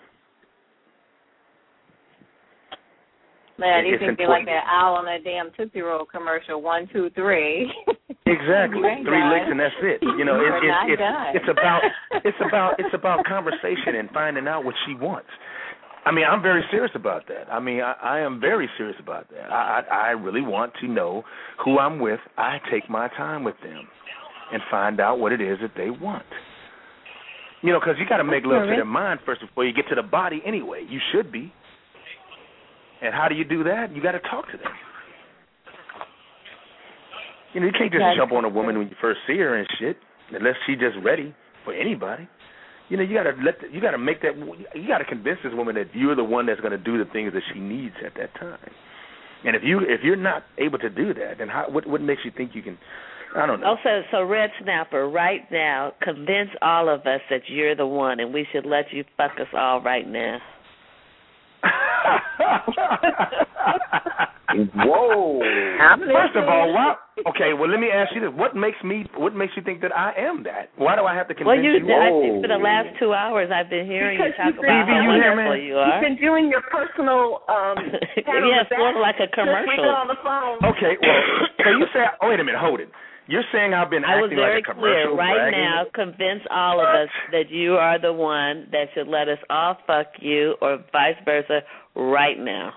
Man, you It's think they're like that owl on that damn Tootsie Roll commercial, one, two, three. Exactly, three done. licks and that's it. You know, it, You're it, not it's done. it's about it's about it's about conversation and finding out what she wants. I mean, I'm very serious about that. I mean, I, I am very serious about that. I, I I really want to know who I'm with. I take my time with them and find out what it is that they want. You know, because you got to make love to their mind first before you get to the body anyway. You should be. And how do you do that? You got to talk to them. You know, you can't just That's jump on a woman when you first see her and shit, unless she's just ready for anybody. You know, you got to let the, you got to make that you got to convince this woman that you're the one that's going to do the things that she needs at that time. And if you if you're not able to do that, then how, what what makes you think you can? I don't know. Also, so Red Snapper, right now, convince all of us that you're the one, and we should let you fuck us all right now. Whoa! First of all, why, okay. Well, let me ask you this: What makes me? What makes you think that I am that? Why do I have to convince well, you? you? I think for the last two hours, I've been hearing because you talk been, about how you wonderful hear, you are. You've been doing your personal. Um, yeah, sort of like a commercial. On the phone. Okay. Well, so you say? Oh, wait a minute. Hold it. You're saying I've been I was acting very like a commercial. clear. Right bragging? now, convince all of us that you are the one that should let us all fuck you, or vice versa, right now.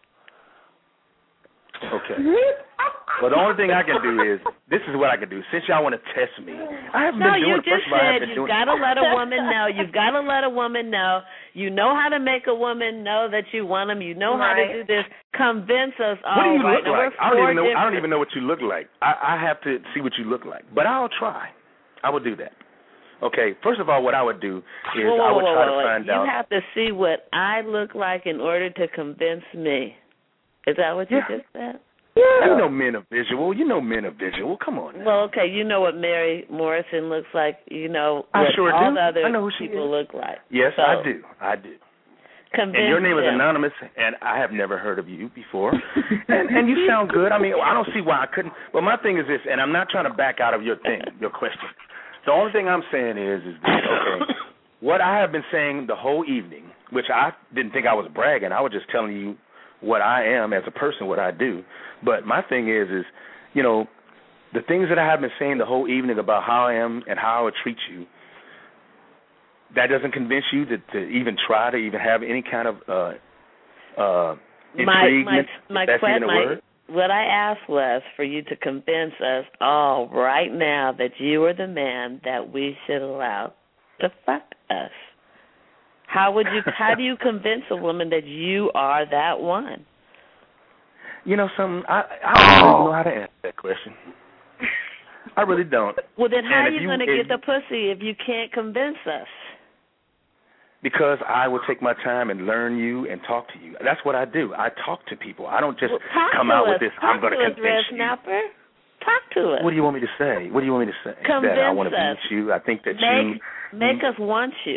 Okay. Well, the only thing I can do is, this is what I can do. Since y'all want to test me, I haven't no, been doing you it. just First of all, I said haven't been you've doing got to let a woman know. You've got to let a woman know. You know how to make a woman know that you want them. You know how right. to do this. Convince us all. What do you right look now, like? I don't even know. different. I don't even know what you look like. I, I have to see what you look like. But I'll try. I will do that. Okay. First of all, what I would do is whoa, whoa, I would whoa, try whoa, to find you out. You have to see what I look like in order to convince me. Is that what you Yeah. just said? Yeah. You know men are visual. You know men are visual. Come on now. Well, okay, you know what Mary Morrison looks like. You know I what sure all do. the other I know who she people is. look like. Yes, so, I do. I do. Convince And your name is them. anonymous, and I have never heard of you before. and, and you sound good. I mean, I don't see why I couldn't. But my thing is this, and I'm not trying to back out of your thing, your question. The only thing I'm saying is, is this, okay, what I have been saying the whole evening, which I didn't think I was bragging. I was just telling you what I am as a person, what I do. But my thing is, is, you know, the things that I have been saying the whole evening about how I am and how I would treat you, that doesn't convince you to, to even try to even have any kind of uh, uh, intrigue. My, my, my, that's que- even a my, word. What I asked was for you to convince us all right now that you are the man that we should allow to fuck us. How would you? How do you convince a woman that you are that one? You know, some I I don't even know how to answer that question. I really don't. Well, then how And are if you, you- going to if- get the pussy if you can't convince us? Because I will take my time and learn you and talk to you. That's what I do. I talk to people. I don't just Well, talk come to out us. with this, Talk I'm going to to us, convince Red you. Snapper. Talk to us. What do you want me to say? What do you want me to say? Convince that I want to us. beat you. I think that Make, you... make us want you.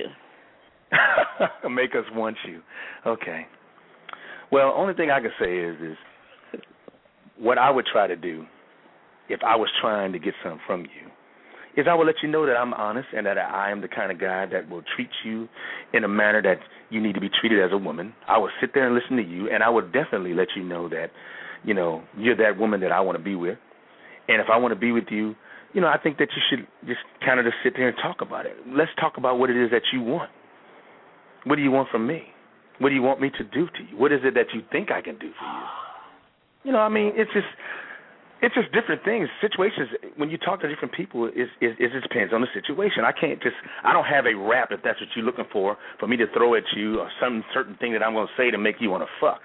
Make us want you. Okay. Well, only thing I can say is, is what I would try to do if I was trying to get something from you is I will let you know that I'm honest and that I am the kind of guy that will treat you in a manner that you need to be treated as a woman. I will sit there and listen to you, and I will definitely let you know that, you know, you're that woman that I want to be with. And if I want to be with you, you know, I think that you should just kind of just sit there and talk about it. Let's talk about what it is that you want. What do you want from me? What do you want me to do to you? What is it that you think I can do for you? You know, I mean, it's just... It's just different things, situations. When you talk to different people, it, it, it just depends on the situation. I can't just, I don't have a rap if that's what you're looking for, for me to throw at you or some certain thing that I'm going to say to make you want to fuck.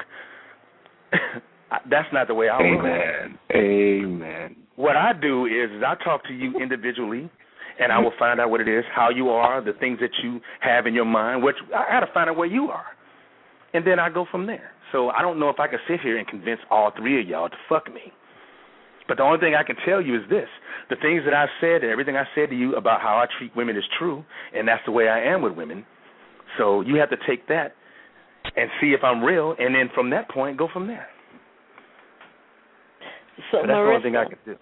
That's not the way I work. Amen. Amen. What I do is, is I talk to you individually, and I will find out what it is, how you are, the things that you have in your mind. Which I got to find out where you are. and then I go from there. So I don't know if I can sit here and convince all three of y'all to fuck me. But the only thing I can tell you is this. The things that I've said and everything I said to you about how I treat women is true, and that's the way I am with women. So you have to take that and see if I'm real, and then from that point, go from there. So, so that's Marissa, the only thing I can do.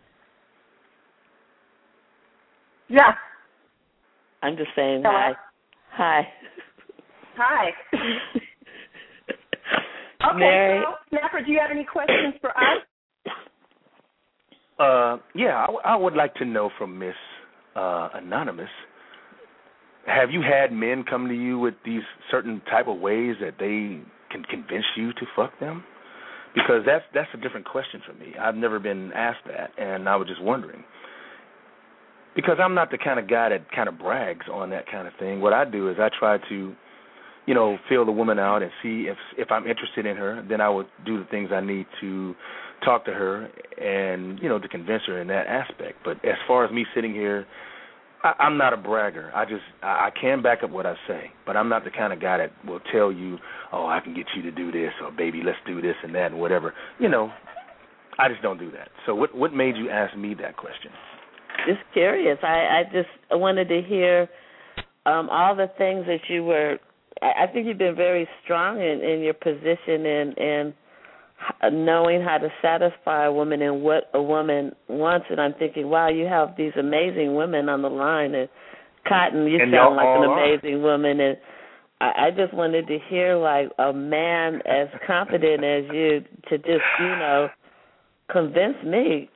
Yeah. I'm just saying Hello? hi. Hi. Hi. Okay, Mary. so, Snapper, do you have any questions for us? Uh, yeah, I, w- I would like to know from Miss uh, Anonymous, have you had men come to you with these certain type of ways that they can convince you to fuck them? Because that's that's a different question for me. I've never been asked that, and I was just wondering. Because I'm not the kind of guy that kind of brags on that kind of thing. What I do is I try to, you know, feel the woman out and see if if I'm interested in her, then I would do the things I need to talk to her and, you know, to convince her in that aspect. But as far as me sitting here, I, I'm not a bragger. I just, I, I can back up what I say, but I'm not the kind of guy that will tell you, oh, I can get you to do this, or baby, let's do this and that and whatever. You know, I just don't do that. So what what made you ask me that question? Just curious. I, I just wanted to hear um, all the things that you were. I think you've been very strong in, in your position and in, in knowing how to satisfy a woman and what a woman wants. And I'm thinking, wow, you have these amazing women on the line. And Cotton, you and sound like an are. amazing woman. And I, I just wanted to hear, like, a man as confident as you to just, you know, convince me.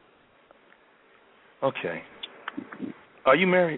Okay. Are you married?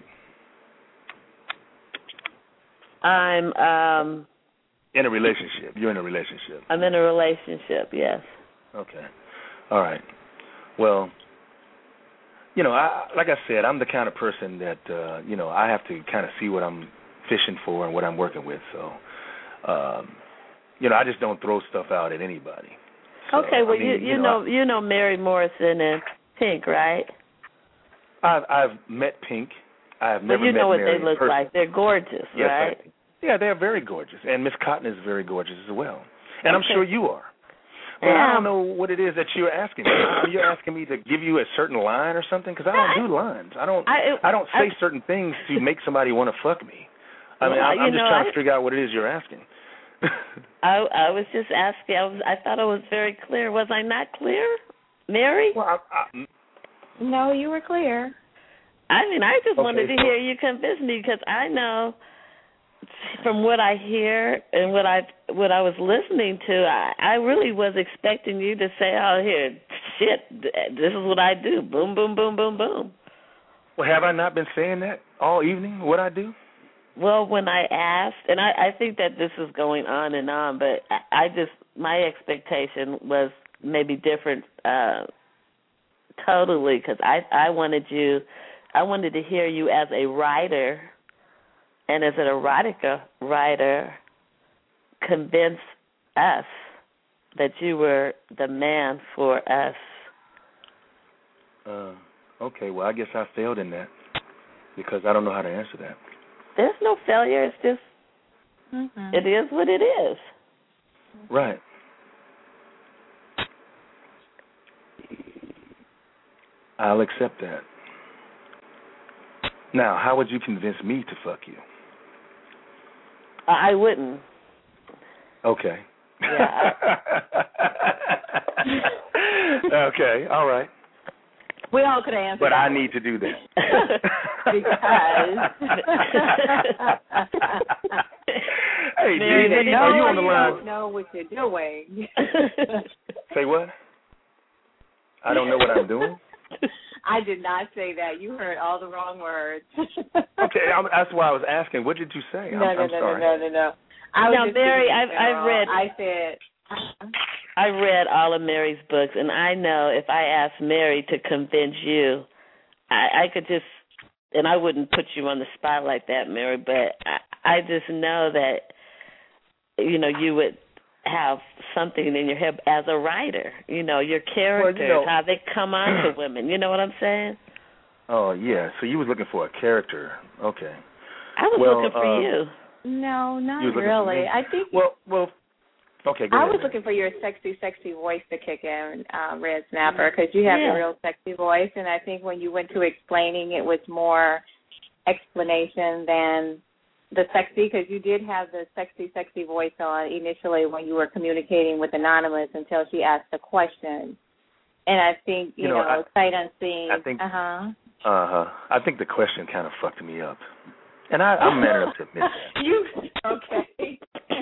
I'm um in a relationship. You're in a relationship. I'm in a relationship, yes. Okay. All right. Well, you know, I like I said, I'm the kind of person that uh, you know, I have to kind of see what I'm fishing for and what I'm working with. So, um, you know, I just don't throw stuff out at anybody. So, okay, well, I mean, you, you, you know, know you know Mary Morrison and Pink, right? I've I've met Pink. I've never well, you met know what Mary they look in person. like. They're gorgeous, yes, right? I, yeah, they're very gorgeous, and Miss Cotton is very gorgeous as well, and okay. I'm sure you are. But yeah. I don't know what it is that you're asking me. You're asking me to give you a certain line or something? Because I don't do lines. I don't. I, I don't say I, certain things to make somebody want to fuck me. I mean, well, I'm, I'm just know, trying I, to figure out what it is you're asking. I I was just asking. I was. I thought I was very clear. Was I not clear, Mary? Well, I, I, no, you were clear. I mean, I just okay, wanted to so, hear you convince me because I know from what I hear and what I what I was listening to, I, I really was expecting you to say, "Oh, here, shit, this is what I do." Boom, boom, boom, boom, boom. Well, have I not been saying that all evening? What I do? Well, when I asked, and I, I think that this is going on and on, but I, I just my expectation was maybe different, uh, totally, because I I wanted you. I wanted to hear you as a writer and as an erotica writer convince us that you were the man for us. Uh, okay, well, I guess I failed in that because I don't know how to answer that. There's no failure. It's just, mm-hmm. it is what it is. Right. I'll accept that. Now, how would you convince me to fuck you? I wouldn't. Okay. Yeah. okay, all right. We all could answer But that I one. need to do that. because. Hey, Mary, Gene, you know are you on the you line? don't know what you're doing. Say what? I don't know what I'm doing? I did not say that. You heard all the wrong words. Okay, I'm, that's why I was asking. What did you say? No, I'm, no, I'm no, sorry. no, no, no, no. I was now, just Mary, I've, I've read. I said. I read all of Mary's books, and I know if I asked Mary to convince you, I, I could just, and I wouldn't put you on the spot like that, Mary, but I, I just know that, you know, you would have something in your head as a writer, you know, your characters, well, you know, how they come on to women. You know what I'm saying? Oh, yeah. So you was looking for a character. Okay. I was well, looking for uh, you. No, not You was looking really. for me? I think. Well, well. Okay, go I ahead. was looking for your sexy, sexy voice to kick in, uh, Red Snapper, because you have Yeah. a real sexy voice, and I think when you went to explaining, it was more explanation than the sexy, because you did have the sexy, sexy voice on initially when you were communicating with Anonymous until she asked the question. And I think, you, You know, know, I- sight unseen. I think- Uh-huh. Uh-huh. I think the question kind of fucked me up. And I, I'm man enough to admit that. You, okay.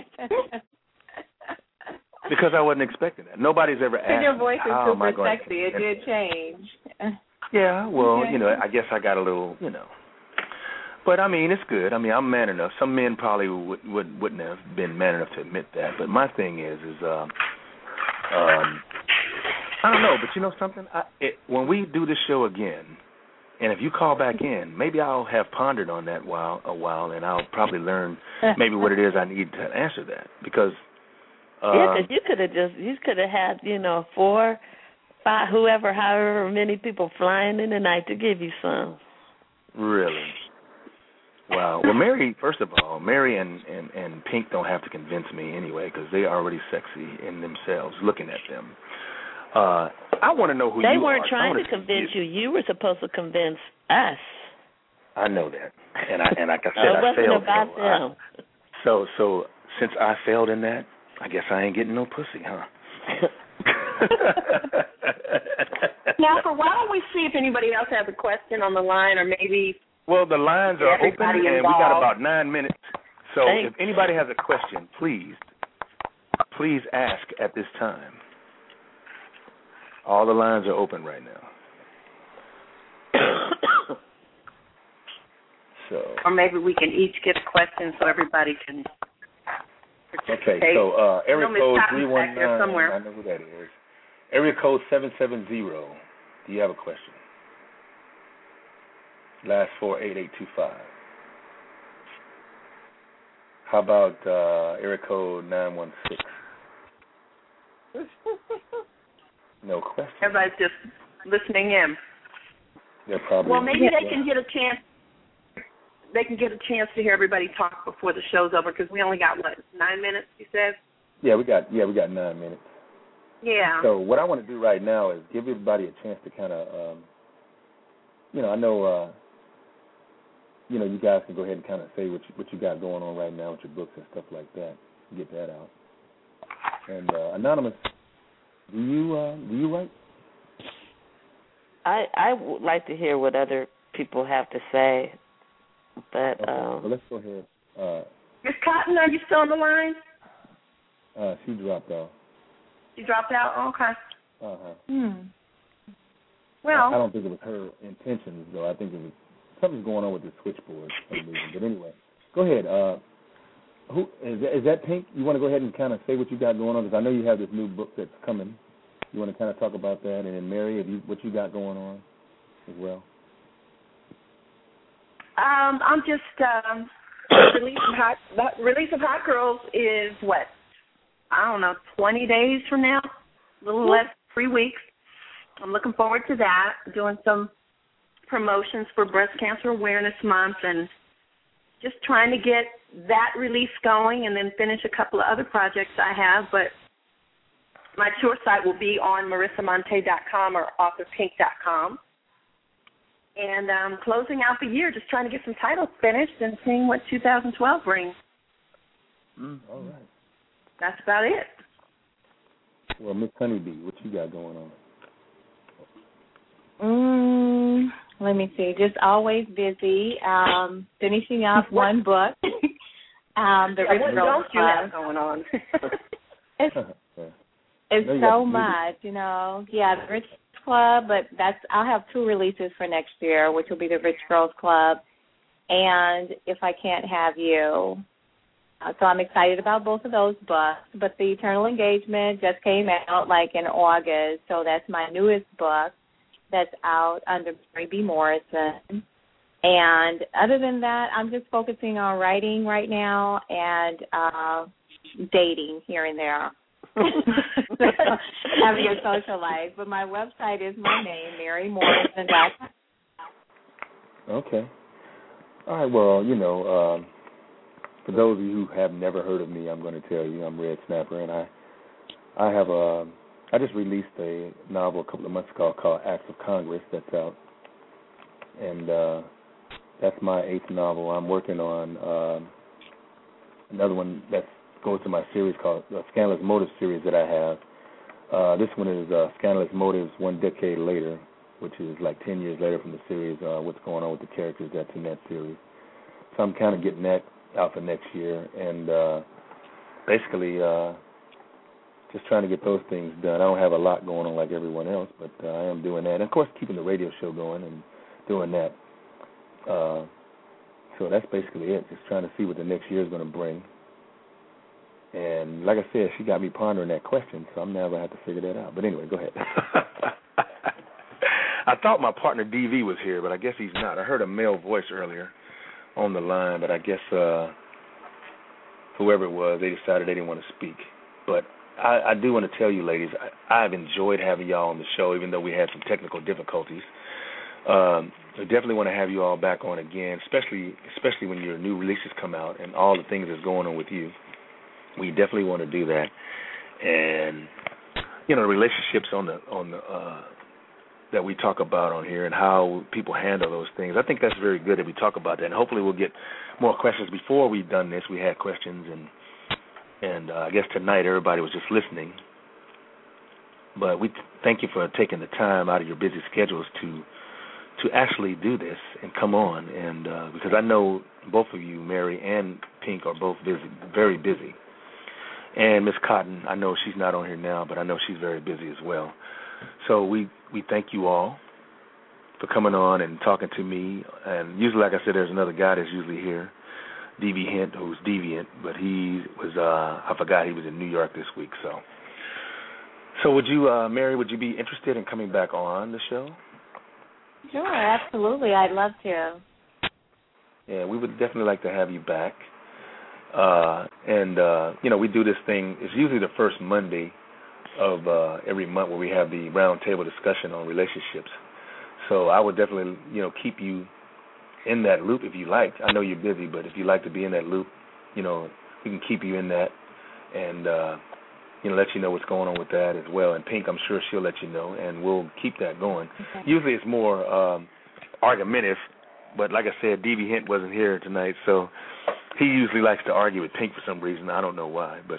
Because I wasn't expecting that. Nobody's ever asked Your voice me, is how am I super going sexy. It did change. Yeah, well, Okay. you know, I guess I got a little, you know. But, I mean, it's good. I mean, I'm man enough. Some men probably would, would, wouldn't have been man enough to admit that. But my thing is, is um, um, I don't know, but you know something? I, it, when we do this show again, and if you call back in, maybe I'll have pondered on that while a while, and I'll probably learn maybe what it is I need to answer that. Because uh, Yeah, because you could have just, you could have had, you know, four, five, whoever, however many people flying in tonight to give you some. Really? Wow. Well, Mary, first of all, Mary and, and, and Pink don't have to convince me anyway because they are already sexy in themselves looking at them. Uh, I want to know who they you are. They weren't trying to to convince you. you. You were supposed to convince us. I know that. And I and like I said, it I wasn't failed. about so, them. I, so, so since I failed in that, I guess I ain't getting no pussy, huh? Now, for why don't we see if anybody else has a question on the line, or maybe... Well, the lines are open, Everybody and we got involved. about nine minutes. So Thanks. if anybody has a question, please, please ask at this time. All the lines are open right now. So. Or maybe we can each get a question so everybody can participate. Okay, so uh, area No, Miss code Cotton's three one back there nine. somewhere. I know who that is. Area code seven seven zero. Do you have a question? Last four eight eight two five. How about uh, area code nine one six? No question. Everybody's just listening in. They're probably. Well, maybe they can get a chance. They can get a chance to hear everybody talk before the show's over, because we only got what, nine minutes? You said. Yeah, we got yeah we got nine minutes. Yeah. So what I want to do right now is give everybody a chance to kind of, um, you know, I know, uh, you know, you guys can go ahead and kind of say what you, what you got going on right now with your books and stuff like that. Get that out. And uh, Anonymous, do you uh, do you write? I I would like to hear what other people have to say, but Okay. um, Well, let's go ahead. Uh, Miss Cotton, are you still on the line? uh, she dropped off. You dropped out? Oh, okay. Uh huh. Hmm. Well, I, I don't think it was her intentions, though. I think it was something's going on with the switchboard for some reason. But anyway, go ahead. Uh, who is that, is that Pink? You want to go ahead and kind of say what you got going on? Because I know you have this new book that's coming. You want to kind of talk about that, and then Mary, have you, what you got going on as well? um, I'm just um, release of hot. The release of Hot Girls is what? I don't know, twenty days from now, a little less, three weeks. I'm looking forward to that. Doing some promotions for Breast Cancer Awareness Month, and just trying to get that release going, and then finish a couple of other projects I have. But my tour site will be on marissa monte dot com or author pink dot com. And um, closing out the year, just trying to get some titles finished and seeing what two thousand twelve brings. Mm, all right. That's about it. Well, Miss Honeybee, what you got going on? Mm, let me see. Just always busy. Um, finishing up one book. um, the Yeah, Rich what Girls don't you have Club. going on? It's Yeah. it's No, you so got the music. much, you know. Yeah, the Rich Club, but that's I'll have two releases for next year, which will be the Rich Girls Club and If I Can't Have You. Uh, so I'm excited about both of those books. But the Eternal Engagement just came out like in August, so that's my newest book that's out under Mary B. Morrison. And other than that, I'm just focusing on writing right now and uh, dating here and there. Having a social life. But my website is my name, mary morrison dot com. Okay. All right. Well, you know, um, for those of you who have never heard of me, I'm going to tell you I'm Red Snapper, and I I have a I just released a novel a couple of months ago called Acts of Congress that's out, and uh, that's my eighth novel. I'm working on uh, another one that goes to my series called the Scandalous Motives series that I have. Uh, this one is uh, Scandalous Motives One Decade Later, which is like ten years later from the series, uh, what's going on with the characters that's in that series. So I'm kind of getting that out for next year, and uh, basically uh, just trying to get those things done. I don't have a lot going on like everyone else, but uh, I am doing that. And, of course, keeping the radio show going and doing that. Uh, so that's basically it, just trying to see what the next year is going to bring. And like I said, she got me pondering that question, so I'm now going to have to figure that out. But anyway, go ahead. I thought my partner D V was here, but I guess he's not. I heard a male voice earlier on the line, but I guess uh, whoever it was, they decided they didn't want to speak. But I, I do want to tell you, ladies, I, I've enjoyed having y'all on the show, even though we had some technical difficulties. Um, I definitely want to have you all back on again, especially especially when your new releases come out and all the things that's going on with you. We definitely want to do that. And, you know, the relationships on the on the uh, that we talk about on here and how people handle those things. I think that's very good that we talk about that, and hopefully we'll get more questions. Before we've done this, we had questions, and and uh, I guess tonight everybody was just listening. But we thank you for taking the time out of your busy schedules to to actually do this and come on, and uh, because I know both of you, Mary and Pink, are both busy, very busy. And Miss Cotton, I know she's not on here now, but I know she's very busy as well. So we, we thank you all for coming on and talking to me. And usually, like I said, there's another guy that's usually here, D V Hint, who's deviant, but he was, uh, I forgot he was in New York this week. So so would you, uh, Mary, would you be interested in coming back on the show? Sure, absolutely. I'd love to. Yeah, we would definitely like to have you back. Uh, and, uh, you know, we do this thing. It's usually the first Monday of uh, every month where we have the round table discussion on relationships. So I would definitely, you know, keep you in that loop if you like. I know you're busy, but if you like to be in that loop, you know, we can keep you in that and, uh, you know, let you know what's going on with that as well. And Pink, I'm sure she'll let you know, and we'll keep that going. Okay. Usually it's more um, argumentative, but like I said, D V Hint wasn't here tonight, so he usually likes to argue with Pink for some reason. I don't know why, but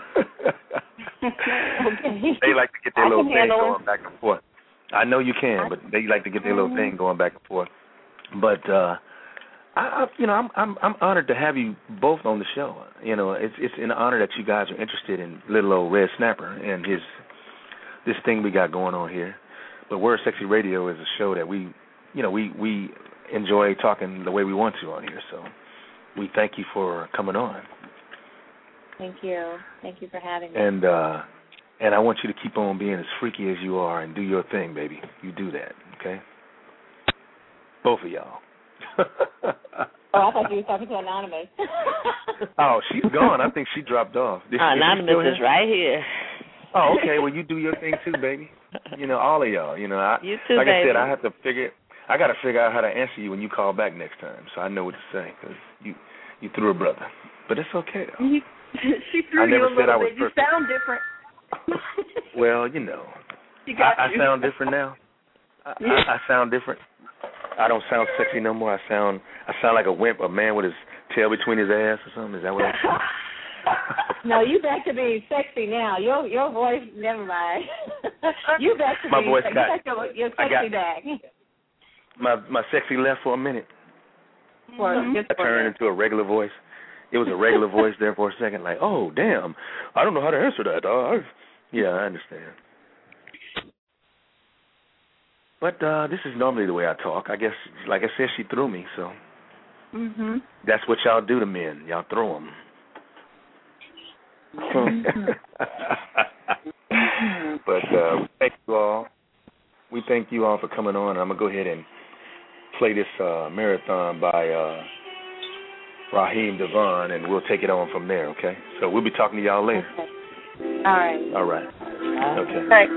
okay. They like to get their I little thing going it. back and forth. I know you can, but they like to get their little thing going back and forth. But uh, I, I, you know, I'm I'm I'm honored to have you both on the show. You know, it's it's an honor that you guys are interested in little old Red Snapper and his this thing we got going on here. But Word Sexy Radio is a show that we, you know, we we enjoy talking the way we want to on here. So we thank you for coming on. Thank you. Thank you for having me. And uh, and I want you to keep on being as freaky as you are and do your thing, baby. You do that, okay? Both of y'all. Oh, I thought you were talking to Anonymous. Oh, she's gone. I think she dropped off. Did she, Anonymous is, is right here. Oh, okay. Well, you do your thing too, baby. You know, all of y'all. You know, I, you too, like baby. I said, I have to figure. I got to figure out how to answer you when you call back next time, so I know what to say because you you threw a brother, but it's okay though. You, she threw I never you a said little I was bit. You perfect. sound different. Well, you know, you got I, you. I sound different now. I, I, I sound different. I don't sound sexy no more. I sound I sound like a wimp, a man with his tail between his ass or something. Is that what I'm saying? No, you back to being sexy now. Your your voice, never mind. You back to My being voice sexy. got, You got your, your I sexy got, back. My my sexy left for a minute. For, Mm-hmm. just I for turned into a regular voice. It was a regular voice there for a second, like, oh, damn, I don't know how to answer that. Uh, yeah, I understand. But uh, this is normally the way I talk. I guess, like I said, she threw me, so Mm-hmm. that's what y'all do to men. Y'all throw them. Mm-hmm. But uh, we thank you all. We thank you all for coming on. I'm going to go ahead and play this uh, marathon by uh, Raheem Devon, and we'll take it on from there, okay? So we'll be talking to y'all later. Okay. All right. All right. Okay. All right.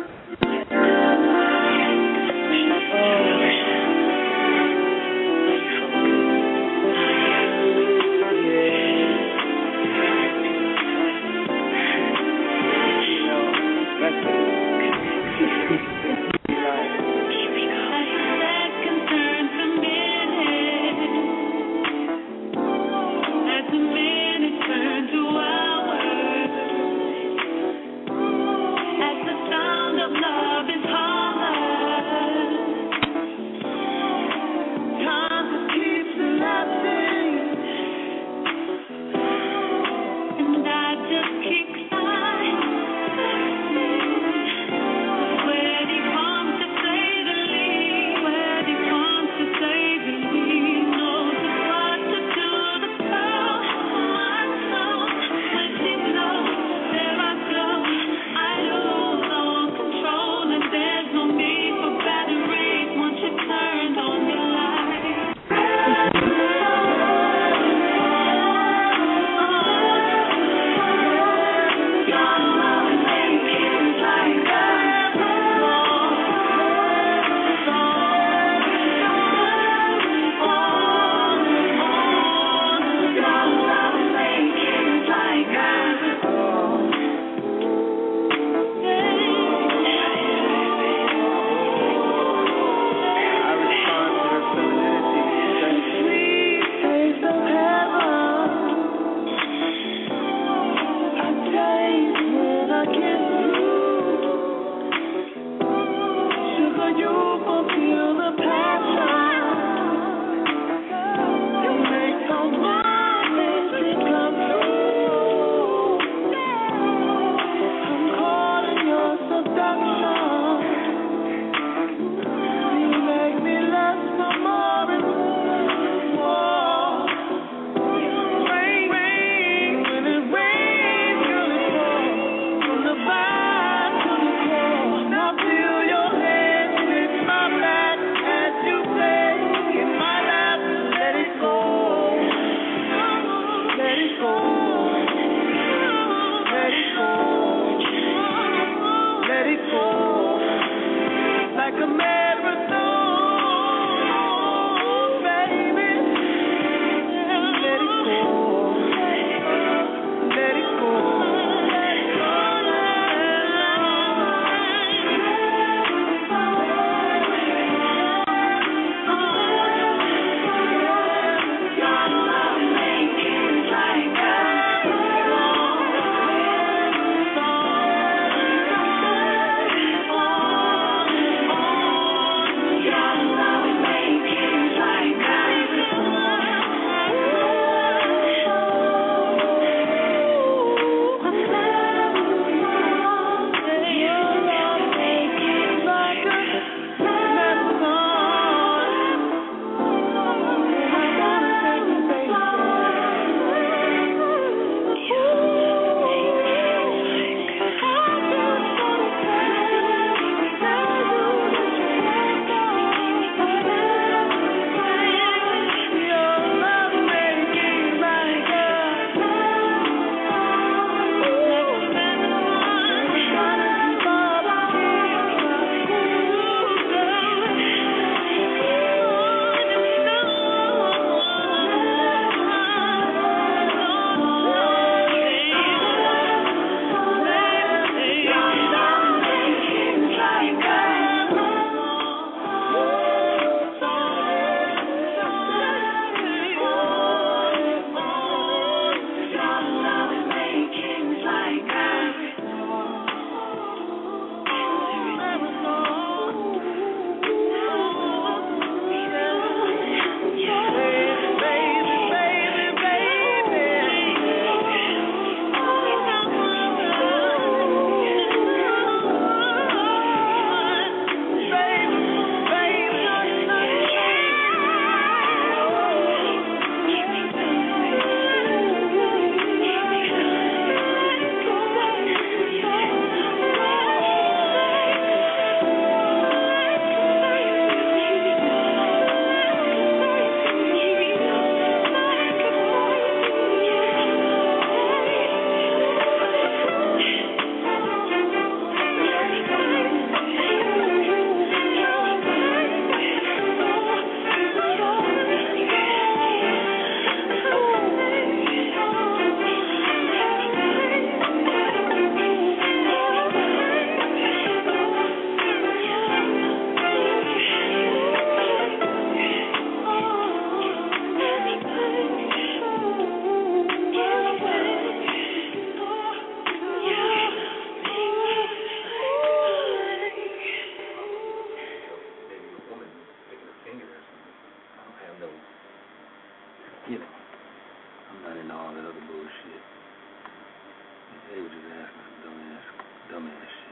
you know, I'm not into all that other bullshit. They were just asking some dumbass, dumbass shit.